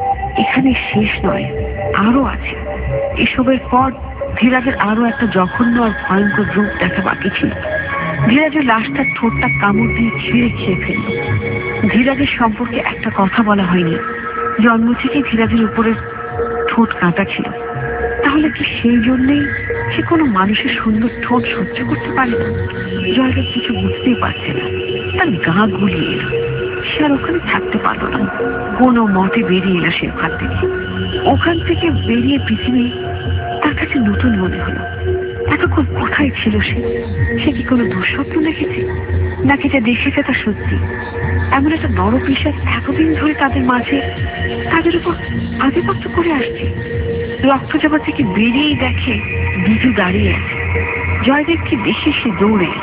এখানে শেষ নয়, আরো আছে। এসবের পর ধীরাজের আরো একটা জঘন্য আর ভয়ঙ্কর রূপ দেখা বাকি ছিল। ধীরাজের লাশটার ঠোঁটটা কামড় দিয়ে ছিঁড়ে খেয়ে ফেলল। ধীরাজের সম্পর্কে একটা কথা বলা হয়নি। জন্ম থেকে ধীরাজের উপরে ঠোঁট কাঁটা ছিল। তাহলে কি সেই জন্যেই সে কোনো মানুষের সুন্দর ঠোঁট সহ্য করতে পারে না? জয়দেব কিছু বুঝতেই পারছে না। তার গা গুলিয়ে এলো। সে আর ওখানে থাকতে পারলো না। কোনো মতে বেরিয়ে এলো সে ওখান থেকে। ওখান থেকে বেরিয়ে পৃথিবী তার কাছে নতুন মনে হলো। এতক্ষণ কোথায় ছিল সে? সে কি কোনো দুঃস্বপ্ন দেখেছে, নাকি যা দেখেছে তা সত্যি? এমন একটা নরপিশাচ এতদিন ধরে তাদের মাঝে তাদের উপর আধিপত্য করে আসছে। রক্ত জবা থেকে বেরিয়েই দেখে বিজু দাঁড়িয়ে আছে। জয়দেবকে দেখে সে দৌড়ে এলো।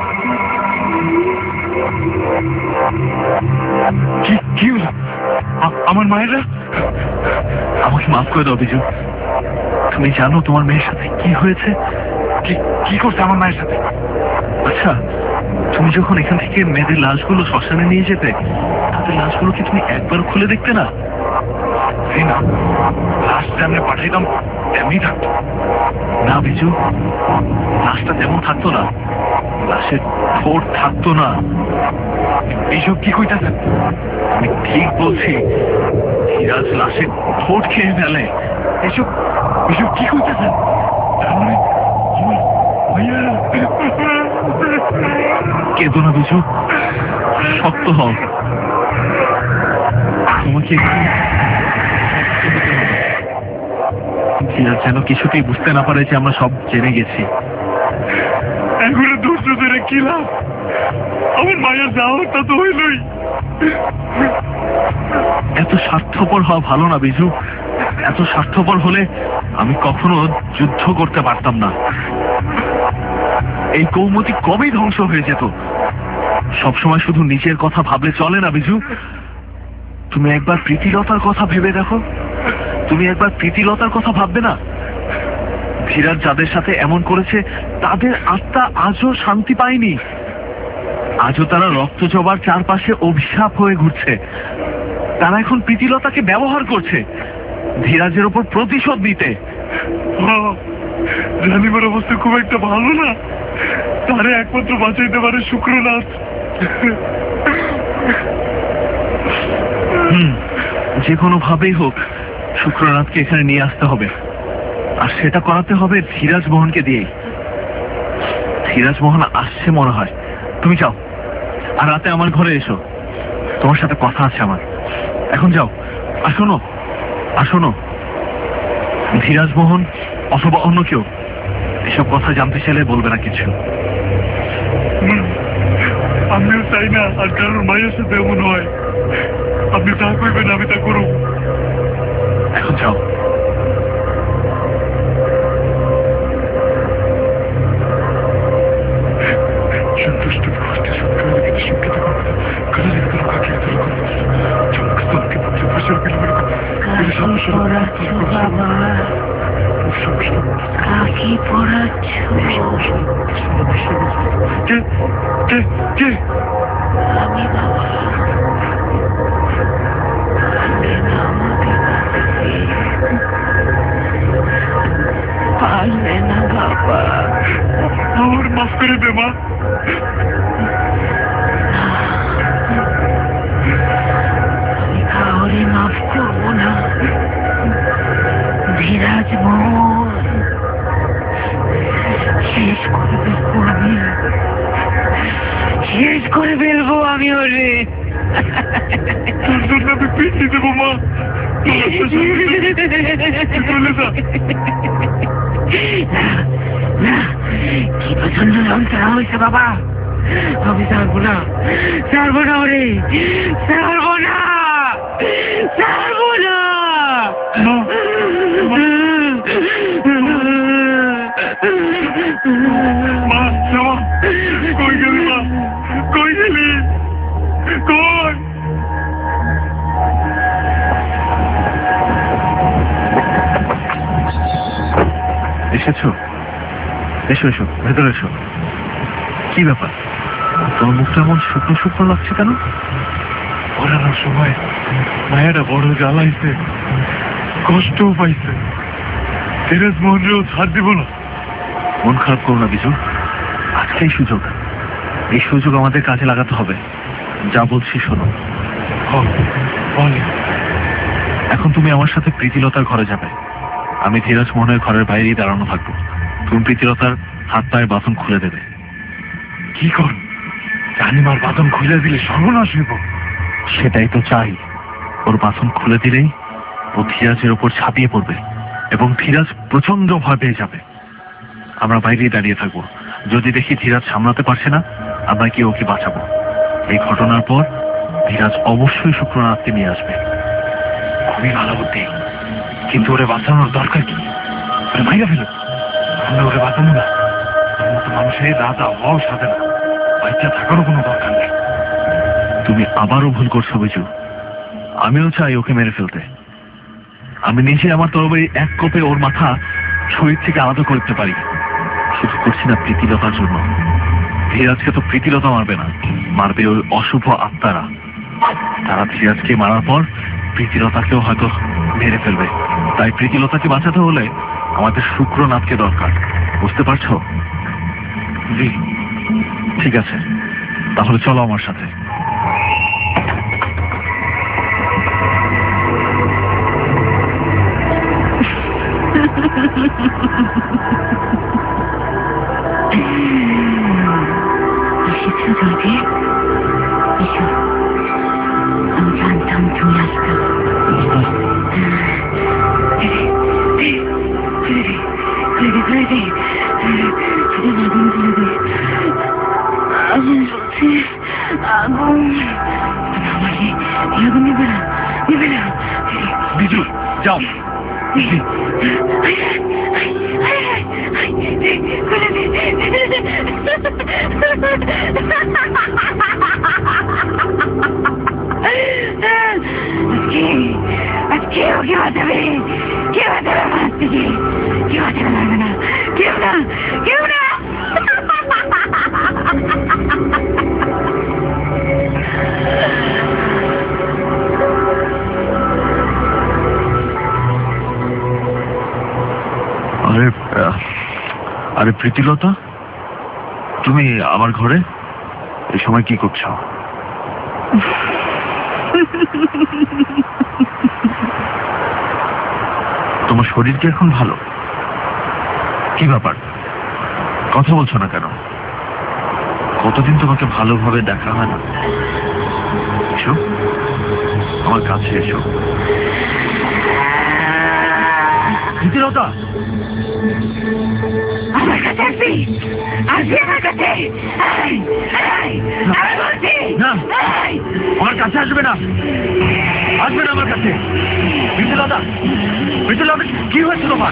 কি হলো? আমার মায়েরা? আমাকে মাফ করে দাও বিজু। তুমি জানো তোমার মেয়ের সাথে কি হয়েছে? কি করছে আমার মায়ের সাথে? আচ্ছা, তুমি যখন এখান থেকে মেয়েদের লাশগুলো শ্মশানে নিয়ে যেতে, তাদের লাশগুলো কি তুমি একবার খুলে দেখতে না? না, লাশ যেমন পাঠাইতাম তেমনি থাকতো। না বিজু, লাশটা তেমন থাকতো না। লাশের ঠোঁট থাকতো না। এইসব কি কইতাছেন? আমি ঠিক বলছি, ধীরাজ লাশের ঠোঁট খেয়ে ফেলে। এসব এসব কি কইতাছেন? তার মানে আমার মায়েরা? কেঁদো না বিজু, শক্ত হও। তোমাকে ধীরাজ যেন কিছুতেই বুঝতে না পারে যে আমরা সব জেনে গেছি। এগুলো ধৈর্য ধরে কি লাভ? আমার মায়ের যাওয়াটা তো হইলই। এত স্বার্থপর হওয়া ভালো না বিজু। এত স্বার্থপর হলে আমি কখনো যুদ্ধ করতে পারতাম না। এই কৌমতি কবেই ধ্বংস হয়ে যেত। সবসময় শুধু নিজের কথা ভাবলে চলে না বিজু। তুমি একবার প্রীতিলতার কথা ভেবে দেখো। তুমি একবার প্রীতিলতার কথা ভাববে না? ধীরাজ যাদের সাথে এমন করেছে তাদের আত্মা আজও শান্তি পায়নি। আজও তারা রক্ত জবার চারপাশে অভিশাপ হয়ে ঘুরছে। তারা এখন প্রীতিলতাকে ব্যবহার করছে ধীরাজের ওপর প্রতিশোধ দিতে। রানীমার অবস্থা খুব একটা ভালো না। তারে একমাত্র বাঁচাইতে পারে শুক্রনাথ। হুম, যে কোনো ভাবেই হোক শুক্রনাথকে এখানে নিয়ে আসতে হবে। আর সেটা করাতে হবে ধীরাজ মোহনকে দিয়েই। ধীরাজ মোহন আসছে মনে হয়। তুমি যাও, আর রাতে আমার ঘরে এসো। তোমার সাথে কথা আছে আমার। এখন যাও। আসোনো আসোনো ধীরাজ মোহন অথবা অন্য কেউ এসব কথা জানতে চাইলে বলবে না কিছু। আমিও চাই না আর কারোর মায়ের সাথে এমন হয়। আপনি তা করবেন, আমি তা করব। এখন যাও। সন্তুষ্ট ব্যবস্থা সরকারের দিকে শিক্ষিত করবে। কাজে দিকে কাকে ধরে করবে। চমকস্থানকে পত্র ফসল গেল বাবা কাকে পড়াচ্ছ? কে কে কে আমি বাবা। পারবে না বাবা। আমার মাফ করে দে মা। আমি কাউরে মাফ করবো না। ধীরাজ মোহন শেষ করে ফেলবো আমি। শেষ করে ফেলবো আমি ওরে। তোর জন্য আমি পিঠি দেবো মা। চলে যা। কি প্রচন্ড যন্ত্রণা হয়েছে বাবা। আমি ছাড়বো না, ছাড়বো না ওরে, ছাড়বো না, ছাড়বো না। মা যাওয়া কই গেলি? মা কই গেলি? কই? এসেছো? এসো এসো, ভেতরে এসো। কি ব্যাপার, তোমার মুখটা এমন শুকনো শুকনো লাগছে কেন? পড়ানোর সময় মায়েরা বড় জ্বালাইছে, কষ্টও পাইছে। ধীরাজ মোহনরেও ছাড় দিব না। মন খারাপ করো না বিজু। আজকেই সুযোগ। এই সুযোগ আমাদের কাজে লাগাতে হবে। যা বলছি শোনো। এখন তুমি আমার সাথে প্রীতিলতার ঘরে যাবে। আমি ধীরাজ মোহনের ঘরের বাইরেই দাঁড়ানো থাকবো। তুমি প্রীতিলতার হাত পায়ের বাঁধন খুলে দেবে। কি কর? রানীমার বাঁধন খুলে দিলে সর্বনাশ হইব। সেটাই তো চাই। ওর বাঁধন খুলে দিলেই ও ধীরাজের ওপর ঝাঁপিয়ে পড়বে এবং ধীরাজ প্রচন্ড ভয় পেয়ে যাবে। আমরা বাইরেই দাঁড়িয়ে থাকবো। যদি দেখি ধীরাজ সামলাতে পারছে না, আমরা কি ওকে বাঁচাবো। এই ঘটনার পর ধীরাজ অবশ্যই শুক্রনাথকে নিয়ে আসবে। খুবই ভালো বুদ্ধি, কিন্তু ওরে বাঁচানোর দরকার কি? ওরে মাইরা ফেল। আমরা ওরে বাঁচাবো না। ওর মতো মানুষের রাজা হওয়াও সাধে না। বাচ্চা থাকারও কোনো দরকার নেই। তুমি আবারও ভুল করছো বিজু। আমিও চাই ওকে মেরে ফেলতে। আমি নিজে আমার তরবারি এক কোপে ওর মাথা শরীর থেকে আলাদা করতে পারি। শুধু করছি না প্রীতিলতার জন্য। ধীরাজকে তো প্রীতিলতা মারবে না, মারবে ওই অশুভ আত্মারা। তারা ধীরাজকে মারার পর প্রীতিলতাকেও হয়তো মেরে ফেলবে। তাই প্রীতিলতাকে বাঁচাতে হলে আমাদের শুক্রনাথকে দরকার। বুঝতে পারছো? জি, ঠিক আছে, তাহলে চলো আমার সাথে। এসেছো জয়দেব? এসো। আমি জানতাম তুমি আসবে। দে, আরে আগুন তুলে দে, আগুন জ্বলছে, আগুন। আমার এই আগুন নিবে না, নিবে না। বিজু যাও। আজকে ওকে বাঁচাবে, কে বাঁচাবে আমার হাত থেকে? কেউ বাঁচাতে পারবে না, কেউ না, কেউ না। আরে আরে প্রীতিলতা, তুমি আমার ঘরে এই সময় কি করছো? তোমার শরীর কি এখন ভালো? কি ব্যাপার, কথা বলছো না কেন? কতদিন তোমাকে ভালোভাবে দেখা হয় না। এসো আমার কাছে, এসো। প্রীতিলতা, আমার কাছে আসবি, আসবি আমার কাছে। না, আমার কাছে আসবে না, আসবে না আমার কাছে। প্রীতিলতা, প্রীতিলতা, কি হয়েছে তোমার?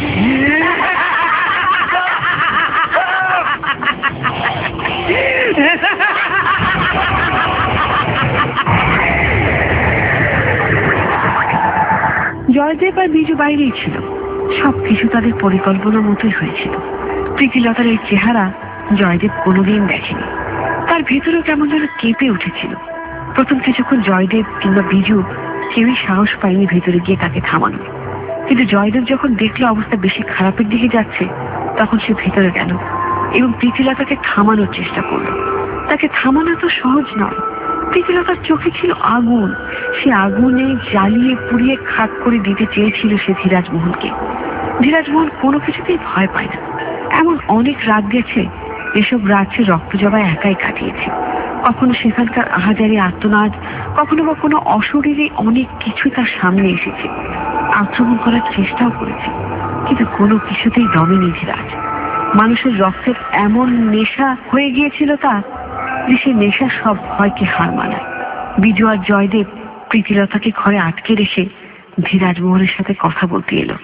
জয়দেব আর বিজু বাইরেই ছিল। সবকিছু তাদের পরিকল্পনার মতোই হয়েছিল। প্রীতিলতার এই চেহারা জয়দেব কোনোদিন দেখেনি। তার ভেতরেও কেমন যেন কেঁপে উঠেছিল। প্রথম কিছুক্ষণ জয়দেব কিংবা বিজু কেউই সাহস পায়নি ভেতরে গিয়ে তাকে থামানো। কিন্তু জয়দেব যখন দেখলো অবস্থা বেশি খারাপের দিকে যাচ্ছে, তখন সে ভেতরে গেল এবং প্রীতিলতাকে থামানোর চেষ্টা করলো। তাকে থামানো তো সহজ নয়। প্রীতিলতার চোখে ছিল আগুন। সে আগুনে জ্বালিয়ে পুড়িয়ে খাক করে দিতে চেয়েছিল সে ধীরাজমোহনকে। ধীরাজমোহন কোনো কিছুতেই ভয় পায় না। এমন অনেক রাত গেছে, এসব রাত সে রক্তজবায় একাই কাটিয়েছে। কখনো সেখানকার আহাজারি আর্তনাদ, কখনো বা কোনো অশরীরে অনেক কিছু তার সামনে এসেছে। আক্রমণ করার চেষ্টাও করেছে, কিন্তু কোনো কিছুতেই দমেনি ধীরাজ। মানুষের রক্তের এমন নেশা হয়ে গিয়েছিল তার যে সে নেশা সব ভয়কে হার মানায়। বিজু আর জয়দেব প্রীতিলতাকে ঘরে আটকে রেখে ধীরাজমোহনের সাথে কথা বলতে এলো।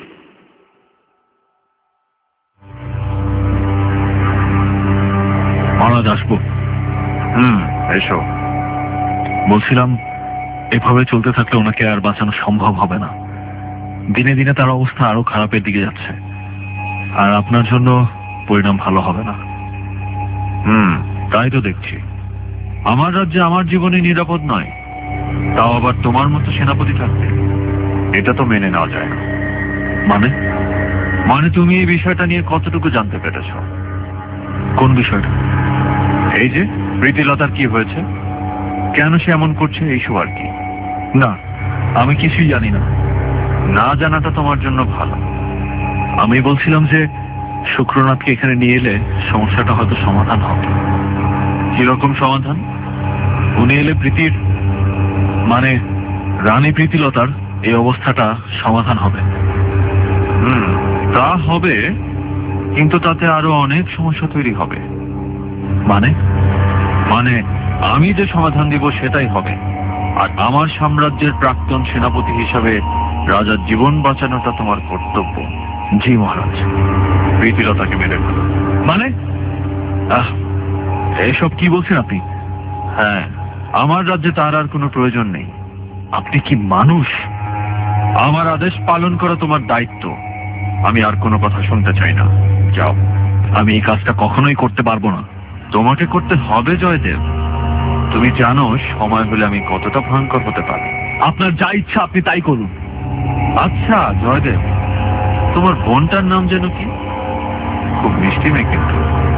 মহারাজ, আসবো। হুম, এসো। বলছিলাম, এভাবে চলতে থাকলে ওনাকে আর বাঁচানো সম্ভব হবে না। দিনে দিনে তার অবস্থা আরো খারাপের দিকে যাচ্ছে, আর আপনার জন্য পরিণাম ভালো হবে না। হুম, তাই তো দেখছি। আমার রাজ্যে আমার জীবনে নিরাপদ নয়, তাও আবার তোমার মতো সেনাপতি থাকবে, এটা তো মেনে নেওয়া যায় না। মানে মানে তুমি এই বিষয়টা নিয়ে কতটুকু জানতে পেরেছ? কোন বিষয়টা? এই যে প্রীতিলতার কি হয়েছে, কেন সে এমন করছে, এইসব আর কি? না, আমি কিছুই জানি না। না জানাটা তোমার জন্য ভালো। আমি বলছিলাম যে শুক্রনাথকে এখানে নিয়ে এলে সমস্যাটা হয়তো সমাধান হবে। কিরকম সমাধান? উনি এলে প্রীতির, মানে রানী প্রীতিলতার এই অবস্থাটা সমাধান হবে। হুম, তা হবে, কিন্তু তাতে আরো অনেক সমস্যা তৈরি হবে। মানে মানে আমি যে সমাধান দিব সেটাই হবে, আর আমার সাম্রাজ্যের প্রাক্তন সেনাপতি হিসাবে রাজার জীবন বাঁচানোটা তোমার কর্তব্য। জি মহারাজ। প্রীতিলতাকে মেরে ফেলো। মানে আহ এসব কি বলছেন আপনি? হ্যাঁ, আমার রাজ্যে তার আর কোনো প্রয়োজন নেই। আপনি কি মানুষ? আমার আদেশ পালন করা তোমার দায়িত্ব। আমি আর কোনো কথা শুনতে চাই না, যাও। আমি এই কাজটা কখনোই করতে পারবো না। তোমাকে করতে হবে জয়দেব। তুমি জানো সময় হলে আমি কতটা ভয়ঙ্কর হতে পারি। আপনার যা ইচ্ছা আপনি তাই করুন। আচ্ছা জয়দেব, তোমার বোনটার নাম যেন কি? খুব মিষ্টি মেয়ে কিন্তু।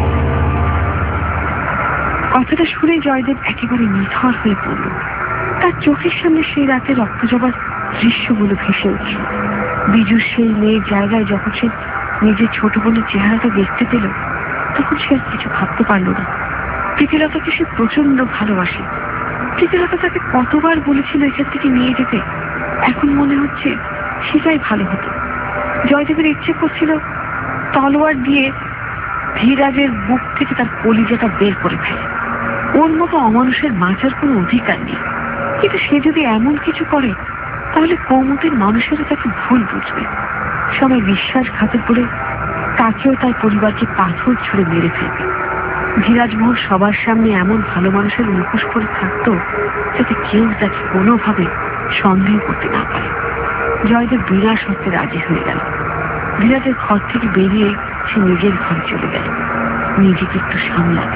কথাটা শুনে জয়দেব একেবারে নিথর হয়ে পড়ল। তার চোখের সামনে সেই রাতে রক্তজবার দৃশ্যগুলো ভেসে উঠল। বিজুর সেই মেয়ের জায়গায় যখন সে নিজের ছোট বোনের চেহারাটা দেখতে পেল, তখন সে আর কিছু ভাবতে পারল না। প্রীতিলতাকে সে প্রচন্ড ভালোবাসে। প্রীতিলতা তাকে কতবার বলেছিল এখান থেকে নিয়ে যেতে। এখন মনে হচ্ছে সেটাই ভালো হতো। জয়দেবের ইচ্ছে করছিল তলোয়ার দিয়ে ধীরাজের বুক থেকে তার কলিজাটা বের করে ফেলে। ওর মতো অমানুষের বাঁচার কোনো অধিকার নেই, কিন্তু সে যদি এমন কিছু করে তাহলে কৌমুদের মানুষেরা তাকে ভুল বুঝবে, সবাই বিশ্বাসঘাতক বলে তাকেও তার পরিবারকে পাথর ছুঁড়ে মেরে ফেলবে। ধীরাজমোহন সবার সামনে এমন ভালো মানুষের মুখোশ পরে থাকতো যাতে কেউ তাকে কোনোভাবে সন্দেহ করতে না পারে। জয়দেব বিনা শর্তে রাজি হয়ে গেল। ধীরাজের ঘর থেকে বেরিয়ে সে নিজের ঘরে চলে গেল, নিজেকে একটু সামলাতে।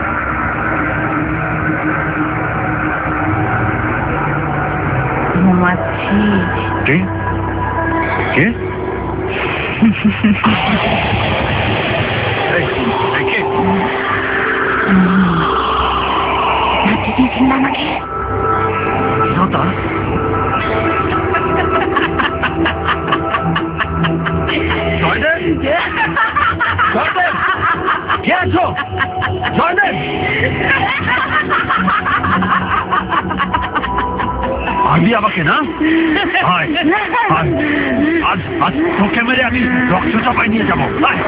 ঘুমাচ্ছি। কে কে দিয়েছেন না আমাকে? আনবি আমাকে না? আজ আজ তোকে মেরে আমি রক্ত চাপাই নিয়ে যাবো।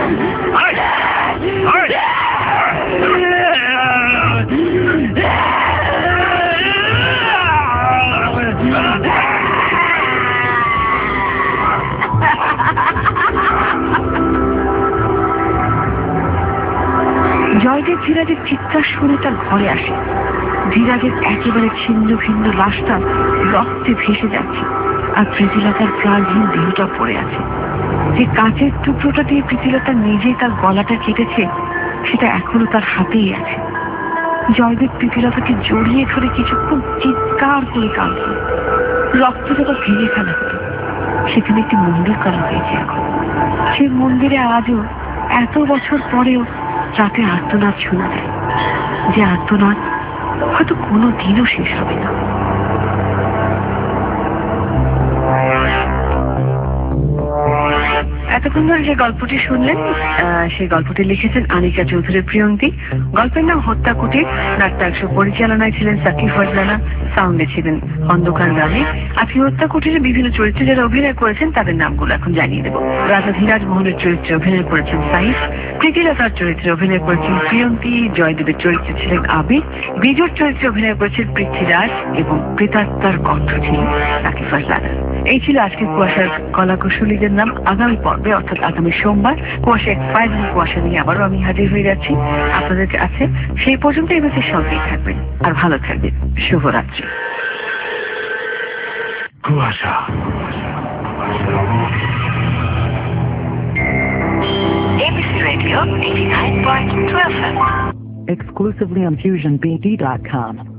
জয়দেব ধীরাজের চিৎকার শুনে তার ঘরে আসে। ধীরাজের একেবারে ছিন্ন ভিন্ন লাশটা রক্তে ভেসে যাচ্ছে, আর প্রীতিলতার প্রাণহীন দেহটা পড়ে আছে। যে কাঁচের টুকরোটা দিয়ে প্রীতিলতা নিজেই তার গলাটা কেটেছে সেটা এখনো তার হাতেই আছে। জয়দেব প্রীতিলতাকে জড়িয়ে ধরে কিছুক্ষণ চিৎকার করে কাঁদল। রক্তটা ভেঙে ফেলা হতো। সেখানে একটি মন্দির করা হয়েছে এখন। সেই মন্দিরে আজও এত বছর পরেও রাতে আর্তনাদ শোনা যায়, যে আর্তনাদ হয়তো কোনো দিনও শেষ হবে না। এতক্ষণ ধরে যে গল্পটি শুনলেন সেই গল্পটি লিখেছেন আনিকা চৌধুরী প্রিয়ন্তী। গল্পের নাম হত্যা কুটির। নাট্যাংশ পরিচালনায় ছিলেন সাকিব ফজলানা, সাউন্ডে ছিলেন খন্দকার রানী। আজকে হত্যা কুটিরে বিভিন্ন চরিত্রে যারা অভিনয় করেছেন তাদের নামগুলো এখন জানিয়ে দেব। রাজা ধীরাজ মোহনের চরিত্রে অভিনয় করেছেন সাইফ, প্রীতিলতার চরিত্রে অভিনয় করেছেন প্রিয়ন্তী, জয়দেবের চরিত্রে ছিলেন আবির, বিজুর চরিত্রে অভিনয় করেছেন পৃথ্বীরাজ এবং প্রেতাত্মার কণ্ঠ ছিলেন সাকিব ফজলানা। এই ছিল আজকের কুয়াশার কলাকুশলীদের নাম। আগামী পর্বে অর্থাৎ আগামী সোমবার কুয়াশা এক ফাইল এবং কুয়াশা নিয়ে আবারও আমি হাজির হয়ে যাচ্ছি আপনাদের কাছে। সেই পর্যন্ত এবার সঙ্গেই থাকবেন আর ভালো থাকবেন। শুভরাত্রি। Kuasha. ABC radio eighty-nine point two F M. Exclusively on fusion b d dot com.